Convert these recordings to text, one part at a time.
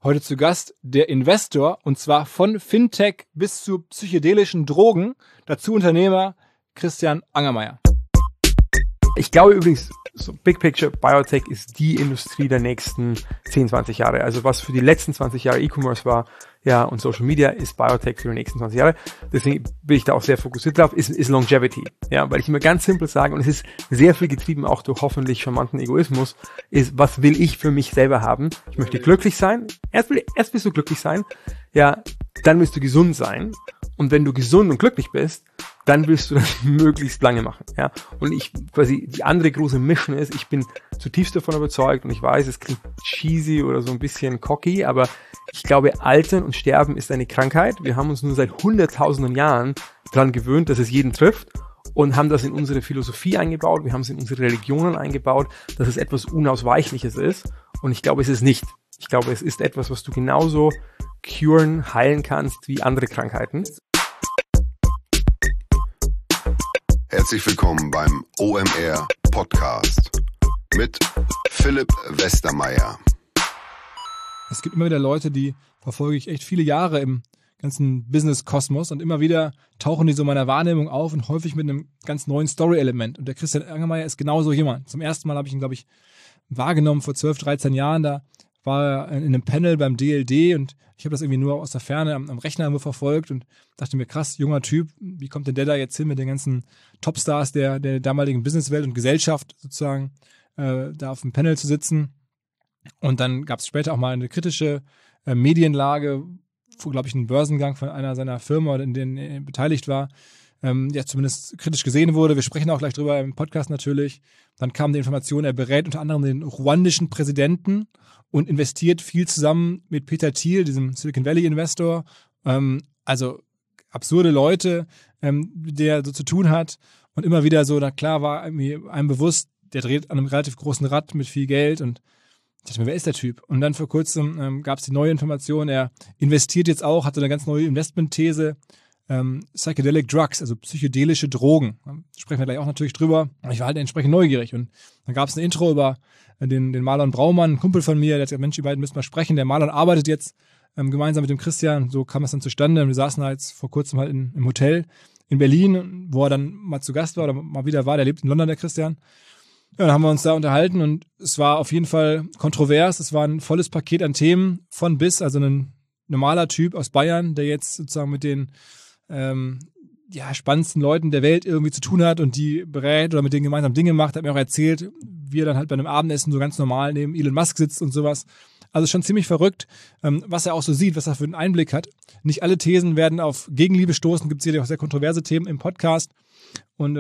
Heute zu Gast der Investor, und zwar von Fintech bis zu psychedelischen Drogen, dazu Unternehmer Christian Angermayer. Ich glaube übrigens, so Big Picture, Biotech ist die Industrie der nächsten 10, 20 Jahre. Also was für die letzten 20 Jahre E-Commerce war, ja, und Social Media ist Biotech für die nächsten 20 Jahre. Deswegen bin ich da auch sehr fokussiert drauf, ist Longevity. Ja, weil ich immer ganz simpel sage, und es ist sehr viel getrieben auch durch hoffentlich charmanten Egoismus, ist, was will ich für mich selber haben? Ich möchte glücklich sein. Erst willst du glücklich sein. Ja, dann willst du gesund sein. Und wenn du gesund und glücklich bist, dann willst du das möglichst lange machen, ja. Und die andere große Mission ist, ich bin zutiefst davon überzeugt, und ich weiß, es klingt cheesy oder so ein bisschen cocky, aber ich glaube, Altern und Sterben ist eine Krankheit. Wir haben uns nur seit hunderttausenden Jahren daran gewöhnt, dass es jeden trifft, und haben das in unsere Philosophie eingebaut, wir haben es in unsere Religionen eingebaut, dass es etwas Unausweichliches ist. Und ich glaube, es ist nicht. Ich glaube, es ist etwas, was du genauso heilen kannst wie andere Krankheiten. Herzlich willkommen beim OMR Podcast mit Philipp Westermeier. Es gibt immer wieder Leute, die verfolge ich echt viele Jahre im ganzen Business-Kosmos, und immer wieder tauchen die so in meiner Wahrnehmung auf und häufig mit einem ganz neuen Story-Element. Und der Christian Angermayer ist genauso jemand. Zum ersten Mal habe ich ihn, glaube ich, wahrgenommen vor 12, 13 Jahren. Da war er in einem Panel beim DLD, und ich habe das irgendwie nur aus der Ferne am Rechner immer verfolgt und dachte mir, krass, junger Typ, wie kommt denn der da jetzt hin mit den ganzen Topstars der damaligen Businesswelt und Gesellschaft sozusagen da auf dem Panel zu sitzen. Und dann gab es später auch mal eine kritische Medienlage, wo, glaube ich, ein Börsengang von einer seiner Firmen, in denen er beteiligt war, ja zumindest kritisch gesehen wurde. Wir sprechen auch gleich drüber im Podcast natürlich. Dann kam die Information, er berät unter anderem den ruandischen Präsidenten und investiert viel zusammen mit Peter Thiel, diesem Silicon Valley Investor. Also absurde Leute, der so zu tun hat. Und immer wieder so, da klar war irgendwie einem bewusst, der dreht an einem relativ großen Rad mit viel Geld, und ich dachte mir, wer ist der Typ? Und dann vor kurzem gab es die neue Information, er investiert jetzt auch, hat so eine ganz neue Investmentthese, Psychedelic Drugs, also psychedelische Drogen. Da sprechen wir gleich auch natürlich drüber. Ich war halt entsprechend neugierig, und dann gab es ein Intro über den Marlon Braumann, ein Kumpel von mir, der hat gesagt, Mensch, die beiden müssen mal sprechen. Der Marlon arbeitet jetzt gemeinsam mit dem Christian, so kam es dann zustande. Wir saßen halt vor kurzem halt im Hotel in Berlin, wo er dann mal zu Gast war oder mal wieder war. Der lebt in London, der Christian. Ja, dann haben wir uns da unterhalten, und es war auf jeden Fall kontrovers. Es war ein volles Paket an Themen von bis, also ein normaler Typ aus Bayern, der jetzt sozusagen mit den spannendsten Leuten der Welt irgendwie zu tun hat und die berät oder mit denen gemeinsam Dinge macht. Hat mir auch erzählt, wie er dann halt bei einem Abendessen so ganz normal neben Elon Musk sitzt und sowas. Also schon ziemlich verrückt, was er auch so sieht, was er für einen Einblick hat. Nicht alle Thesen werden auf Gegenliebe stoßen, gibt es hier auch sehr kontroverse Themen im Podcast. Und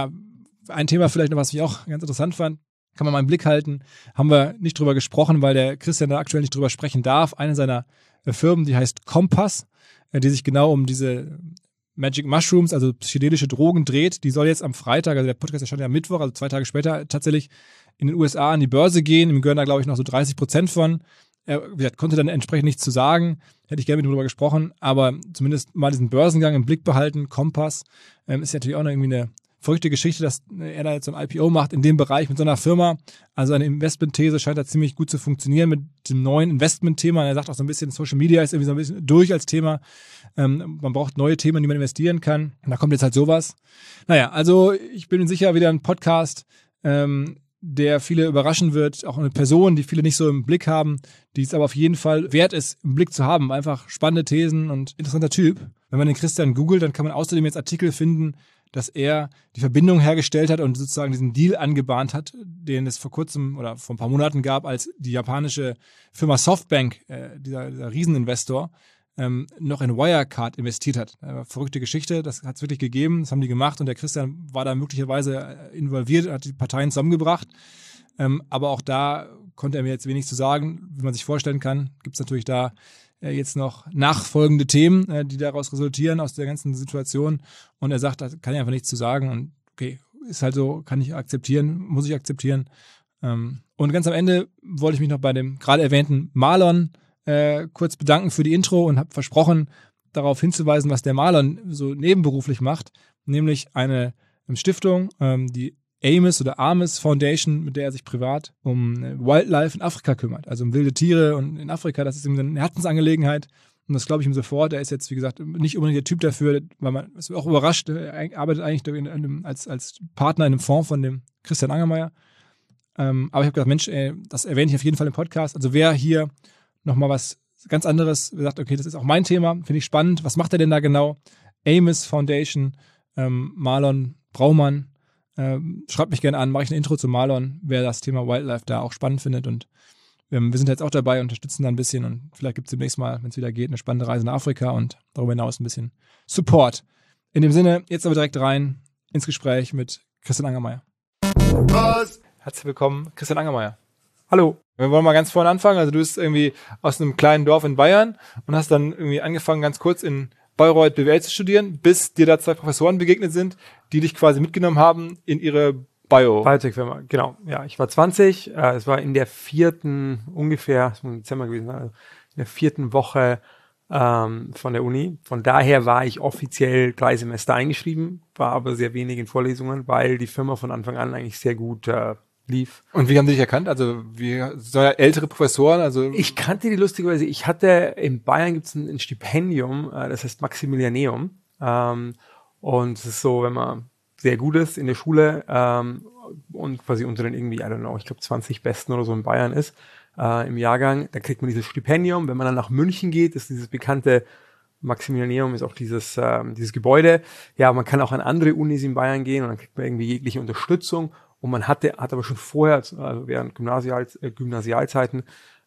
ein Thema vielleicht noch, was ich auch ganz interessant fand, kann man mal im Blick halten, haben wir nicht drüber gesprochen, weil der Christian da aktuell nicht drüber sprechen darf. Eine seiner Firmen, die heißt Compass, die sich genau um diese Magic Mushrooms, also psychedelische Drogen dreht. Die soll jetzt am Freitag, also der Podcast erscheint ja am Mittwoch, also 2 Tage später, tatsächlich in den USA an die Börse gehen. Ihm gehören da, glaube ich, noch so 30% von. Er konnte dann entsprechend nichts zu sagen. Hätte ich gerne mit ihm drüber gesprochen, aber zumindest mal diesen Börsengang im Blick behalten. Compass ist ja natürlich auch noch irgendwie eine verrückte Geschichte, dass er da jetzt so ein IPO macht in dem Bereich mit so einer Firma. Also eine Investmentthese scheint da ziemlich gut zu funktionieren mit dem neuen Investmentthema. Er sagt auch so ein bisschen, Social Media ist irgendwie so ein bisschen durch als Thema. Man braucht neue Themen, in die man investieren kann. Und da kommt jetzt halt sowas. Naja, also ich bin mir sicher, wieder ein Podcast, der viele überraschen wird. Auch eine Person, die viele nicht so im Blick haben, die es aber auf jeden Fall wert ist, im Blick zu haben. Einfach spannende Thesen und interessanter Typ. Wenn man den Christian googelt, dann kann man außerdem jetzt Artikel finden, dass er die Verbindung hergestellt hat und sozusagen diesen Deal angebahnt hat, den es vor kurzem oder vor ein paar Monaten gab, als die japanische Firma Softbank, dieser Rieseninvestor, noch in Wirecard investiert hat. Verrückte Geschichte, das hat es wirklich gegeben, das haben die gemacht, und der Christian war da möglicherweise involviert, hat die Parteien zusammengebracht. Aber auch da konnte er mir jetzt wenig zu sagen. Wie man sich vorstellen kann, gibt es natürlich da jetzt noch nachfolgende Themen, die daraus resultieren, aus der ganzen Situation. Und er sagt, da kann ich einfach nichts zu sagen. Und okay, ist halt so, kann ich akzeptieren, muss ich akzeptieren. Und ganz am Ende wollte ich mich noch bei dem gerade erwähnten Marlon kurz bedanken für die Intro und habe versprochen, darauf hinzuweisen, was der Marlon so nebenberuflich macht. Nämlich eine Stiftung, die AMIS oder AMIS Foundation, mit der er sich privat um Wildlife in Afrika kümmert, also um wilde Tiere und in Afrika, das ist ihm eine Herzensangelegenheit und das glaube ich ihm sofort. Er ist jetzt, wie gesagt, nicht unbedingt der Typ dafür, weil man ist auch überrascht, er arbeitet eigentlich als Partner in einem Fonds von dem Christian Angermayer. Aber ich habe gedacht, Mensch, das erwähne ich auf jeden Fall im Podcast. Also wer hier nochmal was ganz anderes sagt, okay, das ist auch mein Thema, finde ich spannend. Was macht er denn da genau? AMIS Foundation, Marlon Braumann, schreibt mich gerne an, mache ich ein Intro zu Marlon, wer das Thema Wildlife da auch spannend findet und wir sind jetzt auch dabei, unterstützen da ein bisschen und vielleicht gibt es demnächst mal, wenn es wieder geht, eine spannende Reise nach Afrika und darüber hinaus ein bisschen Support. In dem Sinne, jetzt aber direkt rein ins Gespräch mit Christian Angermayer. Herzlich willkommen, Christian Angermayer. Hallo. Wir wollen mal ganz vorne anfangen. Also du bist irgendwie aus einem kleinen Dorf in Bayern und hast dann irgendwie angefangen, ganz kurz in Bayreuth BWL zu studieren, bis dir da 2 Professoren begegnet sind, die dich quasi mitgenommen haben in ihre Biotech-Firma, genau. Ja, ich war 20, es war in der 4. ungefähr, das muss im Dezember gewesen sein, also in der 4. Woche von der Uni. Von daher war ich offiziell 3 Semester eingeschrieben, war aber sehr wenig in Vorlesungen, weil die Firma von Anfang an eigentlich sehr gut lief. Und wie haben die dich erkannt? Also wie so ältere Professoren? Also ich kannte die lustigerweise. Ich hatte in Bayern gibt's ein Stipendium, das heißt Maximilianeum. Und es ist so, wenn man sehr gut ist in der Schule und quasi unter den irgendwie, I don't know, ich glaube 20 Besten oder so in Bayern ist im Jahrgang, dann kriegt man dieses Stipendium. Wenn man dann nach München geht, ist dieses bekannte Maximilianeum, ist auch dieses Gebäude. Ja, man kann auch an andere Unis in Bayern gehen und dann kriegt man irgendwie jegliche Unterstützung. Und man hat aber schon vorher, also während Gymnasialzeiten,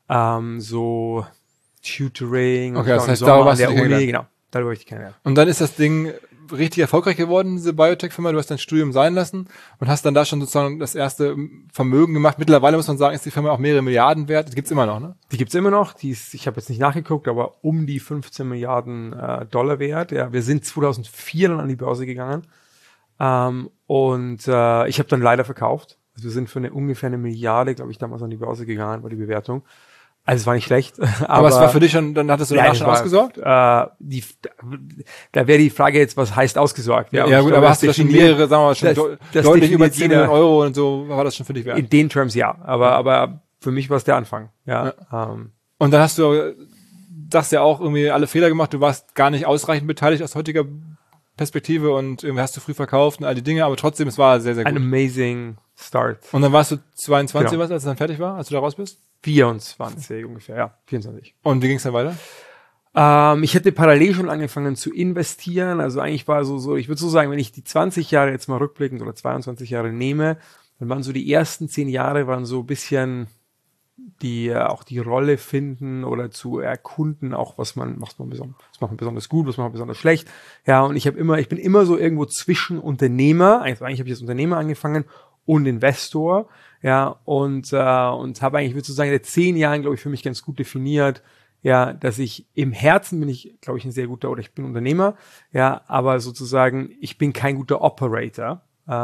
so Tutoring. Okay, das heißt, darüber hast du dich Uni, genau, darüber habe ich dich kennengelernt. Und dann ist das Ding richtig erfolgreich geworden, diese Biotech-Firma. Du hast dein Studium sein lassen und hast dann da schon sozusagen das erste Vermögen gemacht. Mittlerweile muss man sagen, ist die Firma auch mehrere Milliarden wert. Die gibt's immer noch, ne? Die gibt's immer noch. Ich habe jetzt nicht nachgeguckt, aber um die 15 Milliarden Dollar wert. Ja, wir sind 2004 dann an die Börse gegangen. Und ich habe dann leider verkauft. Also wir sind für ungefähr 1 Milliarde, glaube ich, damals an die Börse gegangen, war die Bewertung. Also es war nicht schlecht. Aber es war für dich schon, dann hattest du danach schon ausgesorgt? Da wäre die Frage jetzt, was heißt ausgesorgt? Ja, gut, aber hast du schon mehrere, sagen wir mal, schon deutlich über 10 Millionen Euro und so, war das schon für dich wert? In den Terms ja, aber für mich war es der Anfang. Ja. Und dann hast du, das ja auch irgendwie alle Fehler gemacht, du warst gar nicht ausreichend beteiligt aus heutiger Perspektive und irgendwie hast du früh verkauft und all die Dinge, aber trotzdem, es war sehr, sehr gut. Ein amazing Start. Und dann warst du 22, genau. als es dann fertig war, als du da raus bist? 24 ungefähr, ja, 24. Und wie ging es dann weiter? Ich hätte parallel schon angefangen zu investieren, also eigentlich war so, ich würde so sagen, wenn ich die 20 Jahre jetzt mal rückblickend oder 22 Jahre nehme, dann waren so die ersten 10 Jahre waren so ein bisschen auch die Rolle finden oder zu erkunden, auch was macht man besonders gut, was macht man besonders schlecht. Ja, und ich bin immer so irgendwo zwischen Unternehmer, eigentlich habe ich als Unternehmer angefangen und Investor, ja, und habe eigentlich, würde ich sagen, in 10 Jahren, glaube ich, für mich ganz gut definiert, ja, dass ich im Herzen bin ich, glaube ich, ich bin Unternehmer, ja, aber sozusagen, ich bin kein guter Operator,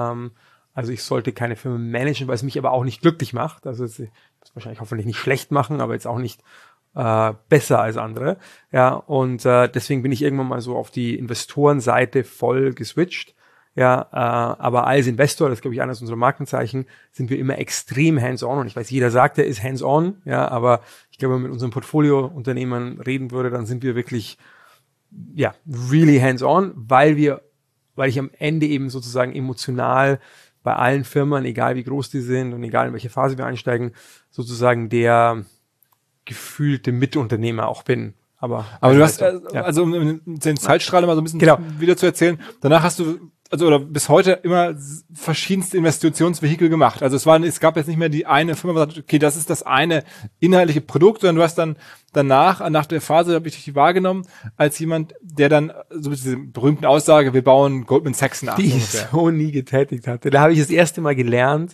also ich sollte keine Firma managen, weil es mich aber auch nicht glücklich macht, also es wahrscheinlich hoffentlich nicht schlecht machen, aber jetzt auch nicht besser als andere, ja, und deswegen bin ich irgendwann mal so auf die Investorenseite voll geswitcht. Ja, aber als Investor, das ist, glaube ich, eines unserer Markenzeichen, sind wir immer extrem hands-on. Und ich weiß, jeder sagt, er ist hands-on, ja, aber ich glaube, wenn man mit unseren Portfolio-Unternehmern reden würde, dann sind wir wirklich, ja, really hands-on, weil ich am Ende eben sozusagen emotional bei allen Firmen, egal wie groß die sind und egal in welche Phase wir einsteigen, sozusagen der gefühlte Mitunternehmer auch bin. Aber du hast, also um den Zeitstrahl mal so ein bisschen wieder zu erzählen, danach hast du oder bis heute immer verschiedenste Investitionsvehikel gemacht. Also es gab jetzt nicht mehr die eine Firma, die sagt, okay, das ist das eine inhaltliche Produkt, sondern du hast dann danach, nach der Phase, habe ich dich wahrgenommen, als jemand, der dann so mit dieser berühmten Aussage, wir bauen Goldman Sachs nach. Die ich so nie getätigt hatte. Da habe ich das erste Mal gelernt,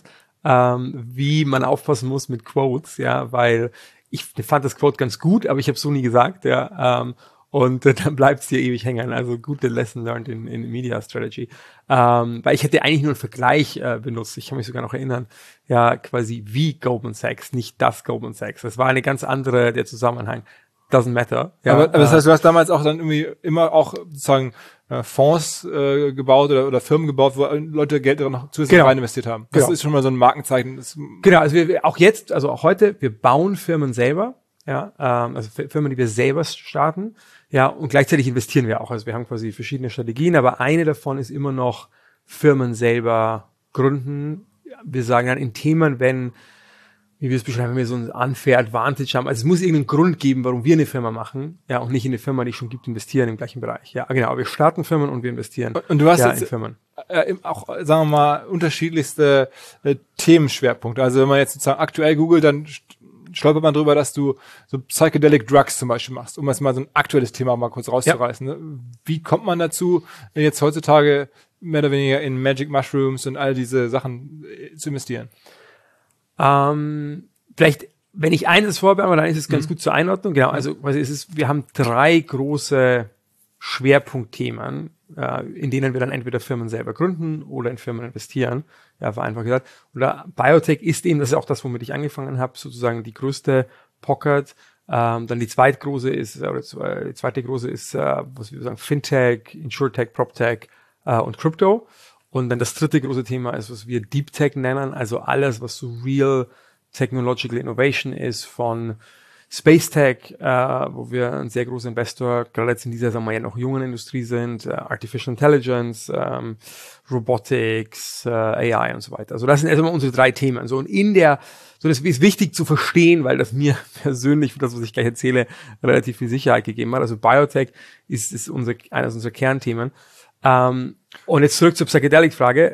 wie man aufpassen muss mit Quotes, ja, weil ich fand das Quote ganz gut, aber ich habe es so nie gesagt, ja, und dann bleibt es dir ewig hängen. Also gute Lesson learned in Media Strategy. Weil ich hätte eigentlich nur einen Vergleich benutzt. Ich kann mich sogar noch erinnern, ja, quasi wie Goldman Sachs, nicht das Goldman Sachs. Das war eine ganz andere, der Zusammenhang. doesn't matter. Ja, aber das heißt, du hast damals auch dann irgendwie immer auch sozusagen Fonds gebaut oder Firmen gebaut, wo Leute Geld noch zusätzlich rein investiert haben. Das ist schon mal so ein Markenzeichen. Genau, also wir auch jetzt, also auch heute, wir bauen Firmen selber, ja, also Firmen, die wir selber starten, ja, und gleichzeitig investieren wir auch. Also wir haben quasi verschiedene Strategien, aber eine davon ist immer noch Firmen selber gründen. Wir sagen dann in Themen, wie wir es beschreiben, wenn wir so ein unfair Advantage haben. Also es muss irgendeinen Grund geben, warum wir eine Firma machen, ja, und nicht in eine Firma, die es schon gibt, investieren im gleichen Bereich. Ja, genau. Wir starten Firmen und wir investieren. Und du hast jetzt in Firmen. Auch, sagen wir mal, unterschiedlichste Themenschwerpunkte. Also wenn man jetzt sozusagen aktuell googelt, dann stolpert man drüber, dass du so Psychedelic Drugs zum Beispiel machst, um jetzt mal so ein aktuelles Thema mal kurz rauszureißen. Ne? Wie kommt man dazu, jetzt heutzutage mehr oder weniger in Magic Mushrooms und all diese Sachen zu investieren? Vielleicht, wenn ich eines vorbereite, dann ist es ganz gut zur Einordnung. Genau, also wir haben 3 große Schwerpunktthemen, in denen wir dann entweder Firmen selber gründen oder in Firmen investieren. Ja, vereinfacht gesagt. Oder Biotech ist eben, das ist auch das, womit ich angefangen habe, sozusagen die größte Pocket. Dann die zweite große ist, was wir sagen, Fintech, Insurtech, PropTech und Crypto. Und dann das dritte große Thema ist, was wir Deep Tech nennen, also alles, was so Real Technological Innovation ist, von Space Tech, wo wir ein sehr großer Investor, gerade jetzt in dieser, sagen wir ja noch jungen Industrie sind, Artificial Intelligence, Robotics, AI und so weiter. Also das sind erstmal unsere 3 Themen. So, und das ist wichtig zu verstehen, weil das mir persönlich, für das, was ich gleich erzähle, relativ viel Sicherheit gegeben hat. Also Biotech ist eines unserer Kernthemen. Und jetzt zurück zur Psychedelic-Frage.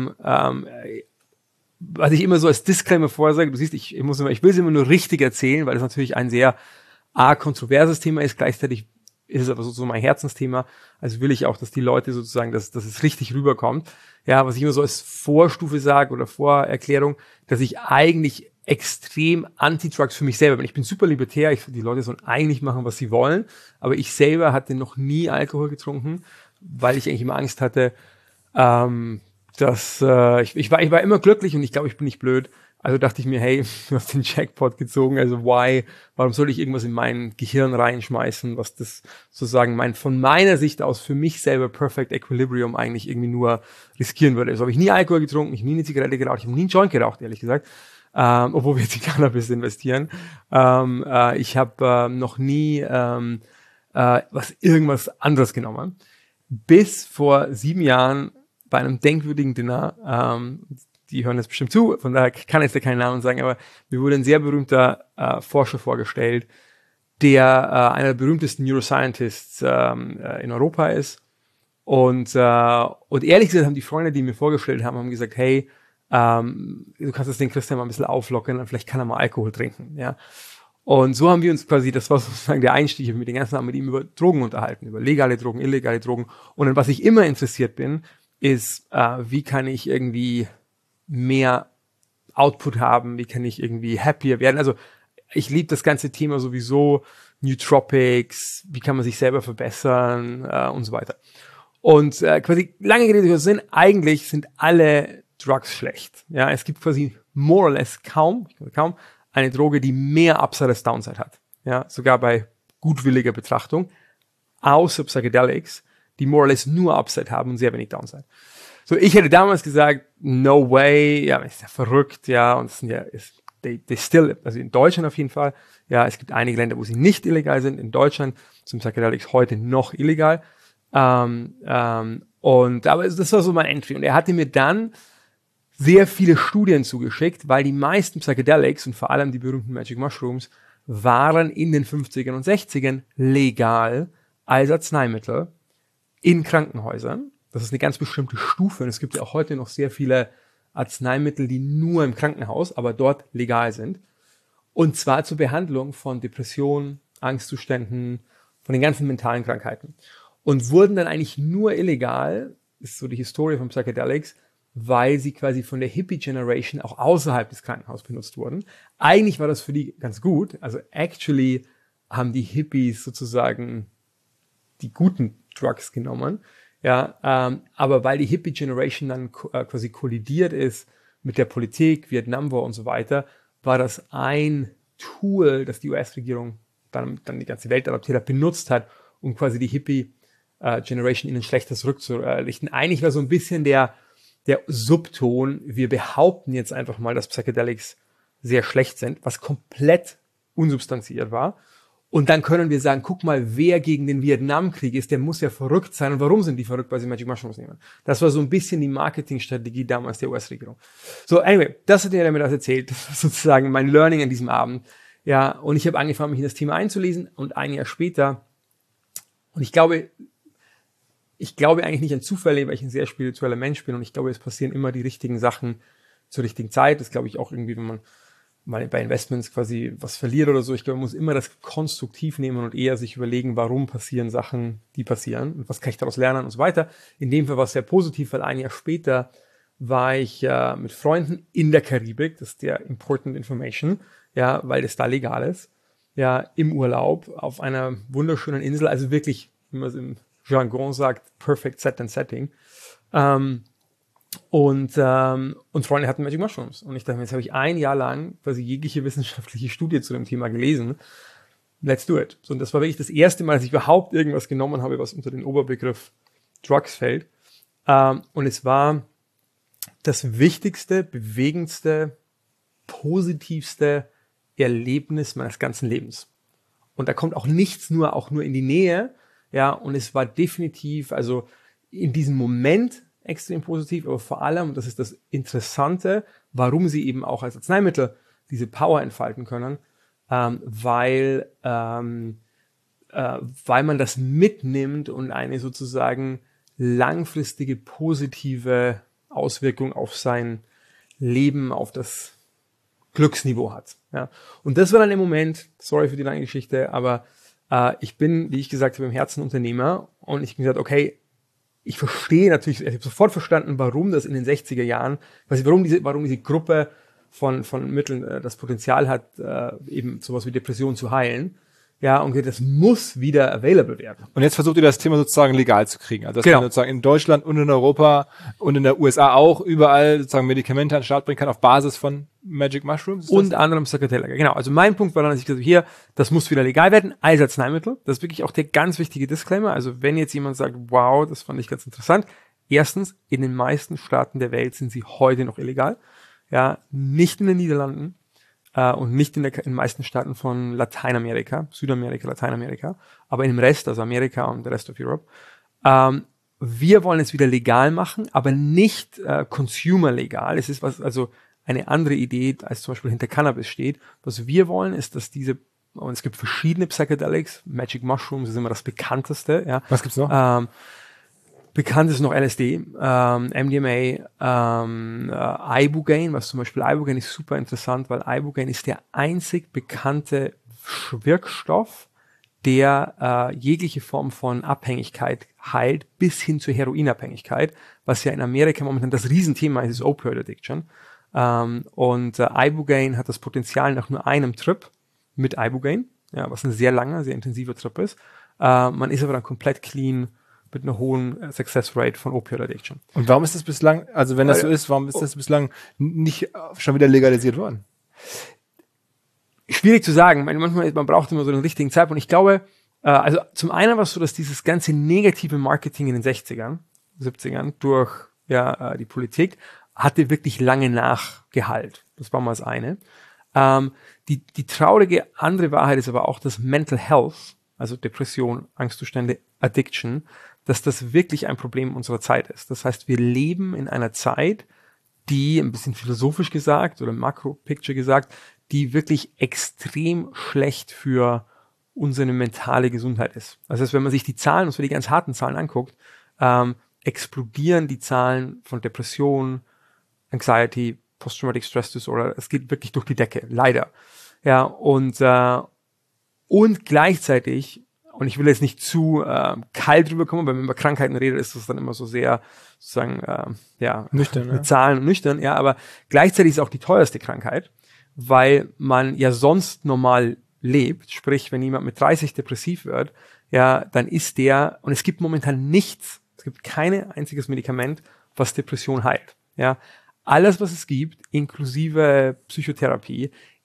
Was ich immer so als Disclaimer vorsage, du siehst, ich will es immer nur richtig erzählen, weil das natürlich ein sehr kontroverses Thema ist. Gleichzeitig ist es aber so mein Herzensthema. Also will ich auch, dass die Leute sozusagen, dass es richtig rüberkommt. Ja, was ich immer so als Vorstufe sage oder Vorerklärung, dass ich eigentlich extrem Anti-Drugs für mich selber bin. Ich bin super libertär. Die Leute sollen eigentlich machen, was sie wollen. Aber ich selber hatte noch nie Alkohol getrunken, weil ich eigentlich immer Angst hatte, dass ich war immer glücklich und ich glaube, ich bin nicht blöd. Also dachte ich mir, hey, du hast den Jackpot gezogen, also warum soll ich irgendwas in mein Gehirn reinschmeißen, was das sozusagen von meiner Sicht aus für mich selber Perfect Equilibrium eigentlich irgendwie nur riskieren würde. Also habe ich nie Alkohol getrunken, ich habe nie eine Zigarette geraucht, ich habe nie einen Joint geraucht, ehrlich gesagt, obwohl wir jetzt in Cannabis investieren. Ich habe noch nie irgendwas anderes genommen. Bis vor 7 Jahren bei einem denkwürdigen Dinner, die hören jetzt bestimmt zu, von daher kann ich jetzt keinen Namen sagen, aber mir wurde ein sehr berühmter Forscher vorgestellt, der einer der berühmtesten Neuroscientists in Europa ist. Und ehrlich gesagt haben die Freunde, die mir vorgestellt haben gesagt, hey, du kannst das den Christian mal ein bisschen auflockern, dann vielleicht kann er mal Alkohol trinken, ja. Und so haben wir uns quasi, das war sozusagen der Einstieg, mit den ganzen Abend mit ihm über Drogen unterhalten, über legale Drogen, illegale Drogen. Und an was ich immer interessiert bin, ist, wie kann ich irgendwie mehr Output haben, wie kann ich irgendwie happier werden. Also ich liebe das ganze Thema sowieso, Nootropics, wie kann man sich selber verbessern und so weiter. Und quasi lange Rede Sinn, eigentlich sind alle Drugs schlecht. Ja, es gibt quasi more or less kaum eine Droge, die mehr Upside als Downside hat. Ja, sogar bei gutwilliger Betrachtung, außer Psychedelics, die more or less nur Upside haben und sehr wenig Downside. So, ich hätte damals gesagt, no way, ja, ist ja verrückt, ja, und es sind ja, they still, also in Deutschland auf jeden Fall, ja, es gibt einige Länder, wo sie nicht illegal sind, in Deutschland sind Psychedelics heute noch illegal, aber das war so mein Entry, und er hatte mir dann sehr viele Studien zugeschickt, weil die meisten Psychedelics und vor allem die berühmten Magic Mushrooms waren in den 50ern und 60ern legal als Arzneimittel in Krankenhäusern. Das ist eine ganz bestimmte Stufe und es gibt ja auch heute noch sehr viele Arzneimittel, die nur im Krankenhaus, aber dort legal sind. Und zwar zur Behandlung von Depressionen, Angstzuständen, von den ganzen mentalen Krankheiten. Und wurden dann eigentlich nur illegal, ist so die Historie von Psychedelics, weil sie quasi von der Hippie-Generation auch außerhalb des Krankenhauses benutzt wurden. Eigentlich war das für die ganz gut. Also actually haben die Hippies sozusagen die guten Drugs genommen. Ja, aber weil die Hippie-Generation dann quasi kollidiert ist mit der Politik, Vietnam War und so weiter, war das ein Tool, das die US-Regierung dann die ganze Welt adaptiert hat, benutzt hat, um quasi die Hippie-Generation ihnen schlechter zurückzurichten. Eigentlich war so ein bisschen der Subton, wir behaupten jetzt einfach mal, dass Psychedelics sehr schlecht sind, was komplett unsubstanziert war. Und dann können wir sagen, guck mal, wer gegen den Vietnamkrieg ist, der muss ja verrückt sein. Und warum sind die verrückt? Weil sie Magic Mushrooms nehmen. Das war so ein bisschen die Marketingstrategie damals der US-Regierung. So, anyway, das hat er mir das erzählt. Das war sozusagen mein Learning an diesem Abend. Ja, und ich habe angefangen, mich in das Thema einzulesen. Und ein Jahr später, und ich glaube eigentlich nicht an Zufälle, weil ich ein sehr spiritueller Mensch bin. Und ich glaube, es passieren immer die richtigen Sachen zur richtigen Zeit. Das glaube ich auch irgendwie, wenn man mal bei Investments quasi was verliert oder so. Ich glaube, man muss immer das konstruktiv nehmen und eher sich überlegen, warum passieren Sachen, die passieren und was kann ich daraus lernen und so weiter. In dem Fall war es sehr positiv, weil ein Jahr später war ich mit Freunden in der Karibik, das ist der Important Information, ja, weil das da legal ist, ja, im Urlaub auf einer wunderschönen Insel, also wirklich, wie man es im Jargon sagt, perfect set and setting. Und Freunde hatten Magic Mushrooms. Und ich dachte mir, jetzt habe ich ein Jahr lang quasi jegliche wissenschaftliche Studie zu dem Thema gelesen. Let's do it. So, und das war wirklich das erste Mal, dass ich überhaupt irgendwas genommen habe, was unter den Oberbegriff Drugs fällt. Und es war das wichtigste, bewegendste, positivste Erlebnis meines ganzen Lebens. Und da kommt auch nichts auch nur in die Nähe. Ja, und es war definitiv, also in diesem Moment extrem positiv, aber vor allem, und das ist das Interessante, warum sie eben auch als Arzneimittel diese Power entfalten können, weil man das mitnimmt und eine sozusagen langfristige positive Auswirkung auf sein Leben, auf das Glücksniveau hat. Ja. Und das war dann im Moment, sorry für die lange Geschichte, aber ich bin, wie ich gesagt habe, im Herzen Unternehmer und ich habe gesagt, okay, ich verstehe natürlich, ich habe sofort verstanden, warum das in den 60er Jahren, warum diese Gruppe von Mitteln das Potenzial hat, eben sowas wie Depression zu heilen. Ja, und das muss wieder available werden. Und jetzt versucht ihr das Thema sozusagen legal zu kriegen. Also dass genau. man sozusagen in Deutschland und in Europa und in der USA auch überall sozusagen Medikamente an den Start bringen kann auf Basis von Magic Mushrooms. Unter anderem Psychedelika. Genau. Also mein Punkt war dann, dass ich gesagt habe, hier, das muss wieder legal werden als Arzneimittel. Das ist wirklich auch der ganz wichtige Disclaimer. Also wenn jetzt jemand sagt, wow, das fand ich ganz interessant. Erstens, in den meisten Staaten der Welt sind sie heute noch illegal. Ja, nicht in den Niederlanden. Und nicht in den meisten Staaten von Lateinamerika, Südamerika, Lateinamerika, aber in dem Rest, also Amerika und the rest of Europe. Wir wollen es wieder legal machen, aber nicht consumer legal. Es ist also eine andere Idee, als zum Beispiel hinter Cannabis steht. Was wir wollen, ist, dass und es gibt verschiedene Psychedelics, Magic Mushrooms ist immer das bekannteste. Ja. Was gibt's noch? Bekannt ist noch LSD, MDMA, Ibogaine, was zum Beispiel Ibogaine ist super interessant, weil Ibogaine ist der einzig bekannte Wirkstoff, der jegliche Form von Abhängigkeit heilt, bis hin zur Heroinabhängigkeit, was ja in Amerika momentan das Riesenthema ist, ist Opioid Addiction. Und Ibogaine hat das Potenzial nach nur einem Trip mit Ibogaine, ja, was ein sehr langer, sehr intensiver Trip ist. Man ist aber dann komplett clean mit einer hohen Success Rate von Opioid Addiction. Und warum ist das bislang, also wenn das so ist, warum ist das bislang nicht schon wieder legalisiert worden? Schwierig zu sagen. Manchmal, man braucht immer so den richtigen Zeitpunkt. Ich glaube, also zum einen war es so, dass dieses ganze negative Marketing in den 60ern, 70ern durch die Politik hatte wirklich lange Nachgehalt. Das war mal das eine. Die traurige andere Wahrheit ist aber auch, dass Mental Health, also Depression, Angstzustände, Addiction, dass das wirklich ein Problem unserer Zeit ist. Das heißt, wir leben in einer Zeit, die, ein bisschen philosophisch gesagt oder Makro-Picture gesagt, die wirklich extrem schlecht für unsere mentale Gesundheit ist. Das heißt, wenn man sich die Zahlen, und zwar die ganz harten Zahlen anguckt, explodieren die Zahlen von Depression, Anxiety, Post-Traumatic Stress Disorder. Es geht wirklich durch die Decke, leider. Ja, und gleichzeitig, und ich will jetzt nicht zu kalt rüberkommen, weil wenn man über Krankheiten redet, ist das dann immer so sehr, sozusagen, nüchtern, mit Zahlen und nüchtern, ja, aber gleichzeitig ist es auch die teuerste Krankheit, weil man ja sonst normal lebt, sprich, wenn jemand mit 30 depressiv wird, ja, dann ist und es gibt momentan nichts, es gibt kein einziges Medikament, was Depression heilt, ja. Alles, was es gibt, inklusive Psychotherapie,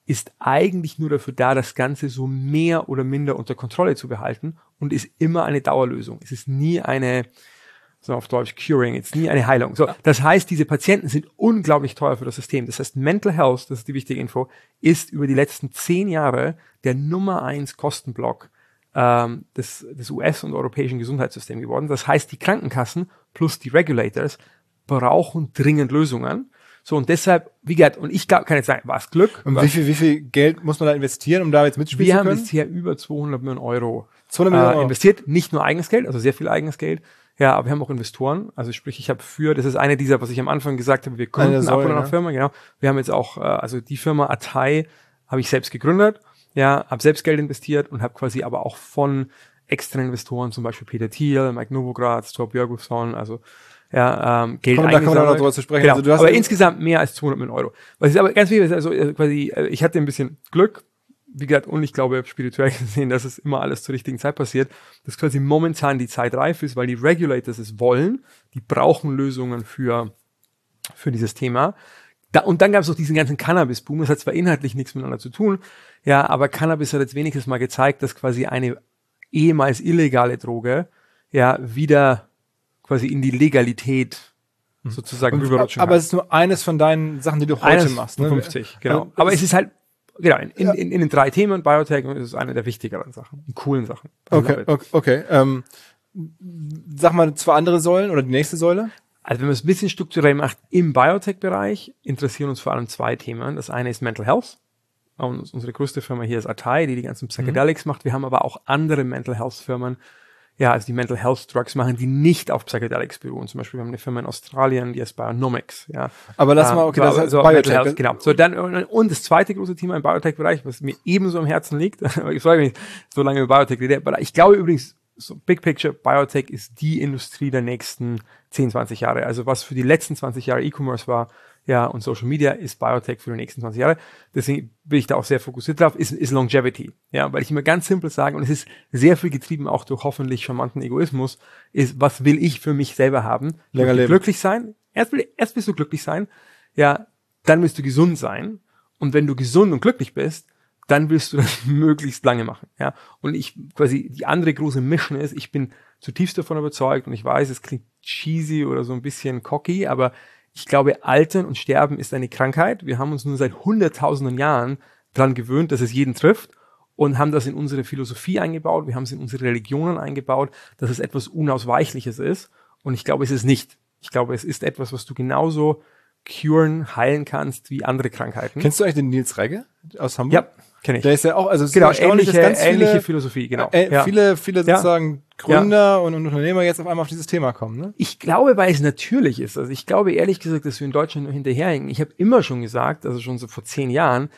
ist eigentlich nur dafür da, das Ganze so mehr oder minder unter Kontrolle zu behalten und ist immer eine Dauerlösung. Es ist nie eine, so auf Deutsch Curing, jetzt nie eine Heilung. So, das heißt, diese Patienten sind unglaublich teuer für das System. Das heißt, Mental Health, das ist die wichtige Info, ist über die letzten 10 Jahre der Nummer 1 Kostenblock des US- und europäischen Gesundheitssystems geworden. Das heißt, die Krankenkassen plus die Regulators brauchen dringend Lösungen. So, und deshalb, wie gesagt, und ich glaube, kann jetzt sagen, war es Glück. Und wie viel Geld muss man da investieren, um da jetzt mitspielen zu können? Wir haben bisher über 200 Millionen Euro 200 Millionen Euro investiert. Nicht nur eigenes Geld, also sehr viel eigenes Geld. Ja, aber wir haben auch Investoren. Also sprich, ich habe das ist eine dieser, was ich am Anfang gesagt habe, wir gründen ab und an Firma, genau. Wir haben jetzt auch, also die Firma Atai habe ich selbst gegründet. Ja, habe selbst Geld investiert und habe quasi aber auch von externen Investoren, zum Beispiel Peter Thiel, Mike Novogratz, Thor Björgusson, also ja, Geld eingesammelt. Da kommen wir noch drüber zu sprechen. Genau. Also du hast aber insgesamt mehr als 200 Millionen Euro. Was ist aber ganz wichtig ist, also quasi, ich hatte ein bisschen Glück, wie gesagt, und ich glaube spirituell gesehen, dass es immer alles zur richtigen Zeit passiert, dass quasi momentan die Zeit reif ist, weil die Regulators es wollen, die brauchen Lösungen für dieses Thema. Und dann gab es auch diesen ganzen Cannabis-Boom, das hat zwar inhaltlich nichts miteinander zu tun, ja, aber Cannabis hat jetzt wenigstens mal gezeigt, dass quasi eine ehemals illegale Droge ja wieder quasi in die Legalität sozusagen rüberrutschen kann. Aber es ist nur eines von deinen Sachen, die du heute machst. Ne? 50, genau. Aber es ist halt, genau, in den 3 Themen, Biotech ist es eine der wichtigeren Sachen, coolen Sachen. Okay. Sag mal 2 andere Säulen oder die nächste Säule? Also wenn man es ein bisschen strukturell macht, im Biotech-Bereich interessieren uns vor allem 2 Themen. Das eine ist Mental Health. Und unsere größte Firma hier ist Atai, die ganzen Psychedelics macht. Wir haben aber auch andere Mental Health Firmen, ja, also die Mental Health Drugs machen, die nicht auf Psychedelics beruhen. Zum Beispiel, wir haben eine Firma in Australien, die heißt Bionomics, ja. Aber lass mal, okay, das ist Biotech. Health, genau. So, dann, und das zweite große Thema im Biotech-Bereich, was mir ebenso am Herzen liegt, ich freue mich so lange über Biotech rede, aber ich glaube übrigens, so Big Picture, Biotech ist die Industrie der nächsten 10, 20 Jahre. Also was für die letzten 20 Jahre E-Commerce war, ja, und Social Media ist Biotech für die nächsten 20 Jahre. Deswegen bin ich da auch sehr fokussiert drauf, ist Longevity. Ja, weil ich immer ganz simpel sage, und es ist sehr viel getrieben auch durch hoffentlich charmanten Egoismus, ist, was will ich für mich selber haben? Länger leben. Glücklich sein. Erst willst du glücklich sein. Ja, dann willst du gesund sein. Und wenn du gesund und glücklich bist, dann willst du das möglichst lange machen. Ja, und die andere große Mission ist, ich bin zutiefst davon überzeugt, und ich weiß, es klingt cheesy oder so ein bisschen cocky, aber ich glaube, Altern und Sterben ist eine Krankheit. Wir haben uns nun seit hunderttausenden Jahren daran gewöhnt, dass es jeden trifft, und haben das in unsere Philosophie eingebaut. Wir haben es in unsere Religionen eingebaut, dass es etwas Unausweichliches ist. Und ich glaube, es ist nicht. Ich glaube, es ist etwas, was du genauso heilen kannst wie andere Krankheiten. Kennst du eigentlich den Nils Regge aus Hamburg? Ja, kenne ich. Der ist ja auch, also es genau, ist ähnliche Philosophie, genau. Viele sozusagen Gründer und Unternehmer jetzt auf einmal auf dieses Thema kommen, ne? Ich glaube, weil es natürlich ist. Also ich glaube ehrlich gesagt, dass wir in Deutschland nur hinterherhängen. Ich habe immer schon gesagt, also schon so vor 10 Jahren,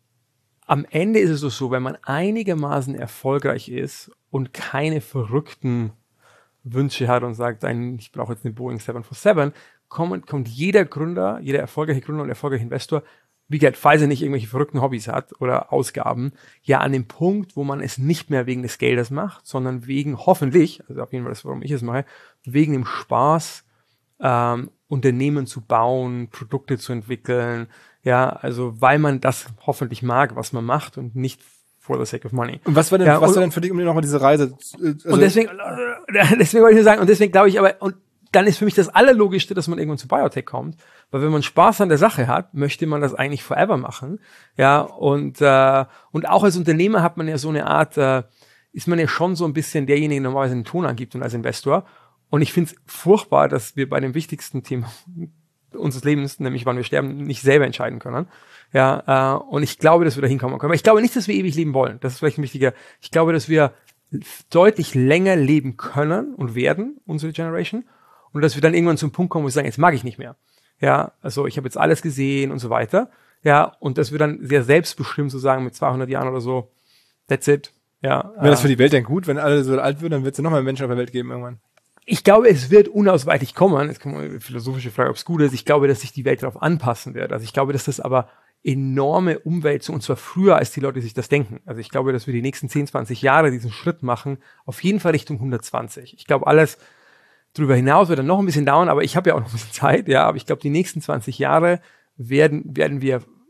am Ende ist es doch so, wenn man einigermaßen erfolgreich ist und keine verrückten Wünsche hat und sagt, ich brauche jetzt eine Boeing 747, kommt jeder Gründer, jeder erfolgreiche Gründer und erfolgreiche Investor, wie gesagt, falls er nicht irgendwelche verrückten Hobbys hat oder Ausgaben, ja an dem Punkt, wo man es nicht mehr wegen des Geldes macht, sondern wegen hoffentlich, also auf jeden Fall das, warum ich es mache, wegen dem Spaß, Unternehmen zu bauen, Produkte zu entwickeln, ja, also weil man das hoffentlich mag, was man macht, und nicht for the sake of money. Und was war denn für dich, um dir nochmal diese Reise? Also und deswegen wollte ich nur sagen, und deswegen glaube ich aber, und dann ist für mich das Allerlogischste, dass man irgendwann zu Biotech kommt, weil wenn man Spaß an der Sache hat, möchte man das eigentlich forever machen, ja, und auch als Unternehmer hat man ja so eine Art, ist man ja schon so ein bisschen derjenige, der normalerweise den Ton angibt, und als Investor, und ich finde es furchtbar, dass wir bei dem wichtigsten Thema unseres Lebens, nämlich wann wir sterben, nicht selber entscheiden können, ja, und ich glaube, dass wir da hinkommen können, aber ich glaube nicht, dass wir ewig leben wollen, das ist vielleicht ein wichtiger, ich glaube, dass wir deutlich länger leben können und werden, unsere Generation, und dass wir dann irgendwann zum Punkt kommen, wo wir sagen, jetzt mag ich nicht mehr. Ja, also ich habe jetzt alles gesehen und so weiter. Ja, und dass wir dann sehr selbstbestimmt so sagen, mit 200 Jahren oder so, that's it. Ja. Wäre das für die Welt denn gut, wenn alle so alt würden, dann wird es ja noch mehr Menschen auf der Welt geben irgendwann? Ich glaube, es wird unausweichlich kommen. Jetzt kommt eine philosophische Frage, ob es gut ist. Ich glaube, dass sich die Welt darauf anpassen wird. Also ich glaube, dass das aber enorme Umwälzung, und zwar früher, als die Leute sich das denken. Also ich glaube, dass wir die nächsten 10, 20 Jahre diesen Schritt machen, auf jeden Fall Richtung 120. Ich glaube, alles darüber hinaus wird dann noch ein bisschen dauern, aber ich habe ja auch noch ein bisschen Zeit, ja, aber ich glaube, die nächsten 20 Jahre werden wir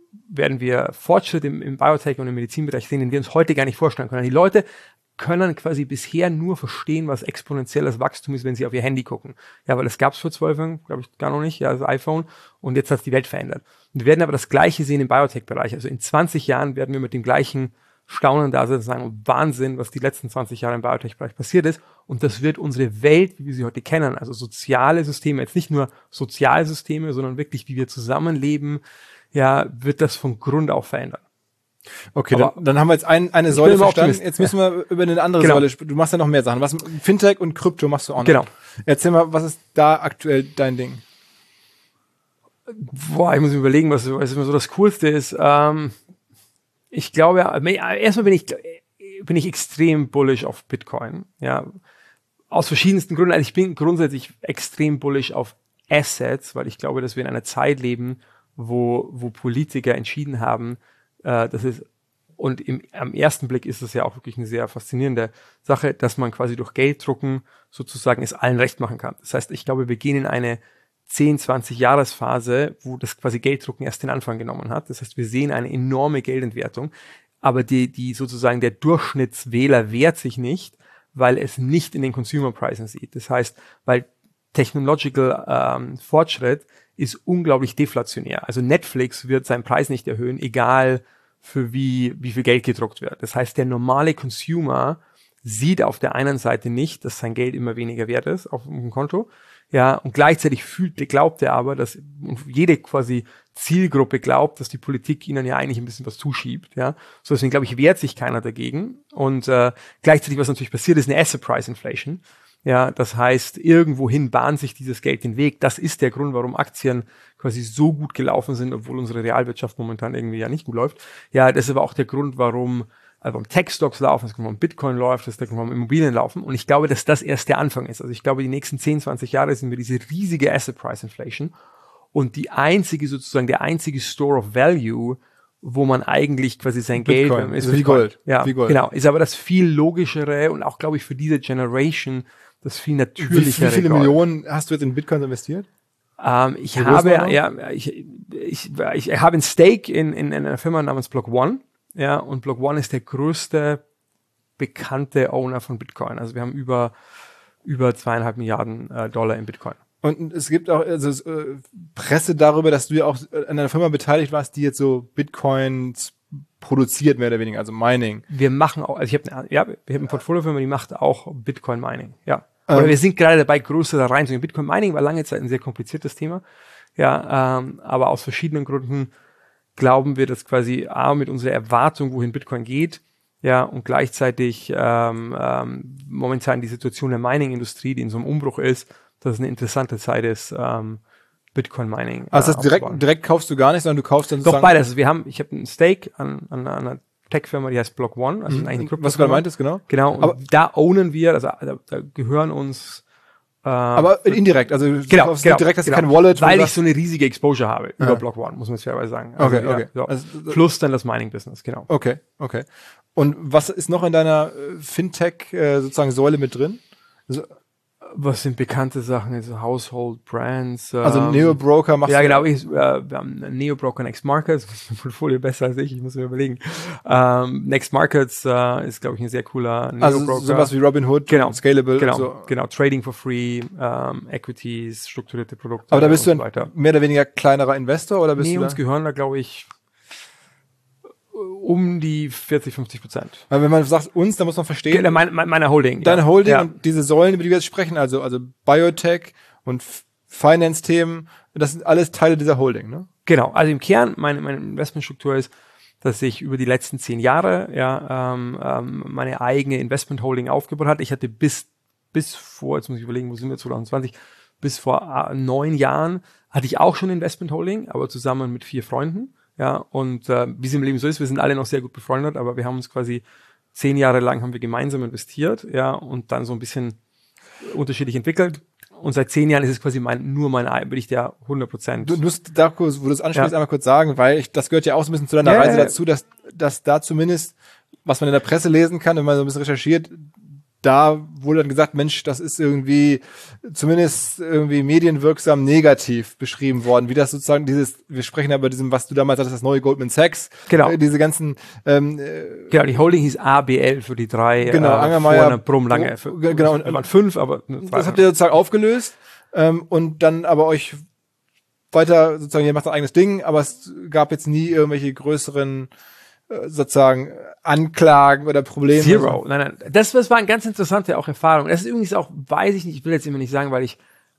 werden wir Fortschritt im Biotech und im Medizinbereich sehen, den wir uns heute gar nicht vorstellen können. Die Leute können quasi bisher nur verstehen, was exponentielles Wachstum ist, wenn sie auf ihr Handy gucken. Ja, weil das gab es vor 12 Jahren, glaube ich, gar noch nicht, ja, das iPhone. Und jetzt hat es die Welt verändert. Und wir werden aber das Gleiche sehen im Biotech-Bereich. Also in 20 Jahren werden wir mit dem gleichen Staunen da sitzen und sagen, Wahnsinn, was die letzten 20 Jahre im Biotech-Bereich passiert ist. Und das wird unsere Welt, wie wir sie heute kennen, also soziale Systeme, jetzt nicht nur Sozialsysteme, sondern wirklich, wie wir zusammenleben, ja, wird das von Grund auf verändern. Okay, dann haben wir jetzt eine Säule verstanden. Jetzt müssen wir über eine andere Genau. Säule sprechen. Du machst ja noch mehr Sachen. Was Fintech und Krypto machst du auch noch. Genau. Erzähl mal, was ist da aktuell dein Ding? Boah, ich muss mir überlegen, was immer so das Coolste ist. Ich glaube, erstmal bin ich extrem bullish auf Bitcoin. Ja, aus verschiedensten Gründen. Also ich bin grundsätzlich extrem bullish auf Assets, weil ich glaube, dass wir in einer Zeit leben, wo Politiker entschieden haben, das ist, und am ersten Blick ist es ja auch wirklich eine sehr faszinierende Sache, dass man quasi durch Gelddrucken sozusagen es allen recht machen kann. Das heißt, ich glaube, wir gehen in eine 10-20-Jahres-Phase, wo das quasi Gelddrucken erst den Anfang genommen hat. Das heißt, wir sehen eine enorme Geldentwertung, aber die sozusagen der Durchschnittswähler wehrt sich nicht, weil es nicht in den Consumer Pricing sieht. Das heißt, weil Technological Fortschritt ist unglaublich deflationär. Also Netflix wird seinen Preis nicht erhöhen, egal für wie viel Geld gedruckt wird. Das heißt, der normale Consumer sieht auf der einen Seite nicht, dass sein Geld immer weniger wert ist auf dem Konto, ja, und gleichzeitig glaubt er aber, dass jede quasi Zielgruppe glaubt, dass die Politik ihnen ja eigentlich ein bisschen was zuschiebt, ja. So, deswegen glaube ich, wehrt sich keiner dagegen. Und gleichzeitig, was natürlich passiert, ist eine Asset Price Inflation. Ja, das heißt, irgendwohin bahnt sich dieses Geld den Weg. Das ist der Grund, warum Aktien quasi so gut gelaufen sind, obwohl unsere Realwirtschaft momentan irgendwie ja nicht gut läuft. Ja, das ist aber auch der Grund, warum Tech-Stocks laufen, das ist der Grund, warum Bitcoin läuft, das ist der Grund, warum Immobilien laufen. Und ich glaube, dass das erst der Anfang ist. Also ich glaube, die nächsten 10, 20 Jahre sind wir diese riesige Asset Price Inflation. Und der einzige Store of Value, wo man eigentlich quasi sein Bitcoin, Geld ist wie Bitcoin. Gold. Ja, wie Gold. Genau. Ist aber das viel logischere und auch, glaube ich, für diese Generation das viel natürlichere. Wie viele Gold. Millionen hast du jetzt in Bitcoin investiert? Ich habe ein Stake in einer Firma namens Block One. Ja, und Block One ist der größte bekannte Owner von Bitcoin. Also wir haben über 2,5 Milliarden Dollar in Bitcoin. Und es gibt auch Presse darüber, dass du ja auch an einer Firma beteiligt warst, die jetzt so Bitcoins produziert, mehr oder weniger, also Mining. Wir machen auch, also wir haben eine Portfoliofirma, die macht auch Bitcoin Mining, ja. Oder wir sind gerade dabei, größer reinzugehen. Bitcoin Mining war lange Zeit ein sehr kompliziertes Thema, ja, aber aus verschiedenen Gründen glauben wir, dass quasi mit unserer Erwartung, wohin Bitcoin geht, ja, und gleichzeitig momentan die Situation der Mining-Industrie, die in so einem Umbruch ist, dass es eine interessante Zeit ist, Bitcoin-Mining. Also das direkt kaufst du gar nicht, sondern du kaufst dann Doch sozusagen... beides. Also ich habe einen Stake an einer Tech-Firma, die heißt Block One, also eigentlich eine Krypto-Firma. Was du gerade meintest, genau. Genau, und aber da ownen wir, also da gehören uns... aber indirekt, also du kaufst genau, direkt, hast du genau. kein Wallet. Weil ich so eine riesige Exposure habe über Block One, muss man es fairerweise sagen. Also, Okay. So. Also, plus dann das Mining-Business, genau. Okay. Und was ist noch in deiner Fintech sozusagen Säule mit drin? Also, Was sind bekannte Sachen, also Household Brands? also Neo-Broker machst ja, du... genau, wir haben einen Neo-Broker Next Markets, das ist ein Portfolio besser als ich muss mir überlegen. Next Markets ist, glaube ich, ein sehr cooler Neo-Broker. Also sowas wie Robinhood, genau, Scalable. Genau, Trading for Free, Equities, strukturierte Produkte. Aber da bist du so ein mehr oder weniger kleinerer Investor, oder bist du uns gehören da, glaube ich, um die 40-50%. Weil wenn man sagt uns, dann muss man verstehen... Meine Holding. Deine Holding ja. und diese Säulen, über die wir jetzt sprechen, also Biotech und Finance-Themen, das sind alles Teile dieser Holding, ne? Genau, also im Kern, meine Investmentstruktur ist, dass ich über die letzten 10 Jahre meine eigene Investment-Holding aufgebaut hatte. Ich hatte bis vor, jetzt muss ich überlegen, wo sind wir, 2020, bis vor 9 Jahren hatte ich auch schon Investment-Holding, aber zusammen mit 4 Freunden. Ja, und wie es im Leben so ist, wir sind alle noch sehr gut befreundet, aber wir haben uns quasi 10 Jahre lang haben wir gemeinsam investiert, ja, und dann so ein bisschen unterschiedlich entwickelt. Und seit 10 Jahren ist es quasi bin ich der 100%. Du musst da kurz, wo du es ansprichst, einmal kurz sagen, weil das gehört ja auch so ein bisschen zu deiner Reise dazu, dass da zumindest, was man in der Presse lesen kann, wenn man so ein bisschen recherchiert, da wurde dann gesagt, Mensch, das ist irgendwie zumindest irgendwie medienwirksam negativ beschrieben worden, wie das sozusagen wir sprechen ja über diesem, was du damals hattest, das neue Goldman Sachs, Genau. Diese ganzen Genau, die Holding hieß ABL für die drei, genau, Angermeier, Brumm, Lange. Genau, und waren 5, aber das habt ihr sozusagen aufgelöst und dann aber euch weiter sozusagen, ihr macht ein eigenes Ding, aber es gab jetzt nie irgendwelche größeren sozusagen Anklagen oder Probleme. Zero. Nein. Das war eine ganz interessante auch Erfahrung. Das ist übrigens auch, weiß ich nicht, ich will jetzt immer nicht sagen, weil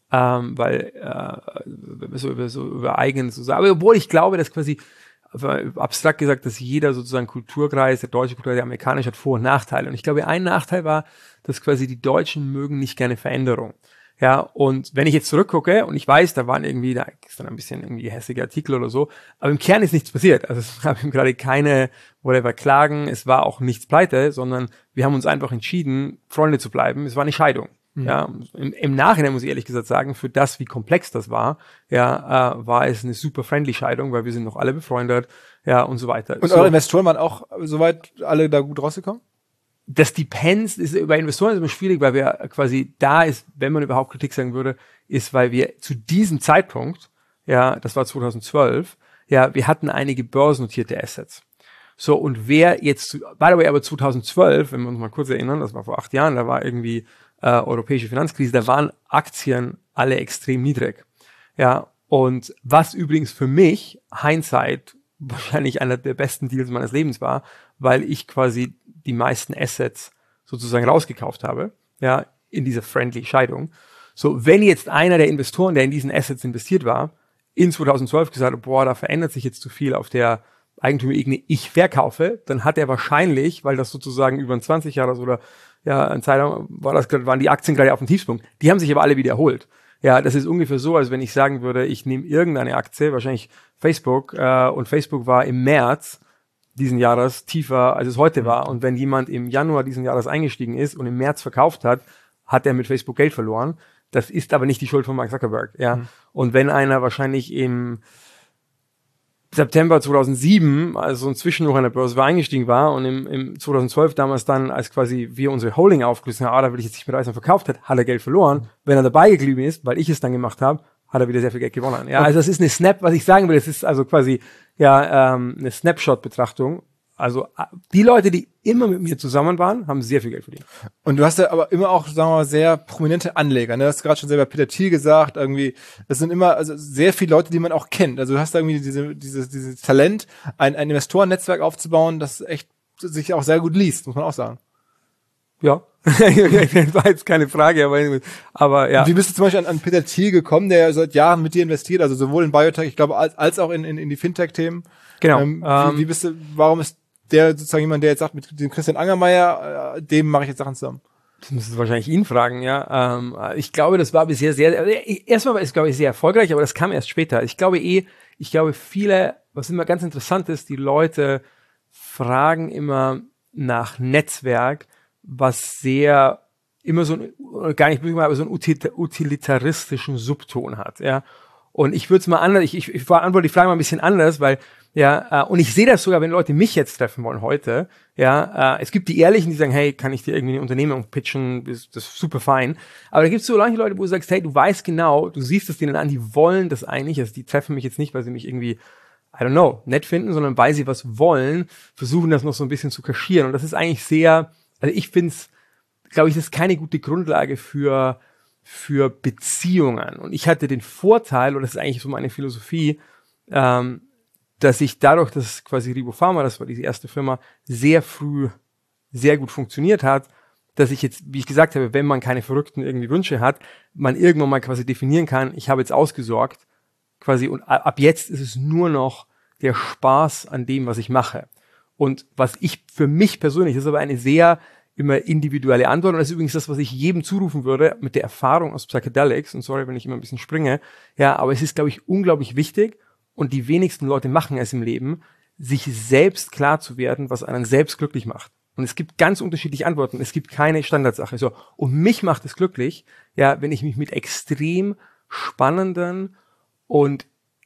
so über eigenes so sagen, aber obwohl ich glaube, dass quasi abstrakt gesagt, dass jeder sozusagen Kulturkreis, der deutsche Kulturkreis, der amerikanische, hat Vor- und Nachteile. Und ich glaube, ein Nachteil war, dass quasi die Deutschen mögen nicht gerne Veränderung. Ja, und wenn ich jetzt zurückgucke, und ich weiß, da ist dann ein bisschen irgendwie hässliche Artikel oder so, aber im Kern ist nichts passiert. Also es gab gerade keine Klagen, es war auch nichts pleite, sondern wir haben uns einfach entschieden, Freunde zu bleiben. Es war eine Scheidung. Mhm. Ja, im Nachhinein muss ich ehrlich gesagt sagen, für das, wie komplex das war, war es eine super friendly Scheidung, weil wir sind noch alle befreundet, ja, und so weiter. Und eure Investoren waren auch soweit alle da gut rausgekommen? Das Depends ist bei Investoren ist immer schwierig, weil wir quasi da ist, wenn man überhaupt Kritik sagen würde, ist, weil wir zu diesem Zeitpunkt, ja, das war 2012, ja, wir hatten einige börsennotierte Assets. So, und wer jetzt, by the way, aber 2012, wenn wir uns mal kurz erinnern, das war vor 8 Jahren, da war irgendwie europäische Finanzkrise, da waren Aktien alle extrem niedrig. Ja, und was übrigens für mich, Hindsight, wahrscheinlich einer der besten Deals meines Lebens war, weil ich quasi die meisten Assets sozusagen rausgekauft habe, ja, in dieser friendly Scheidung. So, wenn jetzt einer der Investoren, der in diesen Assets investiert war, in 2012 gesagt hat, boah, da verändert sich jetzt zu viel auf der Eigentümerebene, ich verkaufe, dann hat er wahrscheinlich, weil das sozusagen über ein 20 Jahre oder ja, ein Zeitraum waren die Aktien gerade auf dem Tiefspunkt. Die haben sich aber alle wieder erholt. Ja, das ist ungefähr so, als wenn ich sagen würde, ich nehme irgendeine Aktie, wahrscheinlich Facebook, und Facebook war im März diesen Jahres tiefer, als es heute war. Und wenn jemand im Januar diesen Jahres eingestiegen ist und im März verkauft hat, hat er mit Facebook Geld verloren. Das ist aber nicht die Schuld von Mark Zuckerberg. Ja. Und wenn einer wahrscheinlich im September 2007, also ein Zwischenhoch an der Börse eingestiegen war und im 2012 damals dann, als quasi wir unsere Holding aufgelöst haben, da will ich jetzt nicht mit Eisern verkauft hat er Geld verloren. Wenn er dabei geblieben ist, weil ich es dann gemacht habe, hat er wieder sehr viel Geld gewonnen. Ja, also das ist eine was ich sagen will, das ist also quasi eine Snapshot-Betrachtung. Also die Leute, die immer mit mir zusammen waren, haben sehr viel Geld verdient. Und du hast ja aber immer auch, sagen wir mal, sehr prominente Anleger. Ne? Du hast gerade schon selber Peter Thiel gesagt, irgendwie, das sind immer also sehr viele Leute, die man auch kennt. Also du hast da irgendwie dieses Talent, ein Investorennetzwerk aufzubauen, das echt sich auch sehr gut liest, muss man auch sagen. Ja, war jetzt keine Frage, aber ja. Und wie bist du zum Beispiel an Peter Thiel gekommen, der seit Jahren mit dir investiert, also sowohl in Biotech, ich glaube, als auch in die Fintech-Themen? Genau. Wie bist du, warum ist der sozusagen jemand, der jetzt sagt, mit dem Christian Angermeier, dem mache ich jetzt Sachen zusammen? Das müsstest du wahrscheinlich ihn fragen, ja. Ich glaube, das war bisher erstmal war es, glaube ich, sehr erfolgreich, aber das kam erst später. Ich glaube viele, was immer ganz interessant ist, die Leute fragen immer nach Netzwerk, was sehr immer so gar nicht böse, aber so einen utilitaristischen Subton hat, ja. Und ich würde es mal anders, ich beantworte die Frage mal ein bisschen anders, weil und ich sehe das sogar, wenn Leute mich jetzt treffen wollen heute, es gibt die Ehrlichen, die sagen, hey, kann ich dir irgendwie eine Unternehmung pitchen, das ist super fein. Aber da gibt es so manche Leute, wo du sagst, hey, du weißt genau, du siehst es denen an, die wollen das eigentlich, also die treffen mich jetzt nicht, weil sie mich irgendwie, I don't know, nett finden, sondern weil sie was wollen, versuchen das noch so ein bisschen zu kaschieren. Und das ist eigentlich sehr, also ich finde es, glaube ich, das ist keine gute Grundlage für Beziehungen. Und ich hatte den Vorteil, und das ist eigentlich so meine Philosophie, dass ich dadurch, dass quasi RiboPharma, das war diese erste Firma, sehr früh sehr gut funktioniert hat, dass ich jetzt, wie ich gesagt habe, wenn man keine verrückten irgendwie Wünsche hat, man irgendwann mal quasi definieren kann, ich habe jetzt ausgesorgt, quasi, und ab jetzt ist es nur noch der Spaß an dem, was ich mache. Und was ich für mich persönlich, das ist aber eine sehr immer individuelle Antwort, und das ist übrigens das, was ich jedem zurufen würde, mit der Erfahrung aus Psychedelics, und sorry, wenn ich immer ein bisschen springe, aber es ist, glaube ich, unglaublich wichtig, und die wenigsten Leute machen es im Leben, sich selbst klar zu werden, was einen selbst glücklich macht. Und es gibt ganz unterschiedliche Antworten. Es gibt keine Standardsache. So, und mich macht es glücklich, wenn ich mich mit extrem spannenden und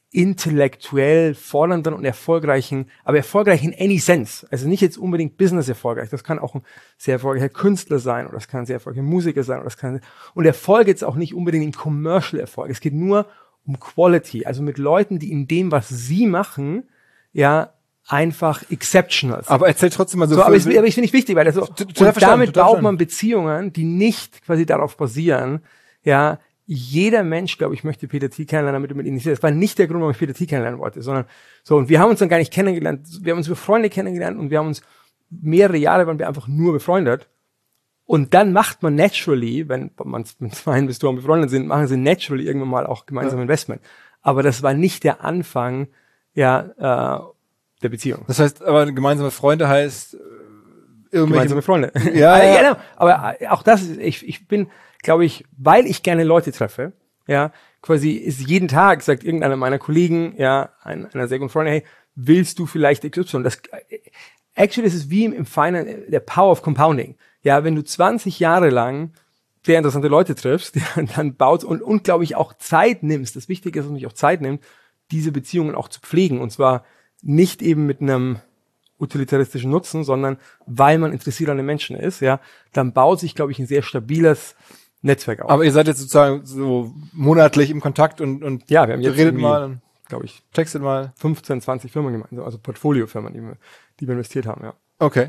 intellektuell fordernden und erfolgreichen, aber erfolgreich in any sense. Also nicht jetzt unbedingt Business erfolgreich. Das kann auch ein sehr erfolgreicher Künstler sein oder das kann ein sehr erfolgreicher Musiker sein und Erfolg jetzt auch nicht unbedingt in Commercial Erfolg. Es geht nur um Quality, also mit Leuten, die in dem, was sie machen, ja, einfach exceptional sind. Aber erzähl trotzdem mal so. Aber ich finde nicht wichtig, weil das so, und damit baut man Beziehungen, die nicht quasi darauf basieren, ja, jeder Mensch, glaube ich, möchte Peter Thiel kennenlernen, damit du mit ihm nicht. Das war nicht der Grund, warum ich Peter Thiel kennenlernen wollte, sondern so. Und wir haben uns dann gar nicht kennengelernt. Wir haben uns über Freunde kennengelernt und wir haben uns mehrere Jahre waren wir einfach nur befreundet. Und dann macht man naturally, wenn man mit zwei Investoren befreundet sind, machen sie naturally irgendwann mal auch gemeinsam Investment. Aber das war nicht der Anfang, ja, der Beziehung. Das heißt, aber gemeinsame Freunde heißt gemeinsame Freunde. Ja. Genau. Aber auch das ist, ich bin, glaube ich, weil ich gerne Leute treffe, ja, quasi ist jeden Tag, sagt irgendeiner meiner Kollegen, ja, einer sehr guten Freundin, hey, willst du vielleicht XY? Actually, das ist wie im Finance, der Power of Compounding. Ja, wenn du 20 Jahre lang sehr interessante Leute triffst, ja, dann baut und glaube ich auch Zeit nimmst. Das Wichtige ist, dass man sich auch Zeit nimmt, diese Beziehungen auch zu pflegen. Und zwar nicht eben mit einem utilitaristischen Nutzen, sondern weil man interessiert an den Menschen ist, ja, dann baut sich, glaube ich, ein sehr stabiles Netzwerk auf. Aber ihr seid jetzt sozusagen so monatlich im Kontakt und ja, wir haben jetzt redet mal, glaube ich, textet mal. 15, 20 Firmen gemeinsam, also Portfoliofirmen, die wir investiert haben, ja. Okay.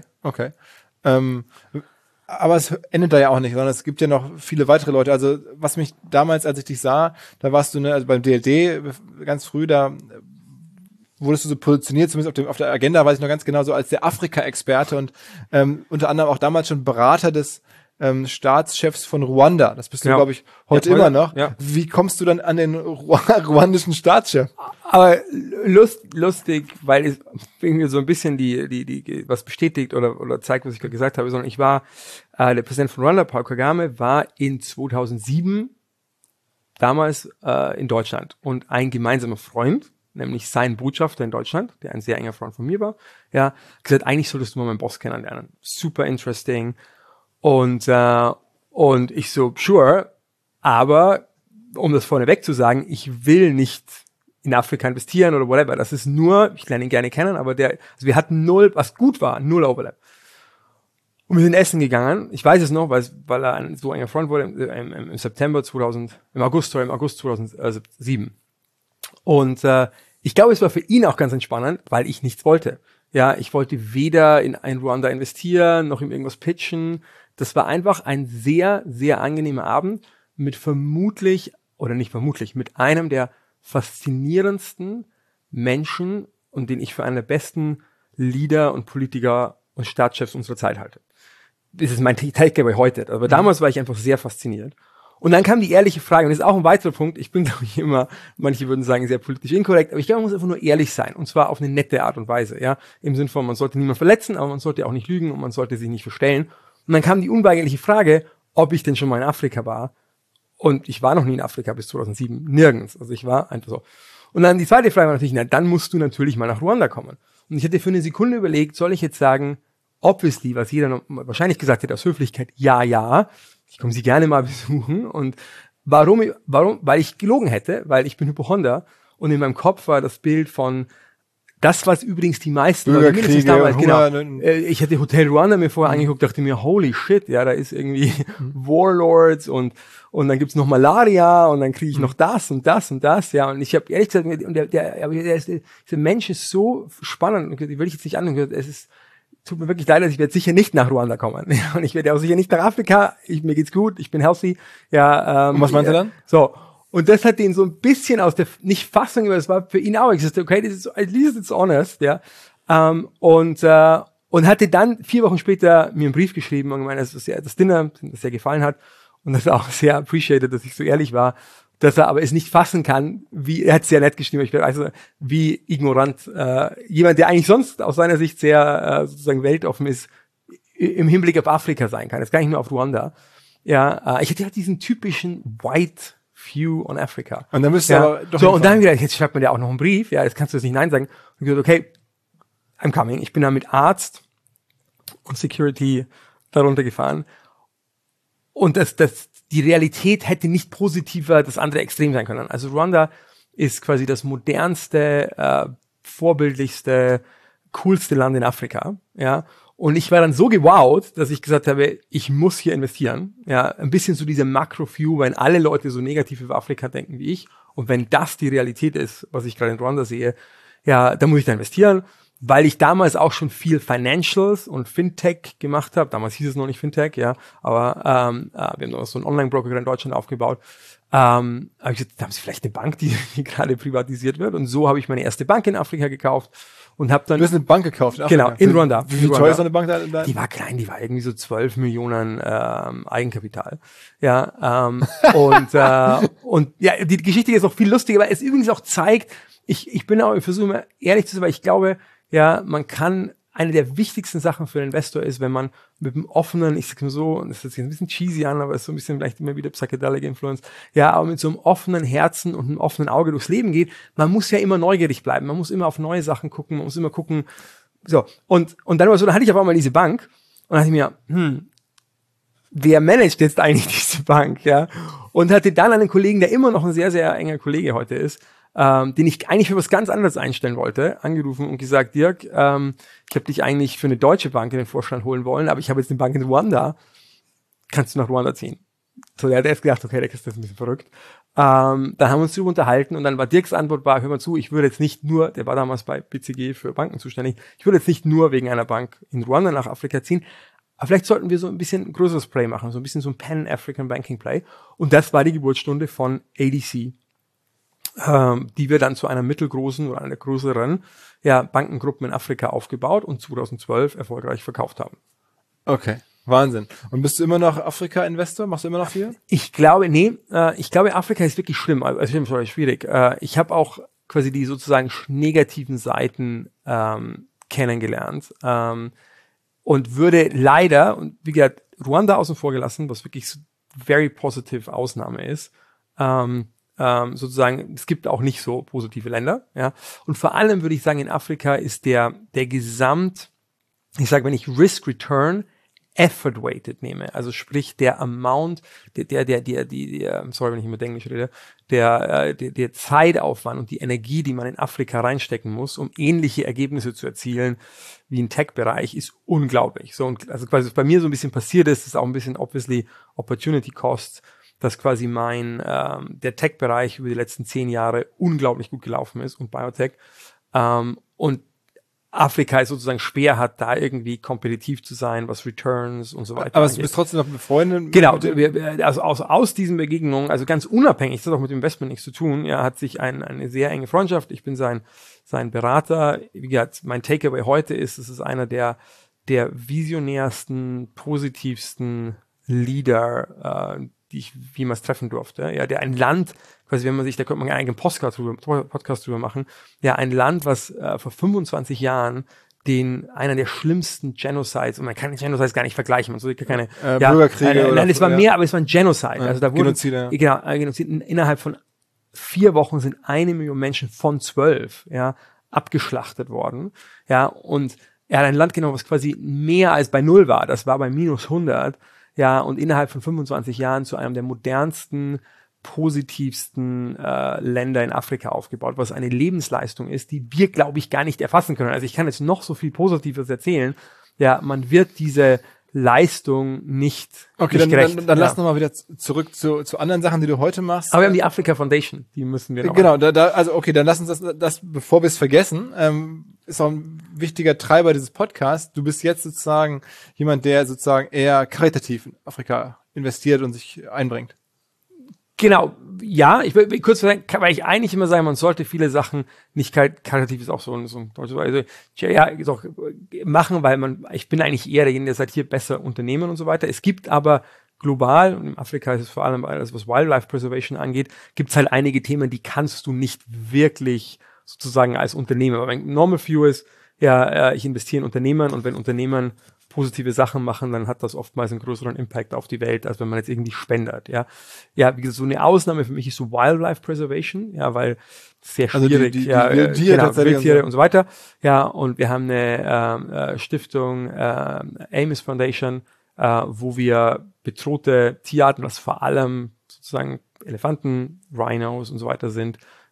Aber es endet da ja auch nicht, sondern es gibt ja noch viele weitere Leute. Also was mich damals, als ich dich sah, da warst du also beim DLD ganz früh, da wurdest du so positioniert, zumindest auf der Agenda, weiß ich noch ganz genau, so als der Afrika-Experte und unter anderem auch damals schon Berater des Staatschefs von Ruanda. Das bist du, glaube ich, heute immer noch. Ja. Wie kommst du dann an den ruandischen Staatschef? Aber lustig, weil es irgendwie so ein bisschen die was bestätigt oder zeigt, was ich gerade gesagt habe, sondern ich war, der Präsident von Ruanda, Paul Kagame, war in 2007 damals in Deutschland und ein gemeinsamer Freund, nämlich sein Botschafter in Deutschland, der ein sehr enger Freund von mir war, ja, gesagt, eigentlich solltest du mal meinen Boss kennenlernen. Super interesting. Und ich so, sure, aber um das vorneweg zu sagen, ich will nicht in Afrika investieren oder whatever. Das ist nur, ich lerne ihn gerne kennen, aber wir hatten null, was gut war, null Overlap. Und wir sind essen gegangen. Ich weiß es noch, weil er ein so enger Freund wurde im August 2007. Und ich glaube, es war für ihn auch ganz entspannend, weil ich nichts wollte. Ja, ich wollte weder in ein Ruanda investieren, noch ihm irgendwas pitchen. Das war einfach ein sehr, sehr angenehmer Abend mit mit einem der faszinierendsten Menschen und den ich für einen der besten Leader und Politiker und Staatschefs unserer Zeit halte. Das ist mein Takeaway heute. Aber damals war ich einfach sehr fasziniert. Und dann kam die ehrliche Frage, und das ist auch ein weiterer Punkt, ich bin, glaube ich, immer, manche würden sagen, sehr politisch inkorrekt, aber ich glaube, man muss einfach nur ehrlich sein, und zwar auf eine nette Art und Weise, ja, im Sinne von, man sollte niemanden verletzen, aber man sollte auch nicht lügen und man sollte sich nicht verstellen. Und dann kam die unweigerliche Frage, ob ich denn schon mal in Afrika war, und ich war noch nie in Afrika bis 2007, nirgends, also ich war einfach so. Und dann die zweite Frage war natürlich, dann musst du natürlich mal nach Ruanda kommen. Und ich hätte für eine Sekunde überlegt, soll ich jetzt sagen, obviously, was jeder wahrscheinlich gesagt hätte aus Höflichkeit, ja, ich komme sie gerne mal besuchen. Und warum? Weil ich gelogen hätte, weil ich bin Hypochonder und in meinem Kopf war das Bild von das, was übrigens die meisten Leute mindestens damals, ich hätte Hotel Ruanda mir vorher angeguckt, dachte mir, holy shit, ja, da ist irgendwie Warlords und dann gibt's noch Malaria und dann kriege ich noch das und das und das, ja, und ich habe ehrlich gesagt, und der Mensch ist so spannend, und die will ich jetzt nicht anhören, tut mir wirklich leid, ich werde sicher nicht nach Ruanda kommen. Und ich werde auch sicher nicht nach Afrika. Mir geht's gut, ich bin healthy. Ja, und was meinst du dann? So. Und das hat den so ein bisschen aus der, nicht Fassung, aber es war für ihn auch, ich sagte, okay, this is, at least it's honest, ja. Und hatte dann 4 Wochen später mir einen Brief geschrieben und gemeint, dass das Dinner, das sehr gefallen hat. Und das auch sehr appreciated, dass ich so ehrlich war, dass er aber es nicht fassen kann, er hat sehr nett geschrieben, wie ignorant jemand, der eigentlich sonst aus seiner Sicht sehr sozusagen weltoffen ist, im Hinblick auf Afrika sein kann. Das gar nicht nur auf Ruanda. Ja, ich hatte ja diesen typischen White View on Africa. Und dann müsst ihr aber doch so, und dann wieder, jetzt schreibt man ja auch noch einen Brief, ja, jetzt kannst du jetzt nicht Nein sagen. Und ich gesagt, okay, I'm coming. Ich bin da mit Arzt und Security darunter gefahren. Und die Realität hätte nicht positiver das andere Extrem sein können. Also Ruanda ist quasi das modernste, vorbildlichste, coolste Land in Afrika, ja. Und ich war dann so gewowt, dass ich gesagt habe, ich muss hier investieren. Ja, ein bisschen so diese Macro-View, weil alle Leute so negativ über Afrika denken wie ich. Und wenn das die Realität ist, was ich gerade in Ruanda sehe, ja, dann muss ich da investieren, weil ich damals auch schon viel Financials und Fintech gemacht habe. Damals hieß es noch nicht Fintech, ja, aber wir haben noch so einen Online-Broker in Deutschland aufgebaut. Habe ich gesagt, da haben Sie vielleicht eine Bank, die gerade privatisiert wird. Und so habe ich meine erste Bank in Afrika gekauft. Und habe dann. Du hast eine Bank gekauft, genau, in Ruanda. Wie teuer ist eine Bank da? Die war klein, die war irgendwie so 12 Millionen Eigenkapital. Ja, und ja, die Geschichte ist auch viel lustiger, weil es übrigens auch zeigt, ich versuche immer ehrlich zu sein, weil ich glaube, ja, man kann, eine der wichtigsten Sachen für einen Investor ist, wenn man mit einem offenen, ich sag mal so, das hört sich ein bisschen cheesy an, aber es ist so ein bisschen vielleicht immer wieder Psychedelic Influence, ja, aber mit so einem offenen Herzen und einem offenen Auge durchs Leben geht, man muss ja immer neugierig bleiben, man muss immer auf neue Sachen gucken, man muss immer gucken, so, und dann war so, dann hatte ich auf einmal diese Bank und dachte ich mir, wer managt jetzt eigentlich diese Bank, ja, und hatte dann einen Kollegen, der immer noch ein sehr, sehr enger Kollege heute ist, den ich eigentlich für was ganz anderes einstellen wollte, angerufen und gesagt, Dirk, ich habe dich eigentlich für eine deutsche Bank in den Vorstand holen wollen, aber ich habe jetzt eine Bank in Ruanda, kannst du nach Ruanda ziehen? So, der hat erst gedacht, okay, der ist ein bisschen verrückt. Dann haben wir uns darüber unterhalten und dann war Dirks Antwort, hör mal zu, ich würde jetzt nicht nur, der war damals bei BCG für Banken zuständig, ich würde jetzt nicht nur wegen einer Bank in Ruanda nach Afrika ziehen, aber vielleicht sollten wir so ein bisschen ein größeres Play machen, so ein bisschen so ein Pan-African Banking Play. Und das war die Geburtsstunde von ADC. Die wir dann zu einer mittelgroßen oder einer größeren Bankengruppen in Afrika aufgebaut und 2012 erfolgreich verkauft haben. Okay, Wahnsinn. Und bist du immer noch Afrika-Investor? Machst du immer noch viel? Ich glaube, Afrika ist wirklich schlimm, also schwierig. Ich habe auch quasi die sozusagen negativen Seiten kennengelernt und würde leider, und wie gesagt, Ruanda außen vor gelassen, was wirklich so very positive Ausnahme ist, sozusagen, es gibt auch nicht so positive Länder, ja. Und vor allem würde ich sagen, in Afrika ist der Gesamt, ich sage, wenn ich Risk-Return Effort-weighted nehme, also sprich der Amount, sorry, wenn ich mit Englisch rede, der Zeitaufwand und die Energie, die man in Afrika reinstecken muss, um ähnliche Ergebnisse zu erzielen wie im Tech-Bereich, ist unglaublich. So, und also quasi was bei mir so ein bisschen passiert ist auch ein bisschen obviously Opportunity Costs, dass quasi der Tech-Bereich über die letzten 10 Jahre unglaublich gut gelaufen ist und Biotech. Und Afrika ist sozusagen schwer hat, da irgendwie kompetitiv zu sein, was Returns und so weiter aber angeht. Du bist trotzdem noch befreundet? Genau, also aus diesen Begegnungen, also ganz unabhängig, das hat auch mit dem Investment nichts zu tun, ja, hat sich eine sehr enge Freundschaft, ich bin sein Berater, wie gesagt, mein Takeaway heute ist, es ist einer der visionärsten, positivsten Leader, die ich jemals treffen durfte, ja, der ein Land, quasi, da könnte man einen eigenen Podcast drüber machen, ja, ein Land, was vor 25 Jahren einer der schlimmsten Genocides, und man kann Genocides gar nicht vergleichen, man soll keine Bürgerkriege nein, es war mehr, aber es war ein Genocide, also da wurde Genozid, innerhalb von 4 Wochen sind 1 Million Menschen von 12, ja, abgeschlachtet worden, ja, und er hat ein Land genommen, was quasi mehr als bei 0 war, das war bei minus 100, ja, und innerhalb von 25 Jahren zu einem der modernsten, positivsten Länder in Afrika aufgebaut, was eine Lebensleistung ist, die wir, glaube ich, gar nicht erfassen können. Also ich kann jetzt noch so viel Positives erzählen. Ja, man wird diese Leistung nicht gerecht. Dann lass nochmal wieder zurück zu anderen Sachen, die du heute machst. Aber wir haben die Afrika Foundation, die müssen wir noch. Genau, dann lass uns das bevor wir es vergessen, ist auch ein wichtiger Treiber dieses Podcasts. Du bist jetzt sozusagen jemand, der sozusagen eher karitativ in Afrika investiert und sich einbringt. Genau, ja, ich will kurz sagen, weil ich eigentlich immer sage, man sollte viele Sachen nicht karitativ ist auch so ein also ja, ist auch machen, weil ich bin eigentlich eher derjenige, der sagt, hier besser unternehmen und so weiter. Es gibt aber global, und in Afrika ist es vor allem alles, was Wildlife Preservation angeht, gibt es halt einige Themen, die kannst du nicht wirklich sozusagen als Unternehmen. Aber mein Normal View ist, ja, ich investiere in Unternehmen, und wenn Unternehmen positive Sachen machen, dann hat das oftmals einen größeren Impact auf die Welt, als wenn man jetzt irgendwie spendet, ja. Ja, wie gesagt, so eine Ausnahme für mich ist so Wildlife Preservation, ja, weil sehr schwierig, also Wildtiere und so weiter. Ja, und wir haben eine Stiftung, Amos Foundation, wo wir bedrohte Tierarten, was vor allem sozusagen Elefanten, Rhinos und so weiter sind,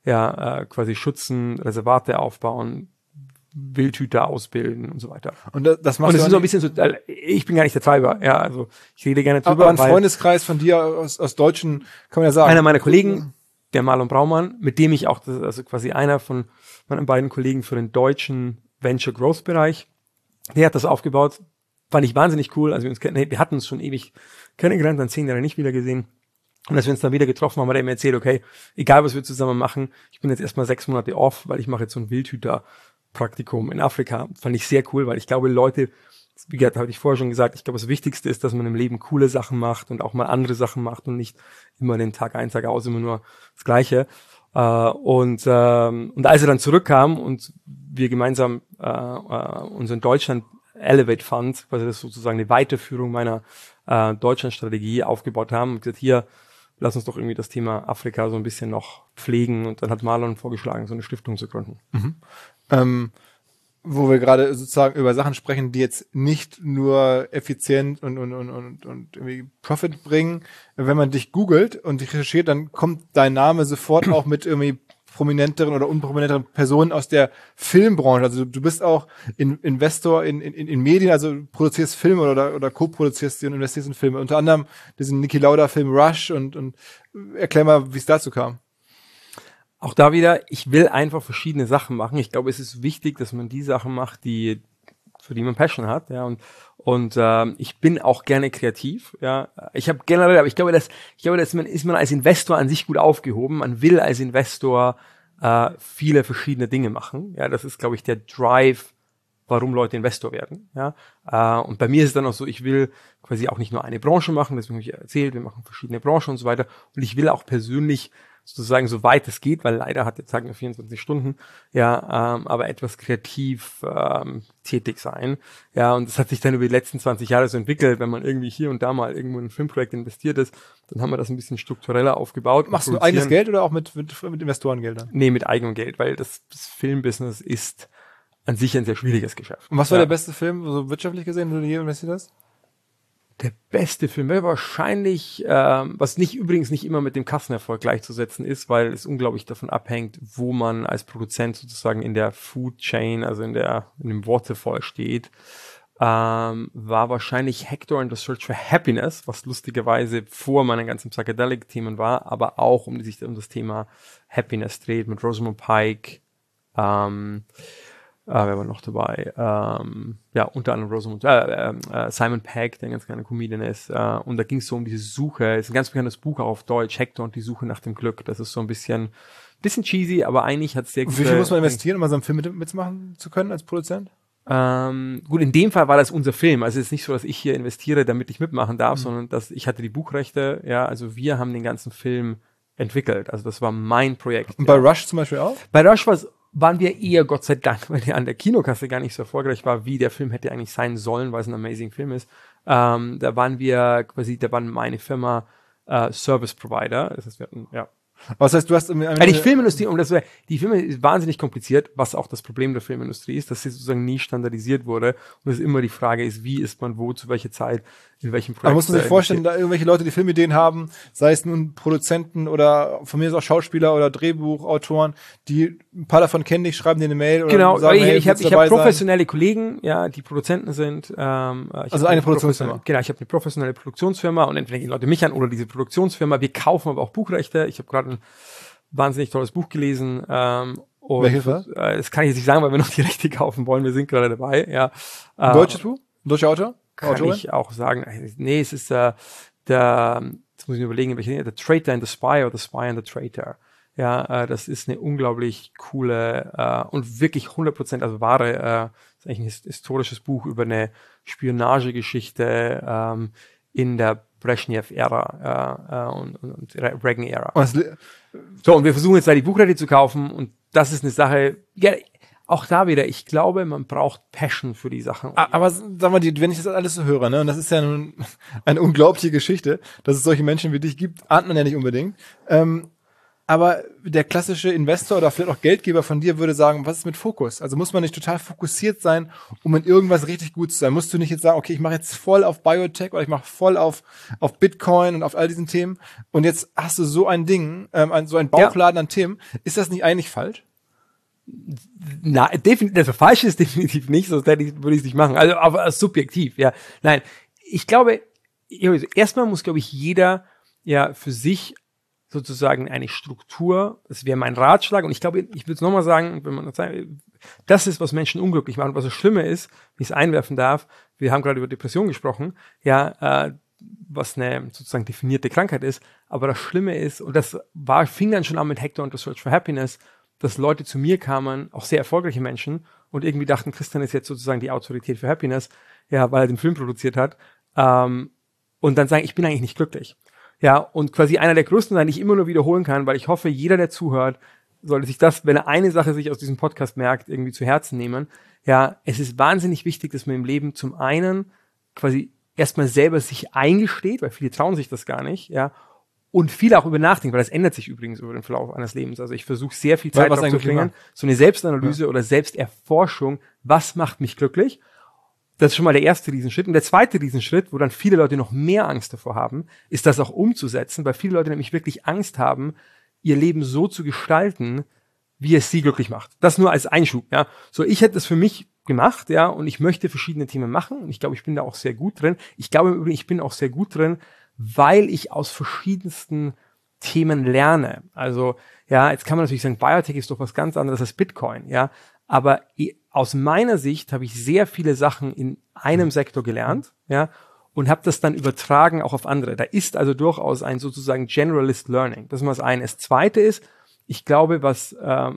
quasi schützen, Reservate aufbauen, Wildhüter ausbilden und so weiter. Und das machst und das du ist so ein bisschen so, ich bin gar nicht der Treiber, ja, also ich rede gerne drüber. Aber ein Freundeskreis von dir aus Deutschen, kann man ja sagen. Einer meiner Kollegen, der Marlon Braumann, mit dem ich auch, also quasi einer von meinen beiden Kollegen für den deutschen Venture Growth Bereich, der hat das aufgebaut, fand ich wahnsinnig cool, also wir hatten uns schon ewig kennengelernt, dann 10 Jahre nicht wieder gesehen. Und als wir uns dann wieder getroffen haben, hat er mir erzählt, okay, egal was wir zusammen machen, ich bin jetzt erstmal 6 Monate off, weil ich mache jetzt so ein Wildhüter-Praktikum in Afrika. Fand ich sehr cool, weil ich glaube, Leute, wie gesagt, habe ich vorher schon gesagt, ich glaube, das Wichtigste ist, dass man im Leben coole Sachen macht und auch mal andere Sachen macht und nicht immer den Tag ein, Tag aus, immer nur das Gleiche. Und als er dann zurückkam und wir gemeinsam unseren Deutschland Elevate Fund, quasi das sozusagen eine Weiterführung meiner Deutschland-Strategie aufgebaut haben und gesagt, hier, lass uns doch irgendwie das Thema Afrika so ein bisschen noch pflegen. Und dann hat Marlon vorgeschlagen, so eine Stiftung zu gründen. Wo wir gerade sozusagen über Sachen sprechen, die jetzt nicht nur effizient und irgendwie Profit bringen. Wenn man dich googelt und dich recherchiert, dann kommt dein Name sofort auch mit irgendwie prominenteren oder unprominenteren Personen aus der Filmbranche. Also du bist auch Investor in Medien, also produzierst Filme oder co-produzierst sie und investierst in Filme. Unter anderem diesen Niki Lauda Film Rush und erklär mal, wie es dazu kam. Auch da wieder, ich will einfach verschiedene Sachen machen. Ich glaube, es ist wichtig, dass man die Sachen macht, für die man Passion hat, ja, und ich bin auch gerne kreativ, ja. Ich habe generell, aber ich glaube, dass man als Investor an sich gut aufgehoben. Man will als Investor viele verschiedene Dinge machen. Ja, das ist, glaube ich, der Drive, warum Leute Investor werden, ja. Und bei mir ist es dann auch so, ich will quasi auch nicht nur eine Branche machen, deswegen habe ich erzählt, wir machen verschiedene Branchen und so weiter. Und ich will auch persönlich sozusagen so weit es geht, weil leider hat der Tag nur 24 Stunden, ja, aber etwas kreativ tätig sein. Ja, und das hat sich dann über die letzten 20 Jahre so entwickelt, wenn man irgendwie hier und da mal irgendwo in ein Filmprojekt investiert ist, dann haben wir das ein bisschen struktureller aufgebaut. Machst du eigenes Geld oder auch mit Investorengeldern? Nee, mit eigenem Geld, weil das Filmbusiness ist an sich ein sehr schwieriges Geschäft. Und was war der beste Film, so wirtschaftlich gesehen, wo du je investiert hast? Der beste Film wäre wahrscheinlich, was übrigens nicht immer mit dem Kassenerfolg gleichzusetzen ist, weil es unglaublich davon abhängt, wo man als Produzent sozusagen in der Food Chain, also in dem Waterfall steht, war wahrscheinlich Hector and the Search for Happiness, was lustigerweise vor meinen ganzen Psychedelic-Themen war, aber auch sich um das Thema Happiness dreht, mit Rosamund Pike, wer war noch dabei? Unter anderem Rosamund, Simon Pegg, der ein ganz kleiner Comedian ist. Und da ging es so um diese Suche. Es ist ein ganz bekanntes Buch auch auf Deutsch, Hector und die Suche nach dem Glück. Das ist so ein bisschen cheesy, aber eigentlich hat es sehr gut. Wie viel muss man investieren, um an so einem Film mitmachen zu können als Produzent? Gut, in dem Fall war das unser Film. Also es ist nicht so, dass ich hier investiere, damit ich mitmachen darf, sondern dass ich hatte die Buchrechte. Ja, also wir haben den ganzen Film entwickelt. Also das war mein Projekt. Und bei Rush zum Beispiel auch? Bei Rush waren wir eher, Gott sei Dank, weil der an der Kinokasse gar nicht so erfolgreich war, wie der Film hätte eigentlich sein sollen, weil es ein amazing Film ist. Da waren meine Firma Service Provider. Das heißt, wir hatten, ja. Aber das heißt, du hast die Filmindustrie, die Filme ist wahnsinnig kompliziert, was auch das Problem der Filmindustrie ist, dass sie sozusagen nie standardisiert wurde und es immer die Frage ist, wie ist man wo, zu welcher Zeit, in welchem Projekt. Aber muss man sich vorstellen, da irgendwelche Leute, die Filmideen haben, sei es nun Produzenten oder von mir ist auch Schauspieler oder Drehbuchautoren, die ein paar davon kennen dich, schreiben dir eine Mail oder genau, sagen, hey, ich habe professionelle Kollegen, ja, die Produzenten sind. Also eine Produktionsfirma. Genau, ich habe eine professionelle Produktionsfirma und entweder gehen Leute mich an oder diese Produktionsfirma. Wir kaufen aber auch Buchrechte. Ich habe gerade ein wahnsinnig tolles Buch gelesen. Welches war? Das kann ich jetzt nicht sagen, weil wir noch die Rechte kaufen wollen. Wir sind gerade dabei. Ja. Ein deutsches Buch? Ein deutscher Autor? Kann ich auch sagen. Nee, es ist jetzt muss ich mir überlegen, welche The Traitor and the Spy oder The Spy and the Traitor. Ja, das ist eine unglaublich coole und wirklich 100% also wahre, ist eigentlich ein historisches Buch über eine Spionagegeschichte in der Brezhnev-Ära und Reagan-Ära. So, und wir versuchen jetzt da die Buchrechte zu kaufen und das ist eine Sache, ja, auch da wieder, ich glaube, man braucht Passion für die Sachen. Aber sag mal, wenn ich das alles so höre, ne, und das ist ja nun eine unglaubliche Geschichte, dass es solche Menschen wie dich gibt, ahnt man ja nicht unbedingt. Aber der klassische Investor oder vielleicht auch Geldgeber von dir würde sagen, was ist mit Fokus? Also muss man nicht total fokussiert sein, um in irgendwas richtig gut zu sein? Musst du nicht jetzt sagen, okay, ich mache jetzt voll auf Biotech oder ich mache voll auf Bitcoin und auf all diesen Themen und jetzt hast du so ein Ding, so ein Bauchladen an Themen. Ist das nicht eigentlich falsch? Na, definitiv, also falsch ist definitiv nicht, sonst würde ich es nicht machen. Also, aber subjektiv, ja. Nein, ich glaube, erstmal muss, glaube ich, jeder ja für sich sozusagen eine Struktur, das wäre mein Ratschlag, und ich glaube, ich würde es nochmal sagen, wenn man das ist, was Menschen unglücklich macht, und was das Schlimme ist, wenn ich es einwerfen darf, wir haben gerade über Depression gesprochen, ja, was eine sozusagen definierte Krankheit ist, aber das Schlimme ist, und das fing dann schon an mit Hector und The Search for Happiness, dass Leute zu mir kamen, auch sehr erfolgreiche Menschen, und irgendwie dachten, Christian ist jetzt sozusagen die Autorität für Happiness, ja, weil er den Film produziert hat, und dann sagen, ich bin eigentlich nicht glücklich. Ja, und quasi einer der größten sein, die ich immer nur wiederholen kann, weil ich hoffe, jeder, der zuhört, sollte sich das, wenn er eine Sache sich aus diesem Podcast merkt, irgendwie zu Herzen nehmen. Ja, es ist wahnsinnig wichtig, dass man im Leben zum einen quasi erstmal selber sich eingesteht, weil viele trauen sich das gar nicht, ja, und viele auch über nachdenken, weil das ändert sich übrigens über den Verlauf eines Lebens. Also ich versuche sehr viel Zeit darauf zu bringen, so eine Selbstanalyse oder Selbsterforschung, was macht mich glücklich? Das ist schon mal der erste Riesenschritt. Und der zweite Riesenschritt, wo dann viele Leute noch mehr Angst davor haben, ist das auch umzusetzen, weil viele Leute nämlich wirklich Angst haben, ihr Leben so zu gestalten, wie es sie glücklich macht. Das nur als Einschub, ja. So, ich hätte das für mich gemacht, ja, und ich möchte verschiedene Themen machen. Und ich glaube, ich bin da auch sehr gut drin. Ich glaube im Übrigen, ich bin auch sehr gut drin, weil ich aus verschiedensten Themen lerne. Also, ja, jetzt kann man natürlich sagen, Biotech ist doch was ganz anderes als Bitcoin, ja. Aber aus meiner Sicht habe ich sehr viele Sachen in einem Sektor gelernt, ja, und habe das dann übertragen auch auf andere. Da ist also durchaus ein sozusagen Generalist Learning. Das ist mal das eine. Das zweite ist, ich glaube, was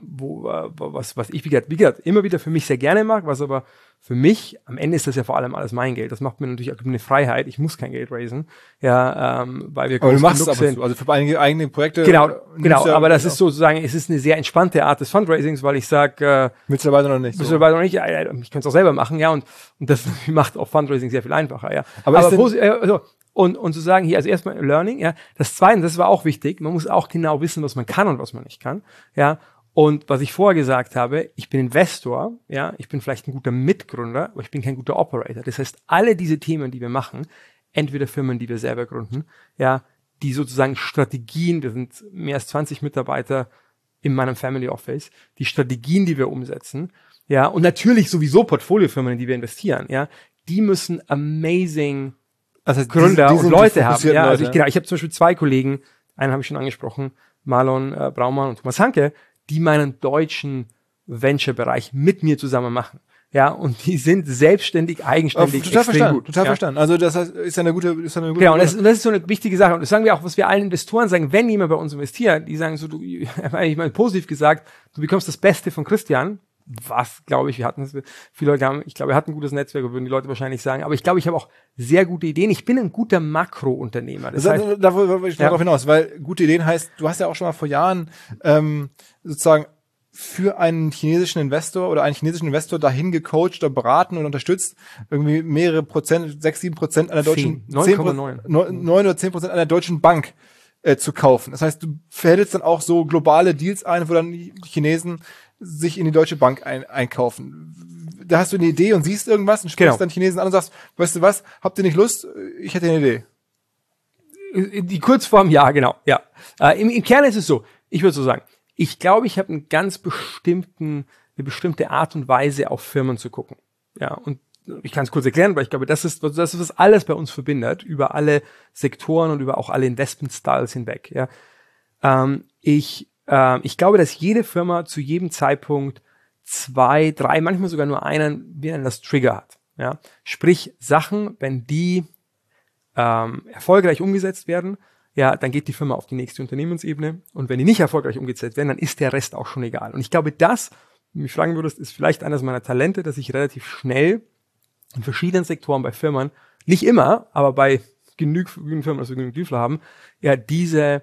ich, wie gesagt, immer wieder für mich sehr gerne mag, was aber für mich, am Ende ist das ja vor allem alles mein Geld. Das macht mir natürlich auch eine Freiheit. Ich muss kein Geld raisen, ja, weil wir aber du machst es aber so, also für einige eigene Projekte. Genau, aber das ist sozusagen, es ist eine sehr entspannte Art des Fundraisings, weil ich sage, mittlerweile noch nicht. Mittlerweile noch nicht, ich könnte es auch selber machen, ja, und das macht auch Fundraising sehr viel einfacher, ja. Aber und zu sagen, hier, also erstmal Learning, ja. Das Zweite, das war auch wichtig, man muss auch genau wissen, was man kann und was man nicht kann, ja. Und was ich vorher gesagt habe, ich bin Investor, ja, ich bin vielleicht ein guter Mitgründer, aber ich bin kein guter Operator. Das heißt, alle diese Themen, die wir machen, entweder Firmen, die wir selber gründen, ja, die sozusagen Strategien, wir sind mehr als 20 Mitarbeiter in meinem Family Office, die Strategien, die wir umsetzen, ja, und natürlich sowieso Portfoliofirmen, in die wir investieren, ja, die müssen amazing Gründer und Leute haben. Ja, also ich habe zum Beispiel 2 Kollegen, einen habe ich schon angesprochen, Marlon Braumann und Thomas Hanke, die meinen deutschen Venture-Bereich mit mir zusammen machen. Ja, und die sind selbstständig, eigenständig, extrem gut. Total verstanden. Also das heißt, ist ja eine gute Genau, und das ist so eine wichtige Sache. Und das sagen wir auch, was wir allen Investoren sagen, wenn jemand bei uns investiert, die sagen so, ich meine positiv gesagt, du bekommst das Beste von Christian. Was, glaube ich, wir hatten viele Leute haben, ich glaube, wir hatten ein gutes Netzwerk, würden die Leute wahrscheinlich sagen, aber ich glaube, ich habe auch sehr gute Ideen. Ich bin ein guter Makrounternehmer. Das heißt, da wollte ich darauf hinaus, weil gute Ideen heißt, du hast ja auch schon mal vor Jahren sozusagen für einen chinesischen Investor oder einen chinesischen Investor dahin gecoacht oder beraten und unterstützt, irgendwie mehrere Prozent, 6-7% einer deutschen 9,9 oder 10% einer deutschen Bank zu kaufen. Das heißt, du verhältst dann auch so globale Deals ein, wo dann die Chinesen sich in die Deutsche Bank einkaufen. Da hast du eine Idee und siehst irgendwas und sprichst dann Chinesen an und sagst, weißt du was, habt ihr nicht Lust? Ich hätte eine Idee. Die Kurzform, ja, genau, ja. Im Kern ist es so, ich würde so sagen, ich glaube, ich habe eine bestimmte Art und Weise, auf Firmen zu gucken. Ja, und ich kann es kurz erklären, weil ich glaube, das ist, was alles bei uns verbindet, über alle Sektoren und über auch alle Investment-Styles hinweg. Ja. Ich glaube, dass jede Firma zu jedem Zeitpunkt 2, 3, manchmal sogar nur einen, wie nennen das, Trigger hat. Ja. Sprich, Sachen, wenn die erfolgreich umgesetzt werden, ja, dann geht die Firma auf die nächste Unternehmensebene. Und wenn die nicht erfolgreich umgesetzt werden, dann ist der Rest auch schon egal. Und ich glaube, das, wenn du mich fragen würdest, ist vielleicht eines meiner Talente, dass ich relativ schnell in verschiedenen Sektoren bei Firmen, nicht immer, aber bei genügend Firmen, dass wir genügend Dealflow haben, ja, diese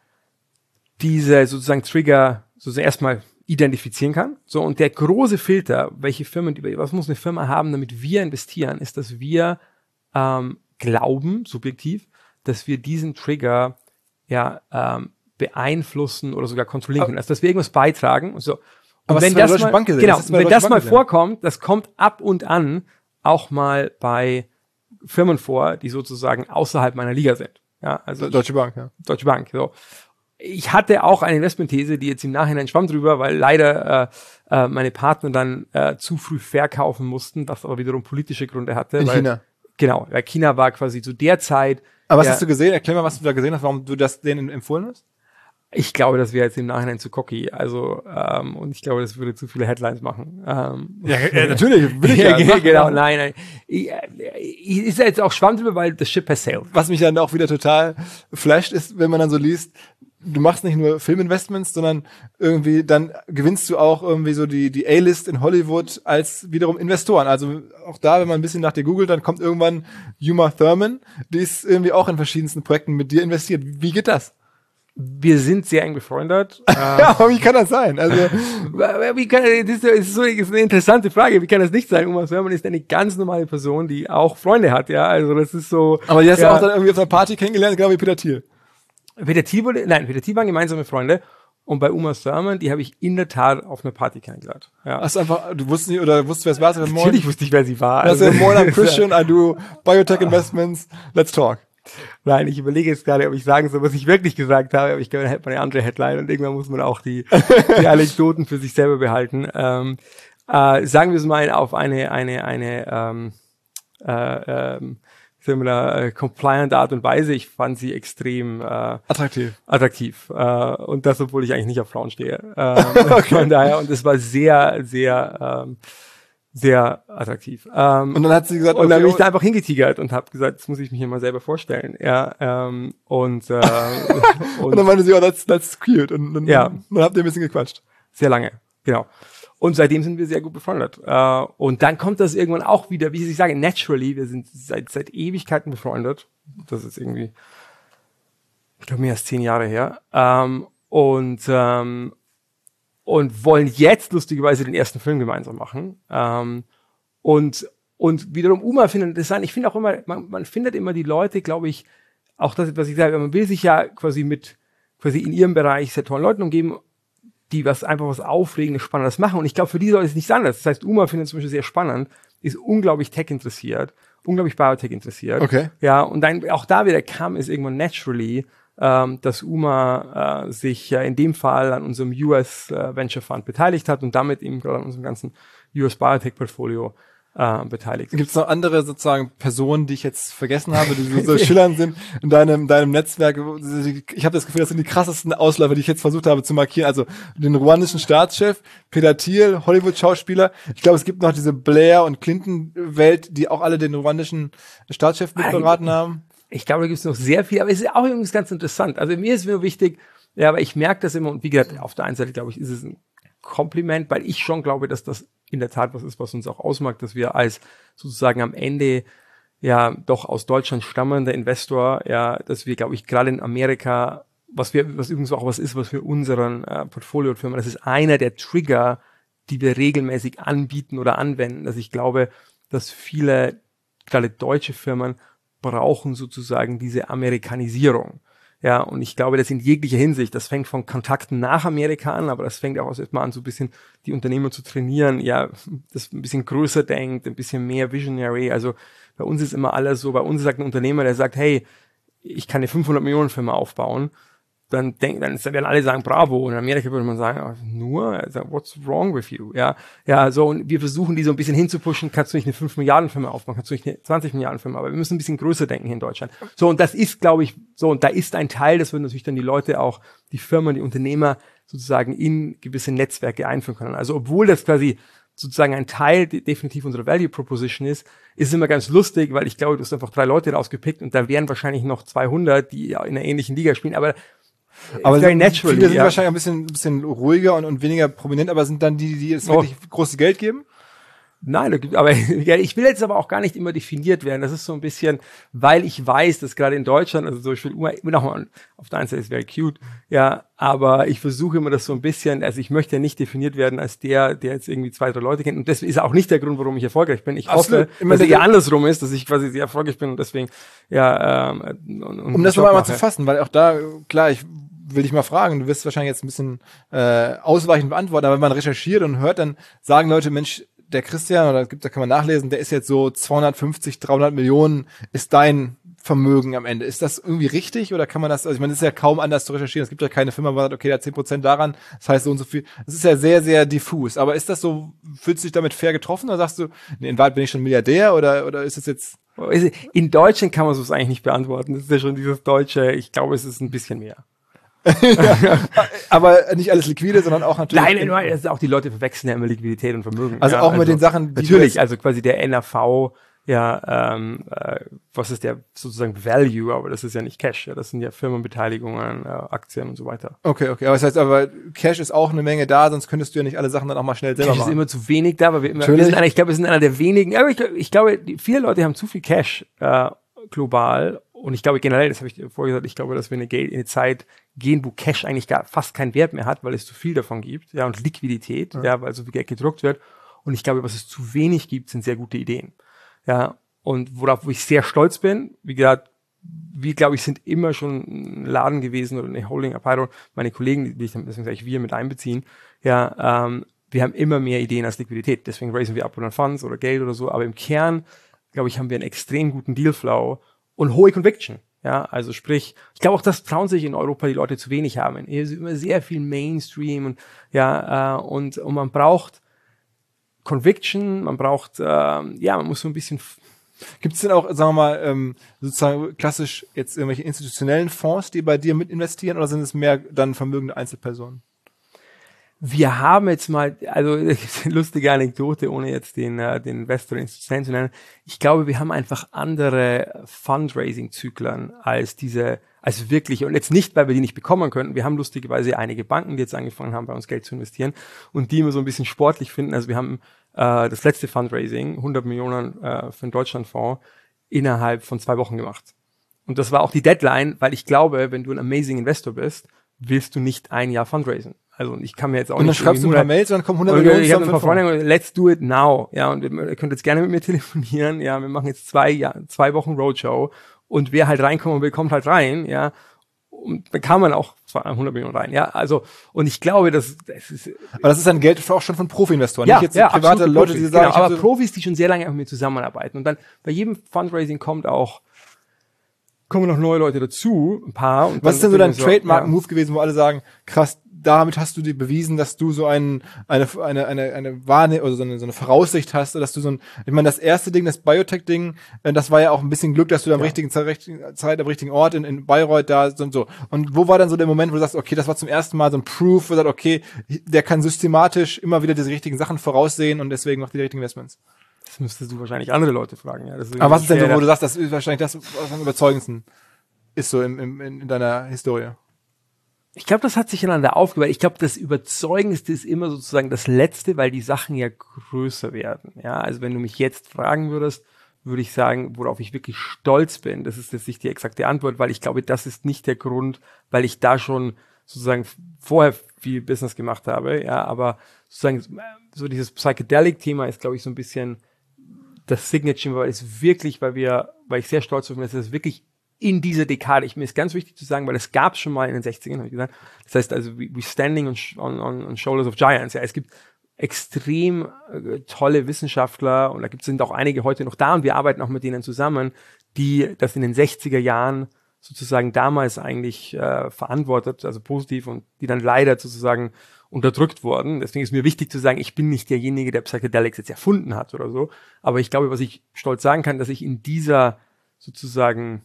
sozusagen Trigger sozusagen erstmal identifizieren kann. So, und der große Filter, was muss eine Firma haben, damit wir investieren, ist, dass wir glauben, subjektiv, dass wir diesen Trigger beeinflussen oder sogar kontrollieren können. Also, dass wir irgendwas beitragen und so. Und aber wenn das das mal, mal, gesehen. genau, Das wenn das mal vorkommt, das kommt ab und an auch mal bei Firmen vor, die sozusagen außerhalb meiner Liga sind. Ja, also Deutsche Bank, ja. Deutsche Bank, so. Ich hatte auch eine Investmentthese, die jetzt im Nachhinein schwamm drüber, weil leider meine Partner dann zu früh verkaufen mussten, was aber wiederum politische Gründe hatte. In China. Genau, weil China war quasi zu der Zeit. Aber was hast du gesehen? Erklär mal, was du da gesehen hast, warum du das denen empfohlen hast. Ich glaube, das wäre jetzt im Nachhinein zu cocky. Also, und ich glaube, das würde zu viele Headlines machen. Ja, natürlich. Will ich ja, genau, nein. Ist ja jetzt auch schwamm drüber, weil das Ship has sailed. Was mich dann auch wieder total flasht, ist, wenn man dann so liest, du machst nicht nur Filminvestments, sondern irgendwie dann gewinnst du auch irgendwie so die A-List in Hollywood als wiederum Investoren. Also auch da, wenn man ein bisschen nach dir googelt, dann kommt irgendwann Uma Thurman, die ist irgendwie auch in verschiedensten Projekten mit dir investiert. Wie geht das? Wir sind sehr eng befreundet. Ja, aber wie kann das sein? Also, das ist eine interessante Frage. Wie kann das nicht sein? Uma Thurman ist eine ganz normale Person, die auch Freunde hat, ja. Also das ist so. Aber die hast du auch dann irgendwie auf einer Party kennengelernt, genau wie Peter Thiel. Peter Thiel waren gemeinsame Freunde. Und bei Uma Thurman, die habe ich in der Tat auf einer Party kennengelernt. Ja. Hast du einfach, du wusstest nicht, oder wusstest, wer es war? Natürlich wusste ich, wer sie war. Also, I'm Christian, I do Biotech Investments, let's talk. Nein, ich überlege jetzt gerade, ob ich sagen soll, was ich wirklich gesagt habe, aber ich glaube, dann hätte man eine andere Headline und irgendwann muss man auch die Anekdoten für sich selber behalten. Sagen wir es mal auf eine compliant Art und Weise. Ich fand sie extrem attraktiv. Und das, obwohl ich eigentlich nicht auf Frauen stehe. Okay. Von daher, und es war sehr, sehr sehr attraktiv. Und dann hat sie gesagt, und dann bin ich da einfach hingetigert und habe gesagt, das muss ich mich hier mal selber vorstellen. Ja, und dann meinte sie, oh, that's cute. Und dann habt ihr ein bisschen gequatscht. Sehr lange, genau. Und seitdem sind wir sehr gut befreundet. Und dann kommt das irgendwann auch wieder, wie ich sage, naturally, wir sind seit Ewigkeiten befreundet. Das ist irgendwie, ich glaube, mehr als 10 Jahre her. Und wollen jetzt lustigerweise den ersten Film gemeinsam machen. Und wiederum Uma findet interessant. Ich finde auch immer, man findet immer die Leute, glaube ich, auch das, was ich sage, man will sich ja quasi in ihrem Bereich sehr tollen Leuten umgeben, die einfach was Aufregendes, Spannendes machen. Und ich glaube, für die Leute ist nichts anderes. Das heißt, Uma findet zum Beispiel sehr spannend, ist unglaublich Tech interessiert, unglaublich Biotech interessiert. Okay. Ja, und dann auch da wieder kam es irgendwann naturally, dass Uma sich in dem Fall an unserem US Venture Fund beteiligt hat und damit eben gerade an unserem ganzen US Biotech Portfolio beteiligt. Gibt es noch andere sozusagen Personen, die ich jetzt vergessen habe, die so schillernd sind in deinem Netzwerk? Ich habe das Gefühl, das sind die krassesten Ausläufer, die ich jetzt versucht habe zu markieren. Also den ruandischen Staatschef, Peter Thiel, Hollywood-Schauspieler. Ich glaube, es gibt noch diese Blair- und Clinton-Welt, die auch alle den ruandischen Staatschef mitberaten haben. Ich glaube, da gibt es noch sehr viel, aber es ist auch übrigens ganz interessant. Also mir ist nur wichtig, ja, aber ich merke das immer und wie gesagt, auf der einen Seite, glaube ich, ist es ein Kompliment, weil ich schon glaube, dass das in der Tat was ist, was uns auch ausmacht, dass wir als sozusagen am Ende ja doch aus Deutschland stammender Investor, ja, dass wir, glaube ich, gerade in Amerika, was übrigens auch was ist, was für unseren Portfolio-Firmen, das ist einer der Trigger, die wir regelmäßig anbieten oder anwenden. Also ich glaube, dass viele, gerade deutsche Firmen, brauchen sozusagen diese Amerikanisierung. Ja, und ich glaube, das in jeglicher Hinsicht, das fängt von Kontakten nach Amerika an, aber das fängt auch erstmal an, so ein bisschen die Unternehmer zu trainieren, ja, das ein bisschen größer denkt, ein bisschen mehr Visionary. Also bei uns ist immer alles so, bei uns sagt ein Unternehmer, der sagt, hey, ich kann eine 500 Millionen Firma aufbauen, dann werden alle sagen, bravo. Und in Amerika würde man sagen, nur, what's wrong with you? Ja, so, und wir versuchen, die so ein bisschen hinzupushen, kannst du nicht eine 5 Milliarden Firma aufbauen, kannst du nicht eine 20 Milliarden Firma, aber wir müssen ein bisschen größer denken hier in Deutschland. So, und das ist, glaube ich, so, und da ist ein Teil, das würden natürlich dann die Leute auch, die Firmen, die Unternehmer sozusagen in gewisse Netzwerke einführen können. Also, obwohl das quasi sozusagen ein Teil definitiv unserer Value Proposition ist es immer ganz lustig, weil ich glaube, du hast einfach 3 Leute rausgepickt und da wären wahrscheinlich noch 200, die in einer ähnlichen Liga spielen, aber very naturally, viele sind wahrscheinlich ein bisschen ruhiger und weniger prominent, aber sind dann die es wirklich großes Geld geben? Nein, aber ich will jetzt aber auch gar nicht immer definiert werden. Das ist so ein bisschen, weil ich weiß, dass gerade in Deutschland, also zum Beispiel, nochmal, auf der einen Seite ist very cute, ja, aber ich versuche immer das so ein bisschen, also ich möchte ja nicht definiert werden als der jetzt irgendwie 2, 3 Leute kennt. Und das ist auch nicht der Grund, warum ich erfolgreich bin. Ich hoffe, dass es eher andersrum ist, dass ich quasi sehr erfolgreich bin und deswegen, ja, um das mal zu fassen, weil auch da, klar, ich will ich mal fragen, du wirst wahrscheinlich jetzt ein bisschen ausweichend beantworten, aber wenn man recherchiert und hört, dann sagen Leute, Mensch, der Christian, oder da kann man nachlesen, der ist jetzt so 250, 300 Millionen ist dein Vermögen am Ende. Ist das irgendwie richtig oder kann man das, also ich meine, es ist ja kaum anders zu recherchieren. Es gibt ja keine Firma, wo man sagt, okay, der hat 10% daran, das heißt so und so viel. Es ist ja sehr, sehr diffus. Aber ist das so, fühlst du dich damit fair getroffen oder sagst du, nee, in Wahrheit bin ich schon Milliardär oder ist das jetzt... In Deutschland kann man sowas eigentlich nicht beantworten. Das ist ja schon dieses Deutsche, ich glaube, es ist ein bisschen mehr. Ja, aber nicht alles liquide, sondern auch natürlich... Nein, das ist auch die Leute verwechseln ja immer Liquidität und Vermögen. Also auch mit den Sachen... Natürlich, also quasi der NAV, was ist der sozusagen Value, aber das ist ja nicht Cash, ja, das sind ja Firmenbeteiligungen, Aktien und so weiter. Okay, aber das heißt aber, Cash ist auch eine Menge da, sonst könntest du ja nicht alle Sachen dann auch mal schnell selber machen. Cash ist immer zu wenig da, weil ich glaube, wir sind einer der wenigen, aber ich glaube, viele Leute haben zu viel Cash global und ich glaube generell, das habe ich vorher gesagt, ich glaube, dass wir in eine Zeit gehen, wo Cash eigentlich fast keinen Wert mehr hat, weil es zu viel davon gibt, ja, und Liquidität, ja, weil so viel Geld gedruckt wird und ich glaube, was es zu wenig gibt, sind sehr gute Ideen. Ja, und wo ich sehr stolz bin, wie gesagt, wir, glaube ich, sind immer schon ein Laden gewesen oder eine Holding Apparel. Meine Kollegen, die ich dann, deswegen sage ich, wir mit einbeziehen, ja, wir haben immer mehr Ideen als Liquidität. Deswegen raisen wir Upfront Funds oder Geld oder so. Aber im Kern, glaube ich, haben wir einen extrem guten Dealflow und hohe Conviction. Ja, also sprich, ich glaube auch, das trauen sich in Europa die Leute zu wenig haben. Hier ist immer sehr viel Mainstream und ja, und man braucht Conviction, man braucht, man muss so ein bisschen... Gibt es denn auch, sagen wir mal, sozusagen klassisch jetzt irgendwelche institutionellen Fonds, die bei dir mit investieren oder sind es mehr dann vermögende Einzelpersonen? Wir haben jetzt mal, also das ist eine lustige Anekdote, ohne jetzt den Investor institutionell zu nennen. Ich glaube, wir haben einfach andere Fundraising-Zyklen als wirklich, und jetzt nicht, weil wir die nicht bekommen können. Wir haben lustigerweise einige Banken, die jetzt angefangen haben, bei uns Geld zu investieren und die immer so ein bisschen sportlich finden. Also wir haben das letzte Fundraising, 100 Millionen für den Deutschlandfonds, innerhalb von 2 Wochen gemacht. Und das war auch die Deadline, weil ich glaube, wenn du ein amazing Investor bist, willst du nicht ein Jahr fundraisen. Also ich kann mir jetzt auch und nicht... Und dann schreibst du ein paar Mails und dann kommen 100 Millionen ich habe ein paar Freunde, let's do it now. Ja, und ihr könnt jetzt gerne mit mir telefonieren. Ja, wir machen jetzt 2 Wochen Roadshow und wer halt reinkommen will, kommt halt rein. Ja, und dann kann man auch 100 Millionen rein. Ja, also und ich glaube, das ist... Aber das ist dann Geld auch schon von Profi-Investoren, ja, nicht jetzt private Leute, die sagen... Genau, aber Profis, die schon sehr lange mit mir zusammenarbeiten. Und dann bei jedem Fundraising kommen noch neue Leute dazu, ein paar. Und was ist denn so dein Trademark-Move gewesen, wo alle sagen, krass, damit hast du dir bewiesen, dass du so eine Wahrnehmung, oder so eine Voraussicht hast, dass du ich meine, das erste Ding, das Biotech-Ding, das war ja auch ein bisschen Glück, dass du da am richtigen Zeit, am richtigen Ort in Bayreuth da und so. Und wo war dann so der Moment, wo du sagst, okay, das war zum ersten Mal so ein Proof, wo du sagst, okay, der kann systematisch immer wieder diese richtigen Sachen voraussehen und deswegen macht die richtigen Investments? Das müsstest du wahrscheinlich andere Leute fragen. Ja. Aber was ist denn so, wo du sagst, das ist wahrscheinlich das, was am überzeugendsten ist so in deiner Historie? Ich glaube, das hat sich ineinander aufgebaut. Ich glaube, das Überzeugendste ist immer sozusagen das Letzte, weil die Sachen ja größer werden. Ja, also wenn du mich jetzt fragen würdest, würde ich sagen, worauf ich wirklich stolz bin. Das ist jetzt nicht die exakte Antwort, weil ich glaube, das ist nicht der Grund, weil ich da schon sozusagen vorher viel Business gemacht habe. Ja, aber sozusagen so dieses Psychedelic-Thema ist, glaube ich, so ein bisschen das Signature, weil ich sehr stolz bin, dass es wirklich in dieser Dekade, mir ist ganz wichtig zu sagen, weil es gab schon mal in den 60ern, habe ich gesagt, das heißt also, we standing on shoulders of giants, ja, es gibt extrem tolle Wissenschaftler und sind auch einige heute noch da und wir arbeiten auch mit denen zusammen, die das in den 60er Jahren sozusagen damals eigentlich verantwortet, also positiv und die dann leider sozusagen unterdrückt wurden. Deswegen ist mir wichtig zu sagen, ich bin nicht derjenige, der Psychedelics jetzt erfunden hat oder so, aber ich glaube, was ich stolz sagen kann, dass ich in dieser sozusagen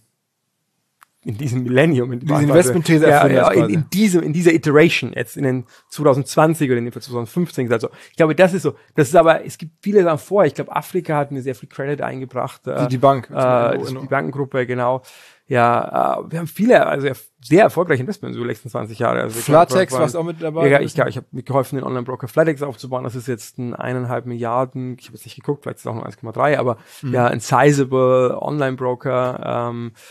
in diesem Millennium, in diese Investment-These in dieser Iteration, jetzt in den 2020 oder in den 2015, also ich glaube, das ist aber, es gibt viele Sachen vorher, ich glaube, Afrika hat mir sehr viel Credit eingebracht. Die Bank. Die Bankengruppe, genau. Ja, wir haben viele, also sehr erfolgreiche Investments über die letzten 20 Jahre. Also Flatex warst auch mit dabei? Ja, ich habe mitgeholfen, den Online-Broker Flatex aufzubauen. Das ist jetzt ein 1,5 Milliarden, ich habe jetzt nicht geguckt, vielleicht ist es auch nur 1,3, aber ja, ein sizable Online-Broker,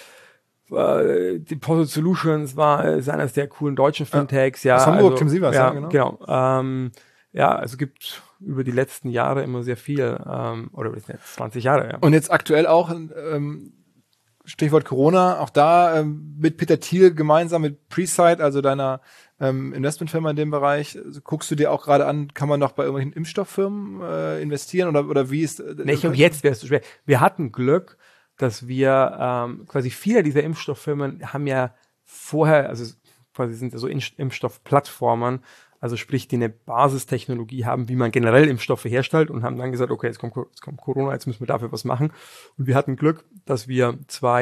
Deposit Solutions ist eines der coolen deutschen Fintechs. Ja, aus Hamburg, Tim Sievers, genau. Also gibt über die letzten Jahre immer sehr viel, oder über die letzten 20 Jahre, ja. Und jetzt aktuell auch, Stichwort Corona, auch da mit Peter Thiel gemeinsam mit Presight, also deiner Investmentfirma in dem Bereich, guckst du dir auch gerade an, kann man noch bei irgendwelchen Impfstofffirmen investieren oder wie ist... Ich glaube, jetzt wäre es zu schwer. Wir hatten Glück, dass wir quasi viele dieser Impfstofffirmen haben ja vorher, also quasi sind ja so Impfstoffplattformen, also sprich, die eine Basistechnologie haben, wie man generell Impfstoffe herstellt und haben dann gesagt, okay, jetzt kommt Corona, jetzt müssen wir dafür was machen. Und wir hatten Glück, dass wir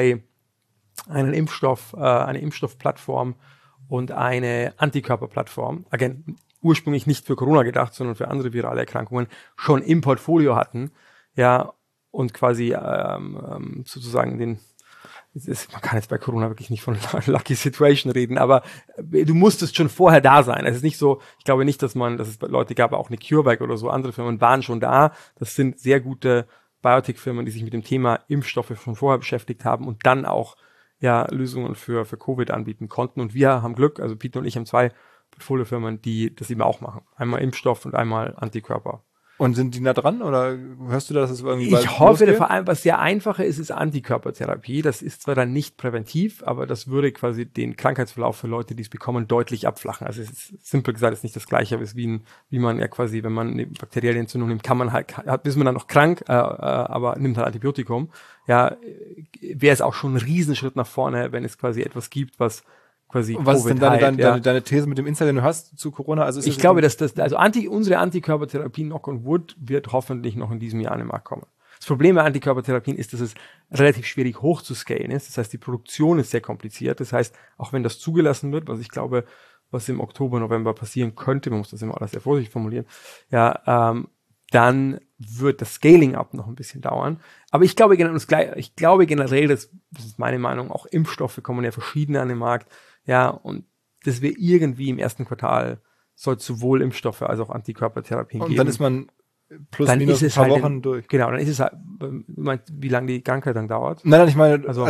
eine Impfstoffplattform und eine Antikörperplattform, again, ursprünglich nicht für Corona gedacht, sondern für andere virale Erkrankungen, schon im Portfolio hatten, ja, und quasi sozusagen man kann jetzt bei Corona wirklich nicht von Lucky Situation reden, aber du musstest schon vorher da sein. Es ist nicht so, ich glaube nicht, dass es Leute gab, auch eine CureVac oder so, andere Firmen waren schon da. Das sind sehr gute Biotech-Firmen, die sich mit dem Thema Impfstoffe schon vorher beschäftigt haben und dann auch ja Lösungen für Covid anbieten konnten. Und wir haben Glück, also Peter und ich haben 2 Portfoliofirmen, die das eben auch machen. Einmal Impfstoff und einmal Antikörper. Und sind die nah dran oder hörst du da, dass es irgendwie Ich hoffe, vor allem, was sehr einfacher ist Antikörpertherapie. Das ist zwar dann nicht präventiv, aber das würde quasi den Krankheitsverlauf für Leute, die es bekommen, deutlich abflachen. Also es ist simpel gesagt, es ist nicht das Gleiche, wie man ja quasi, wenn man eine bakterielle Entzündung nimmt, ist man dann noch krank, aber nimmt halt Antibiotikum. Ja, wäre es auch schon ein Riesenschritt nach vorne, wenn es quasi etwas gibt, was quasi was ist denn deine These mit dem Insight, den du hast zu Corona? Also ich glaube, dass unsere Antikörpertherapie Knock on Wood wird hoffentlich noch in diesem Jahr an den Markt kommen. Das Problem bei Antikörpertherapien ist, dass es relativ schwierig hoch zu scalen ist. Das heißt, die Produktion ist sehr kompliziert. Das heißt, auch wenn das zugelassen wird, was ich glaube, was im Oktober, November passieren könnte, man muss das immer alles sehr vorsichtig formulieren, ja, dann wird das Scaling-up noch ein bisschen dauern. Aber ich glaube generell, das ist meine Meinung, auch Impfstoffe kommen ja verschiedene an den Markt. Ja, und dass wir irgendwie im ersten Quartal soll es sowohl Impfstoffe als auch Antikörpertherapien geben. Und dann ist man plus minus ein paar Wochen durch. Genau, dann ist es halt, du meinst, wie lange die Krankheit dann dauert? Nein, ich meine, also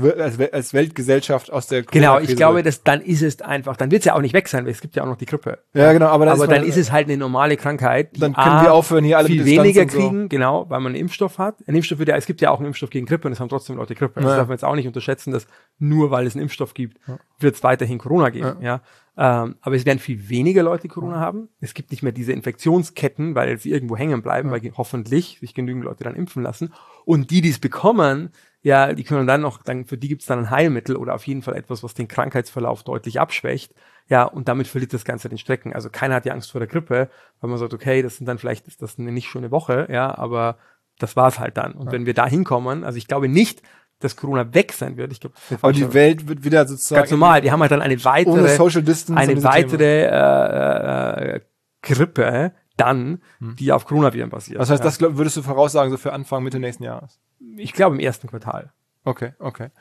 als Weltgesellschaft aus der Genau, ich glaube, dann ist es einfach, dann wird es ja auch nicht weg sein, weil es gibt ja auch noch die Grippe. Ja, genau, aber dann ist es halt eine normale Krankheit, die dann können wir aufhören, hier alle viel weniger kriegen, genau, weil man einen Impfstoff hat. Es gibt ja auch einen Impfstoff gegen Grippe und es haben trotzdem Leute Grippe. Das darf man jetzt auch nicht unterschätzen, dass nur weil es einen Impfstoff gibt, wird es weiterhin Corona geben, ja. Aber es werden viel weniger Leute Corona haben. Es gibt nicht mehr diese Infektionsketten, weil sie irgendwo hängen bleiben, weil hoffentlich sich genügend Leute dann impfen lassen. Und die es bekommen, ja, die können für die gibt es dann ein Heilmittel oder auf jeden Fall etwas, was den Krankheitsverlauf deutlich abschwächt. Ja, und damit verliert das Ganze den Strecken. Also keiner hat ja Angst vor der Grippe, weil man sagt, okay, ist das eine nicht schöne Woche, ja, aber das war's halt dann. Und wenn wir da hinkommen, also ich glaube nicht, dass Corona weg sein wird. Ich glaube, aber die Welt wird wieder sozusagen ganz normal. Die haben halt dann eine ohne Social Distance Grippe dann, die auf Coronaviren basiert. Was heißt, das würdest du voraussagen, so für Anfang, Mitte nächsten Jahres? Ich glaube im ersten Quartal. Okay.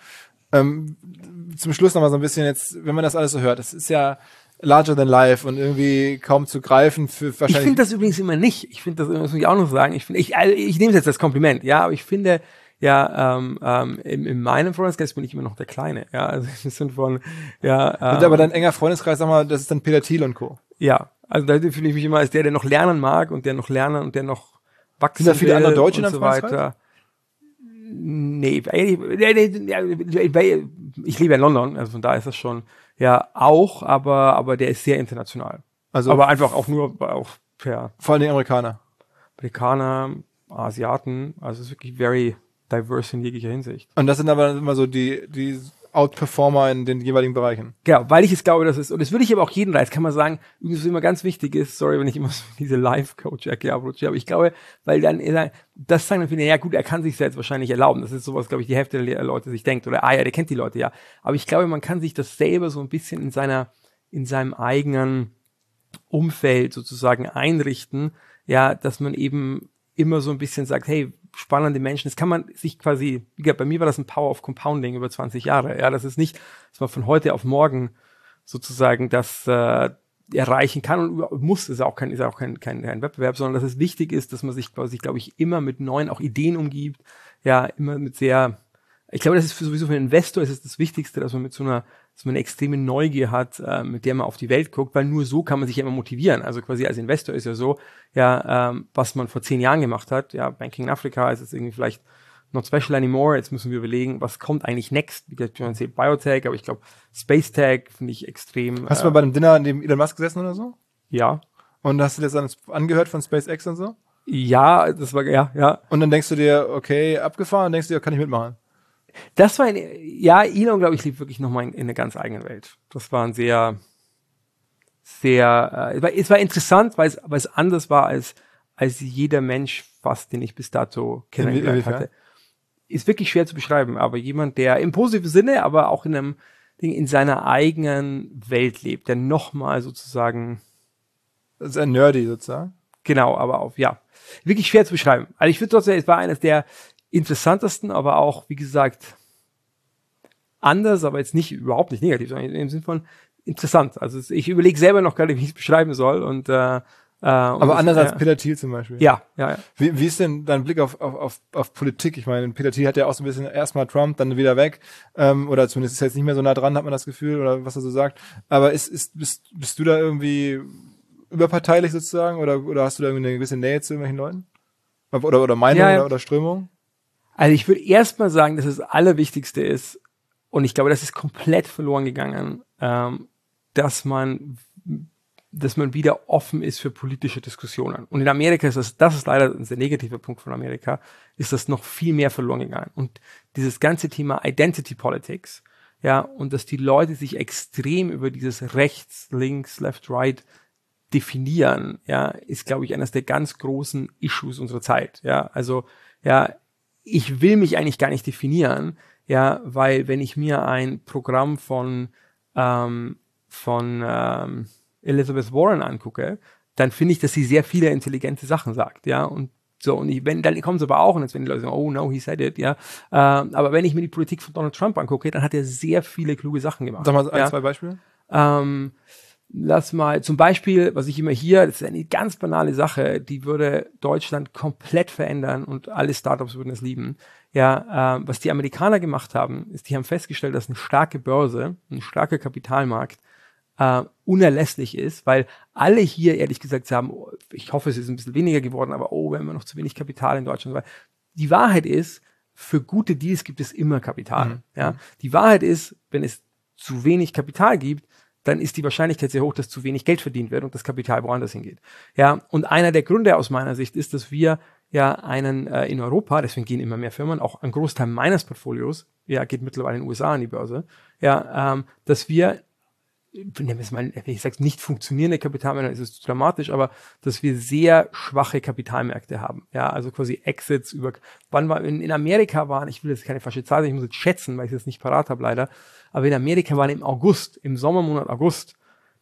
Zum Schluss nochmal so ein bisschen jetzt, wenn man das alles so hört, das ist ja larger than life und irgendwie kaum zu greifen für wahrscheinlich. Ich finde das übrigens immer nicht. Ich finde das, muss ich auch noch sagen. Ich nehme es jetzt als Kompliment, ja, aber ich finde, ja, in meinem Freundeskreis bin ich immer noch der Kleine, ja, also wir sind von, ja. Aber dein enger Freundeskreis, sag mal, das ist dann Peter Thiel und Co. Ja, also da fühle ich mich immer als der noch lernen mag und der noch lernen und der noch wachsen will. Sind da viele andere Deutsche in deinem Freundeskreis? Nee, ich lebe in London, also von da ist das schon, ja, auch, aber der ist sehr international. Also. Aber einfach auch per. Vor allem Amerikaner, Asiaten, also es ist wirklich very diverse in jeglicher Hinsicht. Und das sind aber immer so die Outperformer in den jeweiligen Bereichen. Genau, weil ich es glaube, und das würde ich aber auch jedem reizen, kann man sagen, was immer ganz wichtig ist, sorry, wenn ich immer so diese Life-Coach-Ecke abrutsche, aber ich glaube, weil dann, das sagen dann viele, ja gut, er kann sich selbst wahrscheinlich erlauben, das ist sowas, glaube ich, die Hälfte der Leute sich denkt, oder, ja, der kennt die Leute, ja, aber ich glaube, man kann sich das selber so ein bisschen in seinem eigenen Umfeld sozusagen einrichten, ja, dass man eben immer so ein bisschen sagt, hey, spannende Menschen, das kann man sich quasi, wie gesagt, bei mir war das ein Power of Compounding über 20 Jahre, ja, das ist nicht, dass man von heute auf morgen sozusagen das erreichen kann und muss, ist auch kein Wettbewerb, sondern dass es wichtig ist, dass man sich quasi, glaube ich, immer mit neuen auch Ideen umgibt, ja, immer mit ich glaube, das ist sowieso für einen Investor ist es das Wichtigste, dass man dass man eine extreme Neugier hat, mit der man auf die Welt guckt, weil nur so kann man sich ja immer motivieren. Also quasi als Investor ist ja so, ja, was man vor 10 Jahren gemacht hat, ja, Banking in Afrika ist es irgendwie vielleicht not special anymore. Jetzt müssen wir überlegen, was kommt eigentlich next? Wie gesagt, man sieht Biotech, aber ich glaube, Space Tech finde ich extrem. Hast du mal bei einem Dinner neben Elon Musk gesessen oder so? Ja. Und hast du das dann angehört von SpaceX und so? Ja, das war, ja. Und dann denkst du dir, okay, abgefahren, und denkst du dir, kann ich mitmachen? Das war Elon, glaube ich, lebt wirklich nochmal in einer ganz eigenen Welt. Das war ein sehr, es war interessant, weil es anders war als jeder Mensch fast, den ich bis dato kennengelernt hatte. Ist wirklich schwer zu beschreiben, aber jemand, der im positiven Sinne, aber auch in seiner eigenen Welt lebt, der nochmal sozusagen. Das ist ein Nerdy sozusagen. Genau, aber wirklich schwer zu beschreiben. Also ich würde trotzdem, es war eines der interessantesten, aber auch, wie gesagt, anders, aber jetzt überhaupt nicht negativ, sondern im Sinne von interessant. Also ich überlege selber noch gerade, wie ich es beschreiben soll und aber anders als Peter Thiel zum Beispiel. Ja. Wie ist denn dein Blick auf Politik? Ich meine, Peter Thiel hat ja auch so ein bisschen erstmal Trump, dann wieder weg, oder zumindest ist er jetzt nicht mehr so nah dran, hat man das Gefühl, oder was er so sagt. Aber bist du da irgendwie überparteilich sozusagen, oder hast du da irgendwie eine gewisse Nähe zu irgendwelchen Leuten? Oder Meinung oder Strömung? Also ich würde erstmal sagen, dass das Allerwichtigste ist, und ich glaube, das ist komplett verloren gegangen, dass man wieder offen ist für politische Diskussionen. Und in Amerika ist das ist leider ein sehr negativer Punkt von Amerika, ist das noch viel mehr verloren gegangen. Und dieses ganze Thema Identity Politics, ja, und dass die Leute sich extrem über dieses rechts, links, left, right definieren, ja, ist, glaube ich, eines der ganz großen Issues unserer Zeit. Ja, also, ja, ich will mich eigentlich gar nicht definieren, ja, weil wenn ich mir ein Programm von Elizabeth Warren angucke, dann finde ich, dass sie sehr viele intelligente Sachen sagt, ja, und so, und dann kommt es aber auch, und jetzt werden die Leute sagen, oh no, he said it, ja, aber wenn ich mir die Politik von Donald Trump angucke, dann hat er sehr viele kluge Sachen gemacht. Sag mal zwei Beispiele. Lass mal zum Beispiel, was ich immer hier, das ist eine ganz banale Sache, die würde Deutschland komplett verändern und alle Startups würden es lieben. Ja, was die Amerikaner gemacht haben, ist, die haben festgestellt, dass eine starke Börse, ein starker Kapitalmarkt unerlässlich ist, weil alle hier ehrlich gesagt sagen, ich hoffe, es ist ein bisschen weniger geworden, aber wir haben noch zu wenig Kapital in Deutschland. Weil die Wahrheit ist, für gute Deals gibt es immer Kapital. Ja, die Wahrheit ist, wenn es zu wenig Kapital gibt, dann ist die Wahrscheinlichkeit sehr hoch, dass zu wenig Geld verdient wird und das Kapital woanders hingeht. Ja, und einer der Gründe aus meiner Sicht ist, dass wir ja in Europa, deswegen gehen immer mehr Firmen, auch ein Großteil meines Portfolios, geht mittlerweile in den USA an die Börse, dass wir, ich sage nicht funktionierende Kapitalmärkte, ist es zu dramatisch, aber dass wir sehr schwache Kapitalmärkte haben. Ja, also quasi Exits wann wir in Amerika waren, ich will jetzt keine falsche Zahl sagen, ich muss jetzt schätzen, weil ich das nicht parat habe leider, aber in Amerika waren im Sommermonat August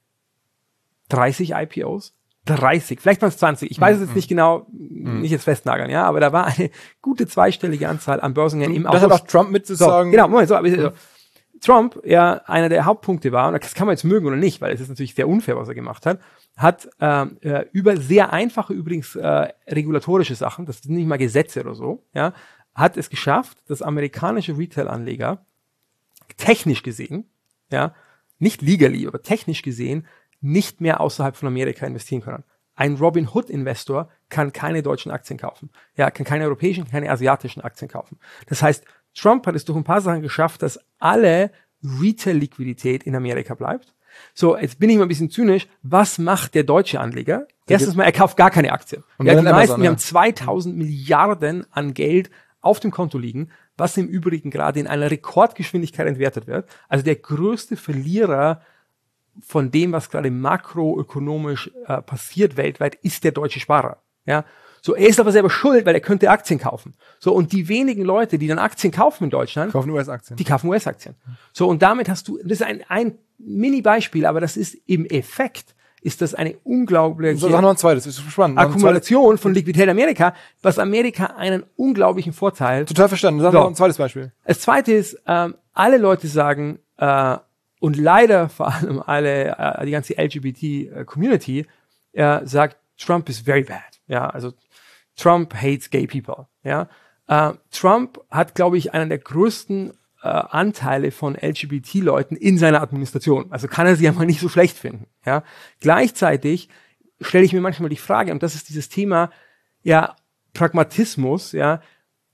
30 IPOs, 30, vielleicht waren es 20, ich weiß es jetzt nicht genau, nicht jetzt festnageln, ja, aber da war eine gute zweistellige Anzahl an Börsengängen im August. Das hat auch Trump mitzusagen. So, genau, Moment, so. Trump, einer der Hauptpunkte war, und das kann man jetzt mögen oder nicht, weil es ist natürlich sehr unfair, was er gemacht hat über sehr einfache übrigens regulatorische Sachen, das sind nicht mal Gesetze oder so, ja, hat es geschafft, dass amerikanische Retail-Anleger technisch gesehen, ja, nicht legally, aber technisch gesehen, nicht mehr außerhalb von Amerika investieren können. Ein Robinhood-Investor kann keine deutschen Aktien kaufen, kann keine europäischen, keine asiatischen Aktien kaufen. Das heißt, Trump hat es durch ein paar Sachen geschafft, dass alle Retail-Liquidität in Amerika bleibt. So, jetzt bin ich mal ein bisschen zynisch. Was macht der deutsche Anleger? Erstens mal, er kauft gar keine Aktien. Wir haben 2000 Milliarden an Geld auf dem Konto liegen, was im Übrigen gerade in einer Rekordgeschwindigkeit entwertet wird. Also der größte Verlierer von dem, was gerade makroökonomisch passiert weltweit, ist der deutsche Sparer. Ja, so, er ist aber selber schuld, weil er könnte Aktien kaufen. So, und die wenigen Leute, die dann Aktien kaufen in Deutschland, kaufen US-Aktien. Die kaufen US-Aktien. So, und damit hast du, das ist ein Mini-Beispiel, aber das ist im Effekt, ist das eine unglaubliche sag noch ein zweites, ist spannend. Akkumulation von Liquidität in Amerika, was Amerika einen unglaublichen Vorteil. Total verstanden. Sag noch ein zweites Beispiel. Das zweite ist, alle Leute sagen, und leider vor allem die ganze LGBT-Community sagt, Trump is very bad. Ja, also Trump hates gay people. Ja, Trump hat, glaube ich, einen der größten Anteile von LGBT-Leuten in seiner Administration. Also kann er sie ja mal nicht so schlecht finden. Ja, gleichzeitig stelle ich mir manchmal die Frage, und das ist dieses Thema, Pragmatismus. Ja,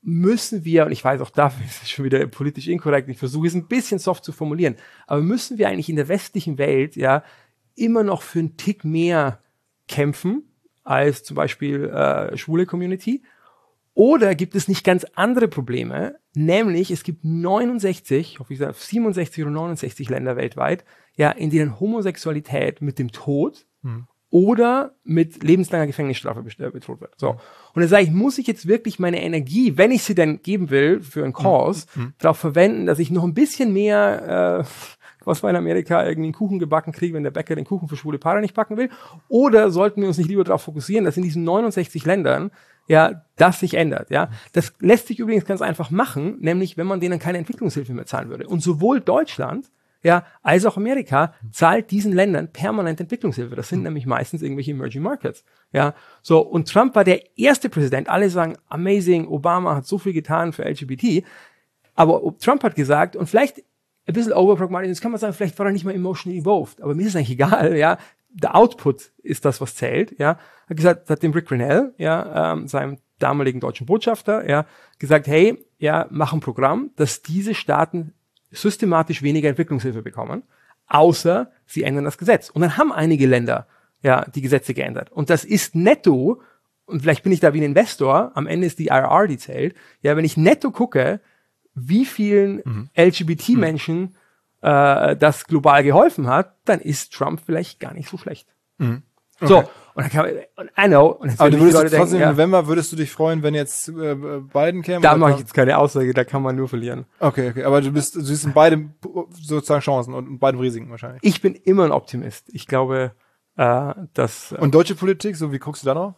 müssen wir, und ich weiß auch dafür ist es schon wieder politisch inkorrekt, ich versuche es ein bisschen soft zu formulieren, aber müssen wir eigentlich in der westlichen Welt ja immer noch für einen Tick mehr kämpfen als zum Beispiel schwule Community? Oder gibt es nicht ganz andere Probleme? Nämlich, es gibt 67 oder 69 Länder weltweit, ja, in denen Homosexualität mit dem Tod oder mit lebenslanger Gefängnisstrafe bedroht wird. So. Und dann sage ich, muss ich jetzt wirklich meine Energie, wenn ich sie denn geben will für einen Cause, darauf verwenden, dass ich noch ein bisschen mehr, was wir in Amerika irgendwie einen Kuchen gebacken kriege, wenn der Bäcker den Kuchen für schwule Paare nicht backen will? Oder sollten wir uns nicht lieber darauf fokussieren, dass in diesen 69 Ländern ja, das sich ändert, ja. Das lässt sich übrigens ganz einfach machen, nämlich wenn man denen keine Entwicklungshilfe mehr zahlen würde. Und sowohl Deutschland, ja, als auch Amerika zahlt diesen Ländern permanent Entwicklungshilfe. Das sind nämlich meistens irgendwelche Emerging Markets, ja. So, und Trump war der erste Präsident. Alle sagen, amazing, Obama hat so viel getan für LGBT. Aber Trump hat gesagt, und vielleicht ein bisschen overpragmatisch, jetzt kann man sagen, vielleicht war er nicht mal emotionally involved. Aber mir ist es eigentlich egal, ja. Der Output ist das, was zählt, ja. Hat gesagt, hat dem Rick Grenell, ja, seinem damaligen deutschen Botschafter, ja, gesagt, hey, ja, mach ein Programm, dass diese Staaten systematisch weniger Entwicklungshilfe bekommen, außer sie ändern das Gesetz. Und dann haben einige Länder, ja, die Gesetze geändert. Und das ist netto, und vielleicht bin ich da wie ein Investor, am Ende ist die IRR, die zählt, ja, wenn ich netto gucke, wie vielen LGBT-Menschen das global geholfen hat, dann ist Trump vielleicht gar nicht so schlecht. Okay. So, und dann kann man, I know. Und jetzt aber du würdest trotzdem denken, im November, würdest du dich freuen, wenn jetzt Biden käme? Da mache ich jetzt keine Aussage, da kann man nur verlieren. Okay, aber du siehst in beidem sozusagen Chancen und in beiden Risiken wahrscheinlich. Ich bin immer ein Optimist. Ich glaube, dass... Und deutsche Politik, so wie guckst du da noch?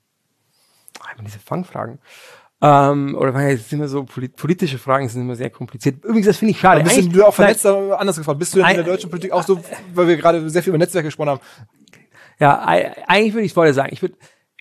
Diese Fangfragen. Oder weil es sind immer so politische Fragen, sind immer sehr kompliziert. Übrigens, das finde ich schade. Bist du auch vernetzt, anders gefragt. Bist du denn in der deutschen Politik auch so, weil wir gerade sehr viel über Netzwerke gesprochen haben? Ja, eigentlich würde ich es vorher sagen. Ich würde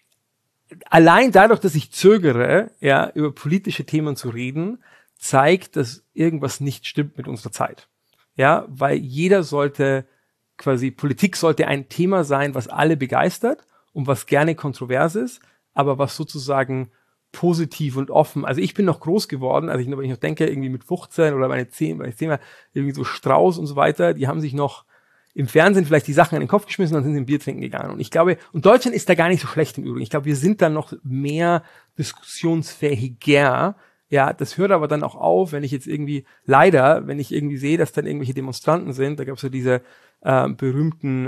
allein dadurch, dass ich zögere, ja, über politische Themen zu reden, zeigt, dass irgendwas nicht stimmt mit unserer Zeit. Ja, weil jeder sollte Politik sollte ein Thema sein, was alle begeistert und was gerne kontrovers ist, aber was sozusagen positiv und offen. Also ich bin noch groß geworden, also wenn ich noch denke, irgendwie mit 15 oder meine 10 Mal irgendwie so Strauß und so weiter, die haben sich noch im Fernsehen vielleicht die Sachen an den Kopf geschmissen und dann sind sie ein Bier trinken gegangen. Und ich glaube, und Deutschland ist da gar nicht so schlecht im Übrigen. Ich glaube, wir sind da noch mehr diskussionsfähiger. Ja, das hört aber dann auch auf, wenn ich jetzt irgendwie, wenn ich irgendwie sehe, dass dann irgendwelche Demonstranten sind, da gab es so diese berühmten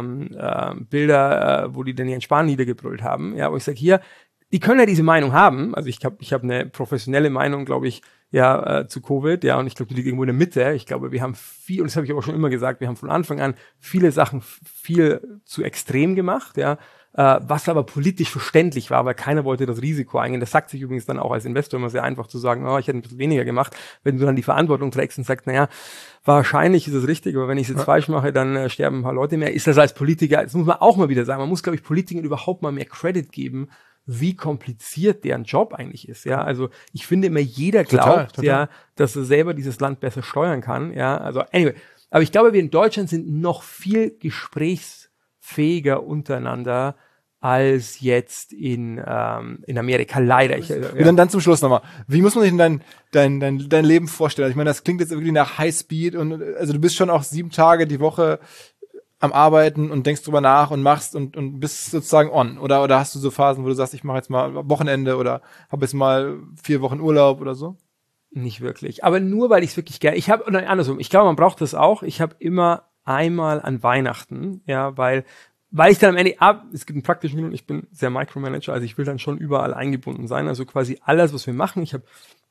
Bilder, wo die dann ihren Spahn niedergebrüllt haben, ja, wo ich sage, hier, die können ja diese Meinung haben, also ich hab eine professionelle Meinung, glaube ich, ja, zu Covid, ja, und ich glaube, die liegt irgendwo in der Mitte. Ich glaube, wir haben viel, und das habe ich aber schon immer gesagt, wir haben von Anfang an viele Sachen viel zu extrem gemacht, ja, was aber politisch verständlich war, weil keiner wollte das Risiko eingehen. Das sagt sich übrigens dann auch als Investor immer sehr einfach zu sagen, ich hätte ein bisschen weniger gemacht, wenn du dann die Verantwortung trägst und sagst, wahrscheinlich ist es richtig, aber wenn ich es jetzt falsch mache, dann sterben ein paar Leute mehr. Ist das als Politiker, das muss man auch mal wieder sagen, man muss, glaube ich, Politikern überhaupt mal mehr Credit geben, wie kompliziert deren Job eigentlich ist, ja, also ich finde immer, jeder glaubt, total. Ja, dass er selber dieses Land besser steuern kann, ja, also anyway, aber ich glaube, wir in Deutschland sind noch viel gesprächsfähiger untereinander als jetzt in Amerika, leider. Und dann zum Schluss nochmal, wie muss man sich denn dein Leben vorstellen? Also ich meine, das klingt jetzt wirklich nach Highspeed und also du bist schon auch 7 Tage die Woche am Arbeiten und denkst drüber nach und machst und bist sozusagen on. Oder hast du so Phasen, wo du sagst, ich mache jetzt mal Wochenende oder habe jetzt mal 4 Wochen Urlaub oder so? Nicht wirklich. Aber nur, weil ich es wirklich gerne... ich glaube, man braucht das auch. Ich habe immer einmal an Weihnachten, ja, weil ich dann am Ende es gibt einen praktischen Grund, ich bin sehr Micromanager, also ich will dann schon überall eingebunden sein. Also quasi alles, was wir machen. Ich habe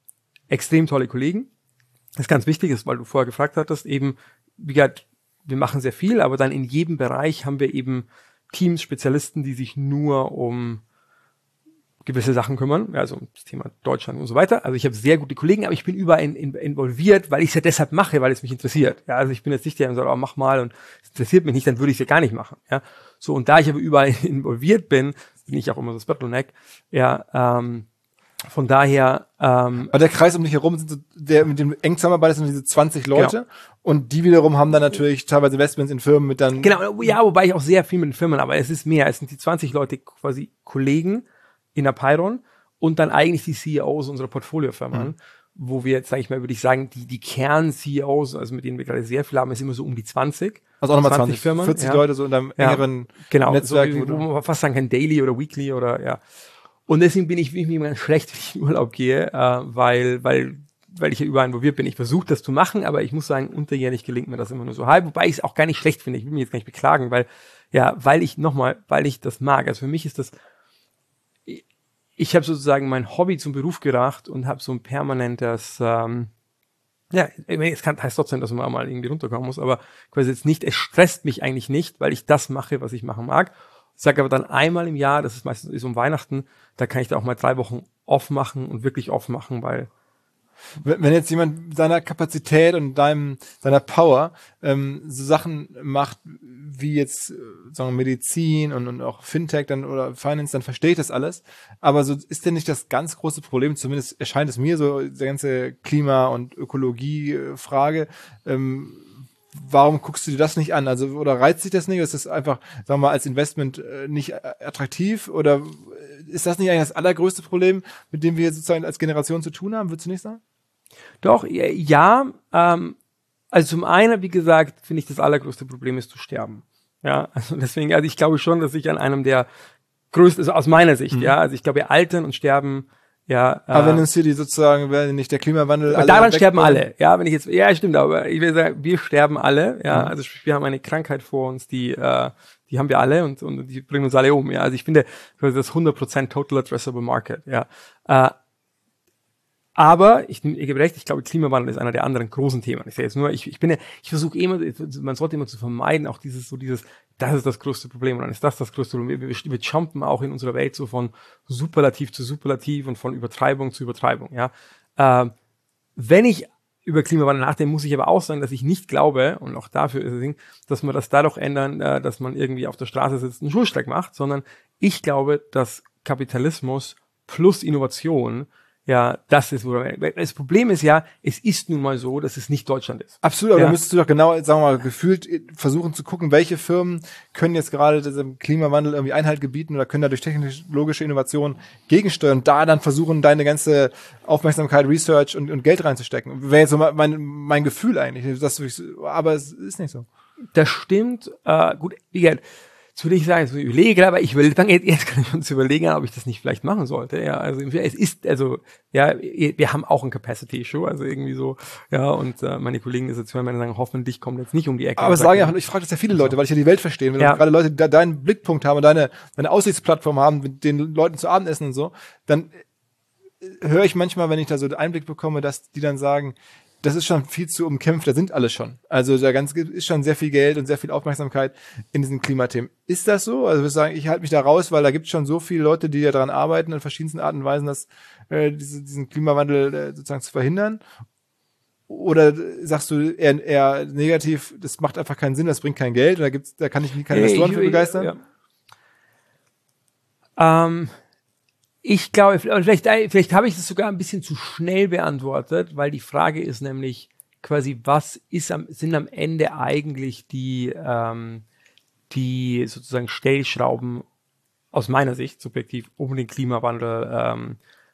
extrem tolle Kollegen. Das ist ganz wichtig, ist, weil du vorher gefragt hattest, eben, wie gesagt, wir machen sehr viel, aber dann in jedem Bereich haben wir eben Teams, Spezialisten, die sich nur um gewisse Sachen kümmern, also um das Thema Deutschland und so weiter. Also ich habe sehr gute Kollegen, aber ich bin überall involviert, weil ich es ja deshalb mache, weil es mich interessiert. Ja, also ich bin jetzt nicht der, der sagt, mach mal und es interessiert mich nicht, dann würde ich es ja gar nicht machen. Ja, so, und da ich aber überall involviert bin ich auch immer so das Bottleneck. Ja, von daher... aber der Kreis um dich herum, mit dem eng zusammenarbeitest, sind diese 20 Leute, genau. Und die wiederum haben dann natürlich teilweise Investments in Firmen mit dann... Genau, ja, wobei ich auch sehr viel mit den Firmen, aber es ist mehr, es sind die 20 Leute quasi Kollegen in der Pyron und dann eigentlich die CEOs unserer Portfoliofirmen, wo wir jetzt, sage ich mal, würde ich sagen, die Kern-CEOs, also mit denen wir gerade sehr viel haben, ist immer so um die 20. Also auch nochmal 20 Firmen. 40 Leute so in deinem engeren Netzwerk. So, wo man fast sagen kann, Daily oder Weekly oder, ja. Und deswegen bin ich mir ganz schlecht, wenn ich in Urlaub gehe, weil ich ja überall involviert bin. Ich versuche das zu machen, aber ich muss sagen, unterjährig gelingt mir das immer nur so halb, wobei ich es auch gar nicht schlecht finde. Ich will mich jetzt gar nicht beklagen, weil ich das mag. Also für mich ist das, ich habe sozusagen mein Hobby zum Beruf gemacht und habe so ein permanentes, es heißt trotzdem, dass man mal irgendwie runterkommen muss, aber quasi jetzt nicht, es stresst mich eigentlich nicht, weil ich das mache, was ich machen mag. Ich sage aber dann einmal im Jahr, das ist meistens um Weihnachten, da kann ich da auch mal 3 Wochen off machen und wirklich off machen, weil wenn jetzt jemand seiner Kapazität und seiner Power so Sachen macht, wie jetzt sagen wir Medizin und auch Fintech dann oder Finance, dann verstehe ich das alles. Aber so ist denn nicht das ganz große Problem, zumindest erscheint es mir so, die ganze Klima- und Ökologie-Frage, warum guckst du dir das nicht an? Also, oder reizt dich das nicht? Ist das einfach, sagen wir mal, als Investment nicht attraktiv? Oder ist das nicht eigentlich das allergrößte Problem, mit dem wir sozusagen als Generation zu tun haben? Würdest du nicht sagen? Doch, ja. Also zum einen, wie gesagt, finde ich, das allergrößte Problem ist zu sterben. Ja, also deswegen, also ich glaube schon, dass ich an einem der größten, also aus meiner Sicht, also ich glaube, altern und sterben, ja. Aber wenn uns hier die sozusagen, wenn nicht der Klimawandel. Daran sterben alle, ja, wenn ich jetzt, ja, stimmt, aber ich will sagen, wir sterben alle, ja, also wir haben eine Krankheit vor uns, die haben wir alle und die bringen uns alle um, ja. Also ich finde, das ist 100% Total Addressable Market, ja. Aber ich gebe recht, ich glaube, Klimawandel ist einer der anderen großen Themen. Ich sage jetzt nur, ich versuche immer, man sollte immer zu vermeiden, auch das ist das größte Problem und dann ist das größte Problem. Wir jumpen auch in unserer Welt so von Superlativ zu Superlativ und von Übertreibung zu Übertreibung, ja. Wenn ich über Klimawandel nachdenke, muss ich aber auch sagen, dass ich nicht glaube, und auch dafür ist es, dass man das dadurch ändern, dass man irgendwie auf der Straße sitzt und einen Schulstreik macht, sondern ich glaube, dass Kapitalismus plus Innovation, ja, das ist, das Problem ist ja, es ist nun mal so, dass es nicht Deutschland ist. Absolut, aber da müsstest du doch genau, sagen wir mal, gefühlt versuchen zu gucken, welche Firmen können jetzt gerade diesem Klimawandel irgendwie Einhalt gebieten oder können da durch technologische Innovation gegensteuern, da dann versuchen, deine ganze Aufmerksamkeit, Research und Geld reinzustecken. Wäre jetzt so mein Gefühl eigentlich, aber es ist nicht so. Das stimmt, gut, wie gesagt, jetzt würde ich sagen, ich überlege, aber fange jetzt kann ich uns überlegen, ob ich das nicht vielleicht machen sollte. Ja, also es ist, also ja, wir haben auch ein Capacity-Issue, also irgendwie so, ja, und meine Kollegen das jetzt hören, wenn sagen, hoffentlich kommt jetzt nicht um die Ecke. Aber ich frage das ja viele Leute, weil ich ja die Welt verstehe. Wenn gerade Leute, die deinen Blickpunkt haben und deine Aussichtsplattform haben, mit den Leuten zu Abendessen und so, dann höre ich manchmal, wenn ich da so den Einblick bekomme, dass die dann sagen, das ist schon viel zu umkämpft, da sind alle schon. Also da ist schon sehr viel Geld und sehr viel Aufmerksamkeit in diesen Klimathemen. Ist das so? Also ich würde sagen, ich halte mich da raus, weil da gibt es schon so viele Leute, die ja daran arbeiten, in verschiedensten Arten und Weisen, diesen Klimawandel sozusagen zu verhindern. Oder sagst du eher negativ, das macht einfach keinen Sinn, das bringt kein Geld, da kann ich keine Investoren für begeistern? Ja. Ich glaube, vielleicht habe ich das sogar ein bisschen zu schnell beantwortet, weil die Frage ist nämlich quasi, sind am Ende eigentlich die sozusagen Stellschrauben aus meiner Sicht subjektiv, um den Klimawandel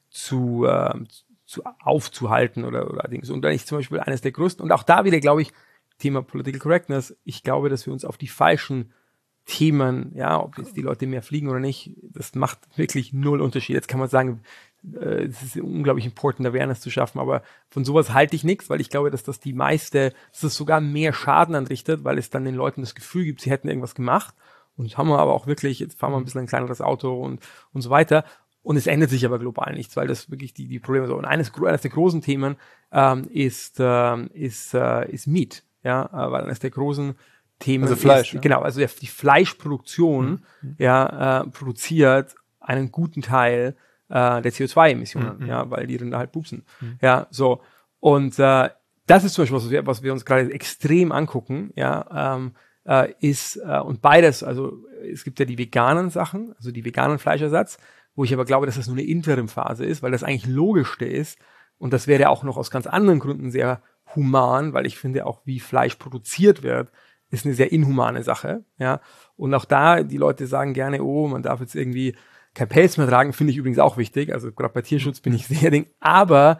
aufzuhalten oder Dings. Und dann ist zum Beispiel eines der größten, und auch da wieder, glaube ich, Thema Political Correctness, ich glaube, dass wir uns auf die falschen Themen, ja, ob jetzt die Leute mehr fliegen oder nicht, das macht wirklich null Unterschied. Jetzt kann man sagen, es ist unglaublich important, Awareness zu schaffen, aber von sowas halte ich nichts, weil ich glaube, dass das sogar mehr Schaden anrichtet, weil es dann den Leuten das Gefühl gibt, sie hätten irgendwas gemacht und jetzt haben wir aber auch wirklich, jetzt fahren wir ein bisschen ein kleineres Auto und so weiter und es ändert sich aber global nichts, weil das wirklich die Probleme sind. Und eines der großen Themen ist Meat, ja, weil eines der großen Themen also Fleisch, ist, genau, also die Fleischproduktion produziert einen guten Teil der CO2-Emissionen, ja, weil die Rinder halt pupsen. Ja, so. Und das ist zum Beispiel, was wir uns gerade extrem angucken, ja, und beides, also es gibt ja die veganen Sachen, also die veganen Fleischersatz, wo ich aber glaube, dass das nur eine Interimphase ist, weil das eigentlich logischste ist und das wäre auch noch aus ganz anderen Gründen sehr human, weil ich finde auch, wie Fleisch produziert wird, ist eine sehr inhumane Sache, ja. Und auch da, die Leute sagen gerne, oh, man darf jetzt irgendwie kein Pelz mehr tragen, finde ich übrigens auch wichtig. Also gerade bei Tierschutz bin ich sehr ding. Aber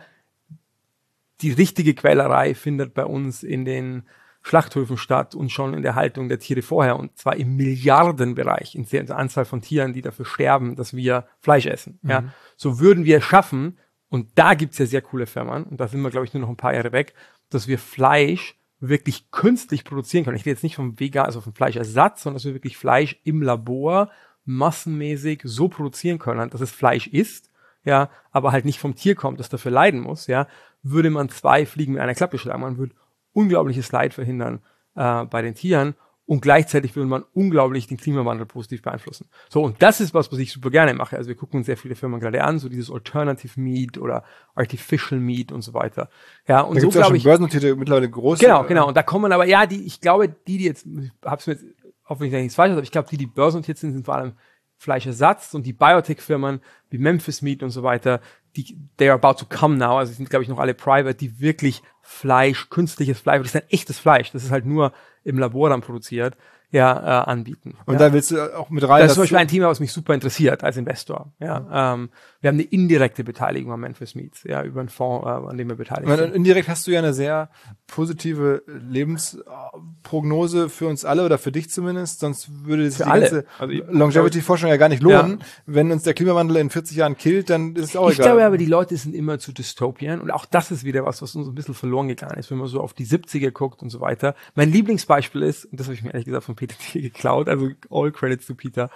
die richtige Quälerei findet bei uns in den Schlachthöfen statt und schon in der Haltung der Tiere vorher. Und zwar im Milliardenbereich, in der Anzahl von Tieren, die dafür sterben, dass wir Fleisch essen. Ja, so würden wir es schaffen, und da gibt's ja sehr coole Firmen, und da sind wir, glaube ich, nur noch ein paar Jahre weg, dass wir Fleisch wirklich künstlich produzieren können. Ich rede jetzt nicht vom Vegan, also vom Fleischersatz, sondern dass wir wirklich Fleisch im Labor massenmäßig so produzieren können, dass es Fleisch ist, ja, aber halt nicht vom Tier kommt, das dafür leiden muss, ja, würde man 2 Fliegen mit einer Klappe schlagen. Man würde unglaubliches Leid verhindern bei den Tieren und gleichzeitig würde man unglaublich den Klimawandel positiv beeinflussen. So, und das ist was ich super gerne mache. Also wir gucken uns sehr viele Firmen gerade an, so dieses Alternative Meat oder Artificial Meat und so weiter. Ja, und da so glaube ich. Börsennotierte mittlerweile große. Genau. Und da kommen aber, ja, ich glaube, die jetzt, ich hab's mir jetzt, hoffentlich nichts falsch, aber ich glaube, die börsennotiert sind vor allem Fleischersatz, und die Biotech-Firmen wie Memphis Meat und so weiter, they are about to come now, also sind, glaube ich, noch alle private, die wirklich Fleisch, künstliches Fleisch, das ist ein echtes Fleisch, das ist halt nur im Labor dann produziert, anbieten. Und da willst du auch mit rein. Das ist zum Beispiel ein Thema, was mich super interessiert als Investor. Ja, wir haben eine indirekte Beteiligung an Memphis Meats, ja, über einen Fonds, an dem wir beteiligt sind. Indirekt hast du ja eine sehr positive Lebensprognose für uns alle oder für dich zumindest, sonst würde sich die ganze Longevity-Forschung ja gar nicht lohnen. Ja. Wenn uns der Klimawandel in 40 Jahren killt, dann ist es auch egal. Ich glaube aber, die Leute sind immer zu Dystopien, und auch das ist wieder was uns ein bisschen verloren gegangen ist, wenn man so auf die 70er guckt und so weiter. Mein Lieblingsbeispiel ist, und das habe ich mir ehrlich gesagt von Peter Thiel geklaut, also all credits to Peter,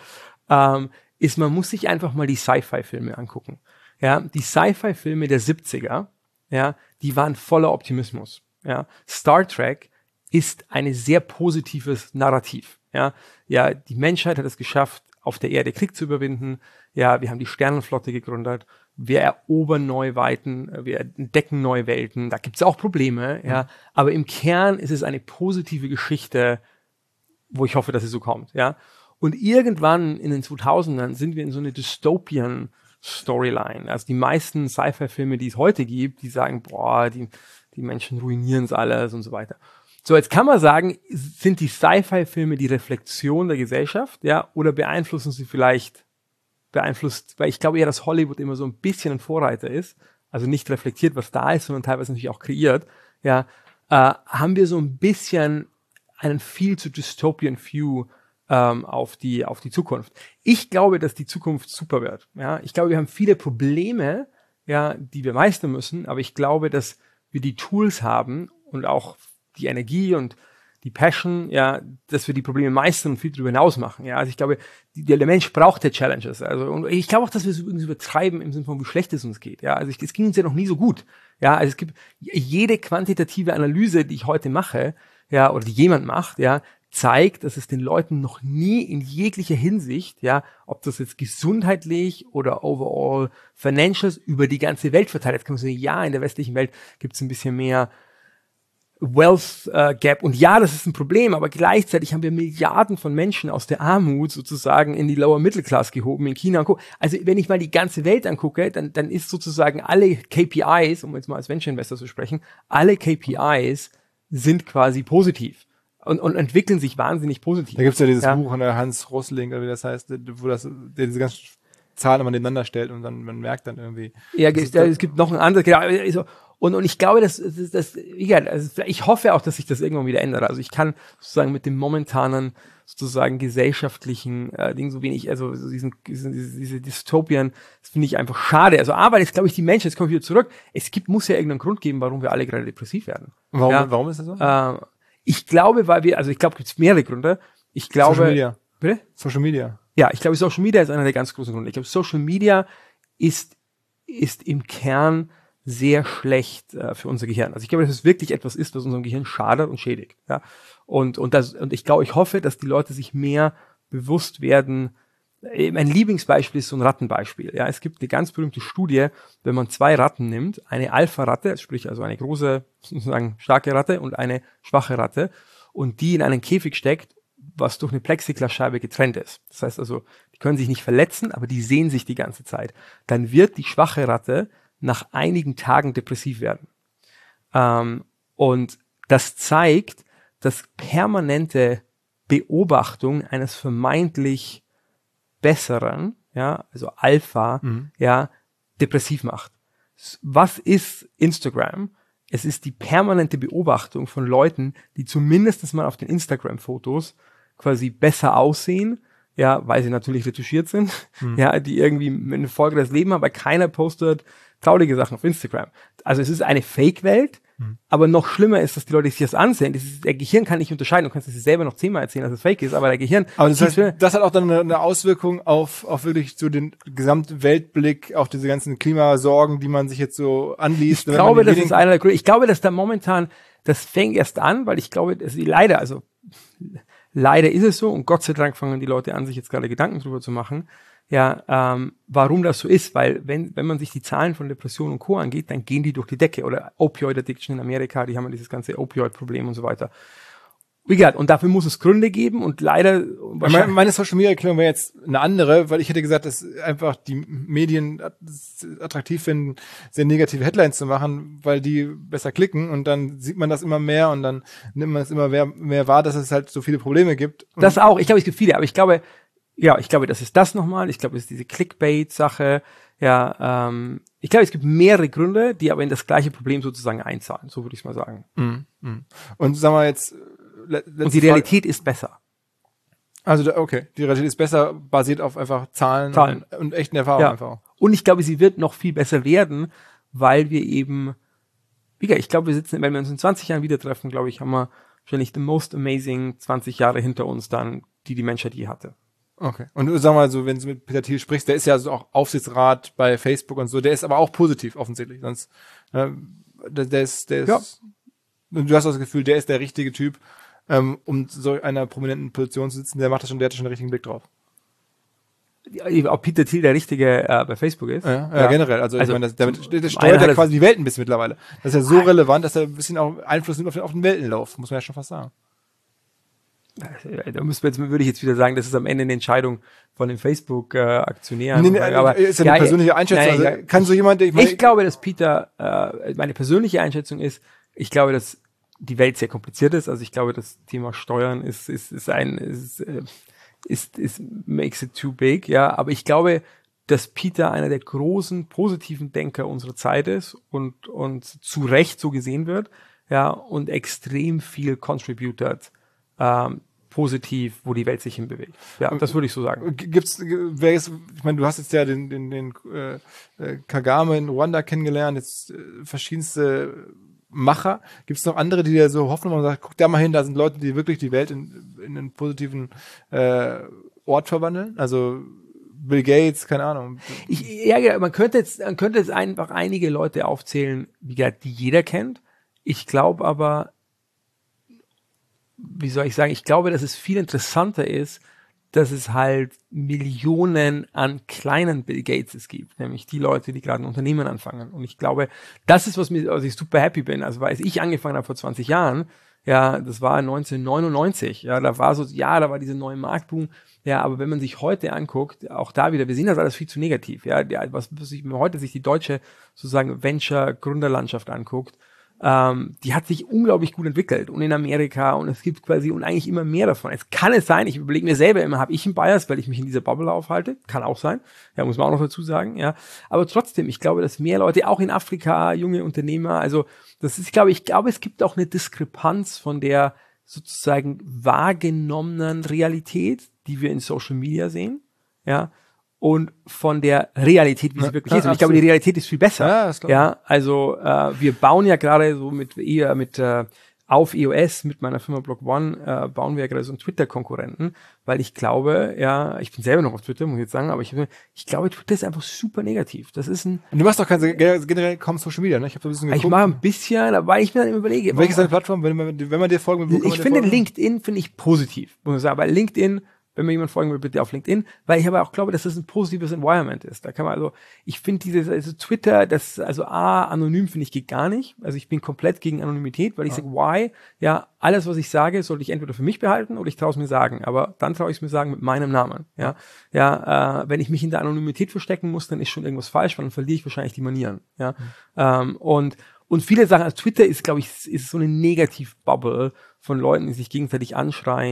ist, man muss sich einfach mal die Sci-Fi-Filme angucken. Ja, die Sci-Fi-Filme der 70er, ja, die waren voller Optimismus. Ja, Star Trek ist ein sehr positives Narrativ. Ja, die Menschheit hat es geschafft, auf der Erde Krieg zu überwinden. Ja, wir haben die Sternenflotte gegründet. Wir erobern neue Weiten, wir entdecken neue Welten. Da gibt's auch Probleme, ja, aber im Kern ist es eine positive Geschichte, wo ich hoffe, dass es so kommt, ja. Und irgendwann in den 2000ern sind wir in so eine Dystopian-Storyline. Also die meisten Sci-Fi-Filme, die es heute gibt, die sagen, boah, die Menschen ruinieren es alles und so weiter. So, jetzt kann man sagen, sind die Sci-Fi-Filme die Reflexion der Gesellschaft, ja, oder beeinflussen sie vielleicht, weil ich glaube eher, dass Hollywood immer so ein bisschen ein Vorreiter ist, also nicht reflektiert, was da ist, sondern teilweise natürlich auch kreiert, ja, haben wir so ein bisschen einen viel zu dystopian View auf die Zukunft. Ich glaube, dass die Zukunft super wird. Ja, ich glaube, wir haben viele Probleme, ja, die wir meistern müssen, aber ich glaube, dass wir die Tools haben und auch die Energie und die Passion, ja, dass wir die Probleme meistern und viel darüber hinaus machen. Ja, also ich glaube, der Mensch braucht ja Challenges. Also, und ich glaube auch, dass wir es übrigens übertreiben im Sinne von, wie schlecht es uns geht. Ja, also es ging uns ja noch nie so gut. Ja, also es gibt jede quantitative Analyse, die ich heute mache, ja, oder die jemand macht, ja, zeigt, dass es den Leuten noch nie in jeglicher Hinsicht, ja, ob das jetzt gesundheitlich oder overall Financials über die ganze Welt verteilt. Jetzt kann man sagen, ja, in der westlichen Welt gibt es ein bisschen mehr Wealth Gap, und ja, das ist ein Problem, aber gleichzeitig haben wir Milliarden von Menschen aus der Armut sozusagen in die Lower Middle Class gehoben in China und Co. Also wenn ich mal die ganze Welt angucke, dann ist sozusagen alle KPIs, um jetzt mal als Venture Investor zu sprechen, alle KPIs sind quasi positiv und entwickeln sich wahnsinnig positiv. Da gibt's ja dieses Buch von der Hans Rosling, oder wie das heißt, wo der diese ganzen Zahlen immer nebeneinander stellt und dann man merkt dann irgendwie. Ja, es gibt noch ein anderes, genau, also, und ich glaube, also ich hoffe auch, dass sich das irgendwann wieder ändert. Also ich kann sozusagen mit dem momentanen sozusagen gesellschaftlichen Ding so wenig, also diese Dystopien, das finde ich einfach schade. Also aber jetzt glaube ich, die Menschen, jetzt komme ich wieder zurück, muss ja irgendeinen Grund geben, warum wir alle gerade depressiv werden. Warum ist das so? Ich glaube, ich glaube, gibt es mehrere Gründe. Ich glaube, Social Media. Bitte? Social Media. Ja, ich glaube, Social Media ist einer der ganz großen Gründe. Ich glaube, Social Media ist im Kern sehr schlecht für unser Gehirn. Also ich glaube, dass es wirklich etwas ist, was unserem Gehirn schadet und schädigt. Ja? Und ich hoffe, dass die Leute sich mehr bewusst werden. Mein Lieblingsbeispiel ist so ein Rattenbeispiel. Ja, es gibt eine ganz berühmte Studie, wenn man 2 Ratten nimmt, eine Alpha-Ratte, sprich also eine große, sozusagen starke Ratte und eine schwache Ratte, und die in einen Käfig steckt, was durch eine Plexiglasscheibe getrennt ist. Das heißt also, die können sich nicht verletzen, aber die sehen sich die ganze Zeit. Dann wird die schwache Ratte nach einigen Tagen depressiv werden. Und das zeigt, dass permanente Beobachtung eines vermeintlich besseren, ja, also Alpha, ja, depressiv macht. Was ist Instagram? Es ist die permanente Beobachtung von Leuten, die zumindest mal auf den Instagram-Fotos quasi besser aussehen, ja, weil sie natürlich retuschiert sind, ja, die irgendwie ein erfolgreiches Leben haben, aber keiner postet traurige Sachen auf Instagram. Also es ist eine Fake-Welt, aber noch schlimmer ist, dass die Leute sich das ansehen. Der Gehirn kann nicht unterscheiden. Du kannst es dir selber noch 10-mal erzählen, dass es fake ist, aber der Gehirn... Aber das heißt, das hat auch dann eine Auswirkung auf wirklich so den gesamten Weltblick, auf diese ganzen Klimasorgen, die man sich jetzt so anliest. Ich glaube, das ist einer der Gründe. Ich glaube, dass da momentan, das fängt erst an, weil ich glaube, leider ist es so und Gott sei Dank fangen die Leute an, sich jetzt gerade Gedanken drüber zu machen, ja, warum das so ist, weil wenn man sich die Zahlen von Depressionen und Co. angeht, dann gehen die durch die Decke oder Opioid-Addiction in Amerika, die haben ja dieses ganze Opioid-Problem und so weiter. Wie gesagt, und dafür muss es Gründe geben und leider... Meine Social-Media-Erklärung wäre jetzt eine andere, weil ich hätte gesagt, dass einfach die Medien attraktiv finden, sehr negative Headlines zu machen, weil die besser klicken und dann sieht man das immer mehr und dann nimmt man es immer mehr wahr, dass es halt so viele Probleme gibt. Das auch, ich glaube, es gibt viele, aber ich glaube, das ist das nochmal. Ich glaube, es ist diese Clickbait-Sache. Ja, ich glaube, es gibt mehrere Gründe, die aber in das gleiche Problem sozusagen einzahlen. So würde ich es mal sagen. Und sagen wir jetzt... Und die Realität ist besser. Also, okay, die Realität ist besser, basiert auf einfach Zahlen. Und echten Erfahrungen ja. einfach. Und ich glaube, sie wird noch viel besser werden, weil wir eben, ich glaube, wenn wir uns in 20 Jahren wieder treffen, glaube ich, haben wir wahrscheinlich the most amazing 20 Jahre hinter uns dann, die Menschheit je hatte. Okay. Und sag mal so, wenn du mit Peter Thiel sprichst, der ist ja so auch Aufsichtsrat bei Facebook und so, der ist aber auch positiv, offensichtlich. Sonst, der ist, ja. Du hast das Gefühl, der ist der richtige Typ, um so einer prominenten Position zu sitzen, der hat schon den richtigen Blick drauf. Ob Peter Thiel der Richtige bei Facebook ist? Ja, generell. Also ich meine, der steuert ja quasi die Welt ein bisschen mittlerweile. Das ist ja so relevant, dass er ein bisschen auch Einfluss nimmt auf den Weltenlauf, muss man ja schon fast sagen. Da würde ich jetzt wieder sagen, das ist am Ende eine Entscheidung von den Facebook-Aktionären. Aber ist ja eine persönliche Einschätzung. Also, kann so jemand... Ich glaube, dass Peter, meine persönliche Einschätzung ist, ich glaube, dass die Welt sehr kompliziert ist. Also ich glaube, das Thema Steuern makes it too big, ja. Aber ich glaube, dass Peter einer der großen positiven Denker unserer Zeit ist und zu Recht so gesehen wird, ja, und extrem viel contributed, positiv, wo die Welt sich hinbewegt. Ja, das würde ich so sagen. Ich meine, du hast jetzt ja den Kagame in Ruanda kennengelernt, jetzt verschiedenste Macher. Gibt es noch andere, die dir so hoffen, man sagt, guck da mal hin, da sind Leute, die wirklich die Welt in einen positiven Ort verwandeln? Also Bill Gates, keine Ahnung. Man könnte jetzt einfach einige Leute aufzählen, die jeder kennt. Ich glaube aber, wie soll ich sagen, ich glaube, dass es viel interessanter ist, dass es halt Millionen an kleinen Bill Gateses gibt, nämlich die Leute, die gerade ein Unternehmen anfangen. Und ich glaube, das ist, also ich super happy bin. Also, als ich angefangen habe vor 20 Jahren, ja, das war 1999, ja, da war diese neue Marktboom. Ja, aber wenn man sich heute anguckt, auch da wieder, wir sehen das alles viel zu negativ. Ja, was wenn man heute sich die deutsche sozusagen Venture-Gründerlandschaft anguckt, die hat sich unglaublich gut entwickelt und in Amerika und es gibt quasi und eigentlich immer mehr davon. Es kann sein, ich überlege mir selber immer, habe ich einen Bias, weil ich mich in dieser Bubble aufhalte? Kann auch sein. Ja, muss man auch noch dazu sagen, ja. Aber trotzdem, ich glaube, dass mehr Leute, auch in Afrika, junge Unternehmer, also das ist, ich glaube, es gibt auch eine Diskrepanz von der sozusagen wahrgenommenen Realität, die wir in Social Media sehen, ja, und von der Realität, wie sie wirklich ist. Und ich glaube, die Realität ist viel besser. Ja, also wir bauen ja gerade so auf EOS mit meiner Firma Block One bauen wir ja gerade so einen Twitter-Konkurrenten, weil ich glaube, ja, ich bin selber noch auf Twitter, muss ich jetzt sagen, aber ich glaube, Twitter ist einfach super negativ. Das ist Und du machst doch generell kaum Social Media, ne? Ich habe so ein bisschen geguckt. Ich mache ein bisschen, weil ich mir dann überlege. Welche ist deine Plattform, wenn man dir folgen will? Ich finde LinkedIn positiv, muss ich sagen, weil LinkedIn, wenn mir jemand folgen will, bitte auf LinkedIn, weil ich aber auch glaube, dass das ein positives Environment ist. Da kann man ich finde Twitter, anonym finde ich geht gar nicht. Also ich bin komplett gegen Anonymität, weil ich sage, why? Ja, alles, was ich sage, sollte ich entweder für mich behalten oder ich traue es mir sagen. Aber dann traue ich es mir sagen mit meinem Namen. Ja, wenn ich mich in der Anonymität verstecken muss, dann ist schon irgendwas falsch, weil dann verliere ich wahrscheinlich die Manieren. Ja, und viele Sachen, also Twitter ist, glaube ich, ist so eine Negativ-Bubble von Leuten, die sich gegenseitig anschreien.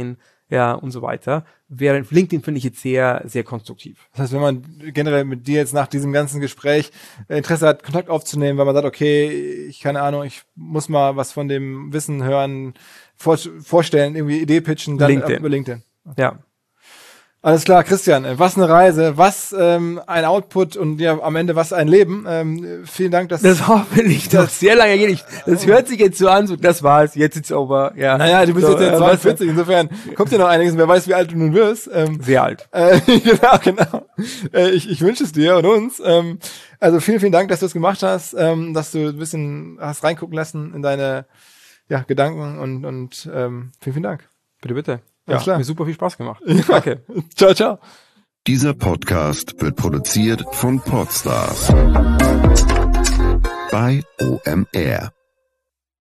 ja, und so weiter. Während LinkedIn finde ich jetzt sehr, sehr konstruktiv. Das heißt, wenn man generell mit dir jetzt nach diesem ganzen Gespräch Interesse hat, Kontakt aufzunehmen, weil man sagt, okay, ich muss mal was von dem Wissen hören, vorstellen, irgendwie Idee pitchen, dann über LinkedIn. Okay. Ja. Alles klar, Christian, was eine Reise, was ein Output und ja am Ende was ein Leben. Vielen Dank, dass das hoffentlich noch sehr lange geht. Das hört sich jetzt so an, so das war's, jetzt ist over. Ja. Naja, du bist jetzt 42, insofern kommt ja noch einiges und wer weiß, wie alt du nun wirst. Sehr alt. Genau. Ich wünsche es dir und uns. Also vielen Dank, dass du es gemacht hast, dass du ein bisschen hast reingucken lassen in deine Gedanken und vielen Dank. Bitte. Ja, klar. Mir super viel Spaß gemacht. Ja. Danke. Ciao, ciao. Dieser Podcast wird produziert von Podstars bei OMR.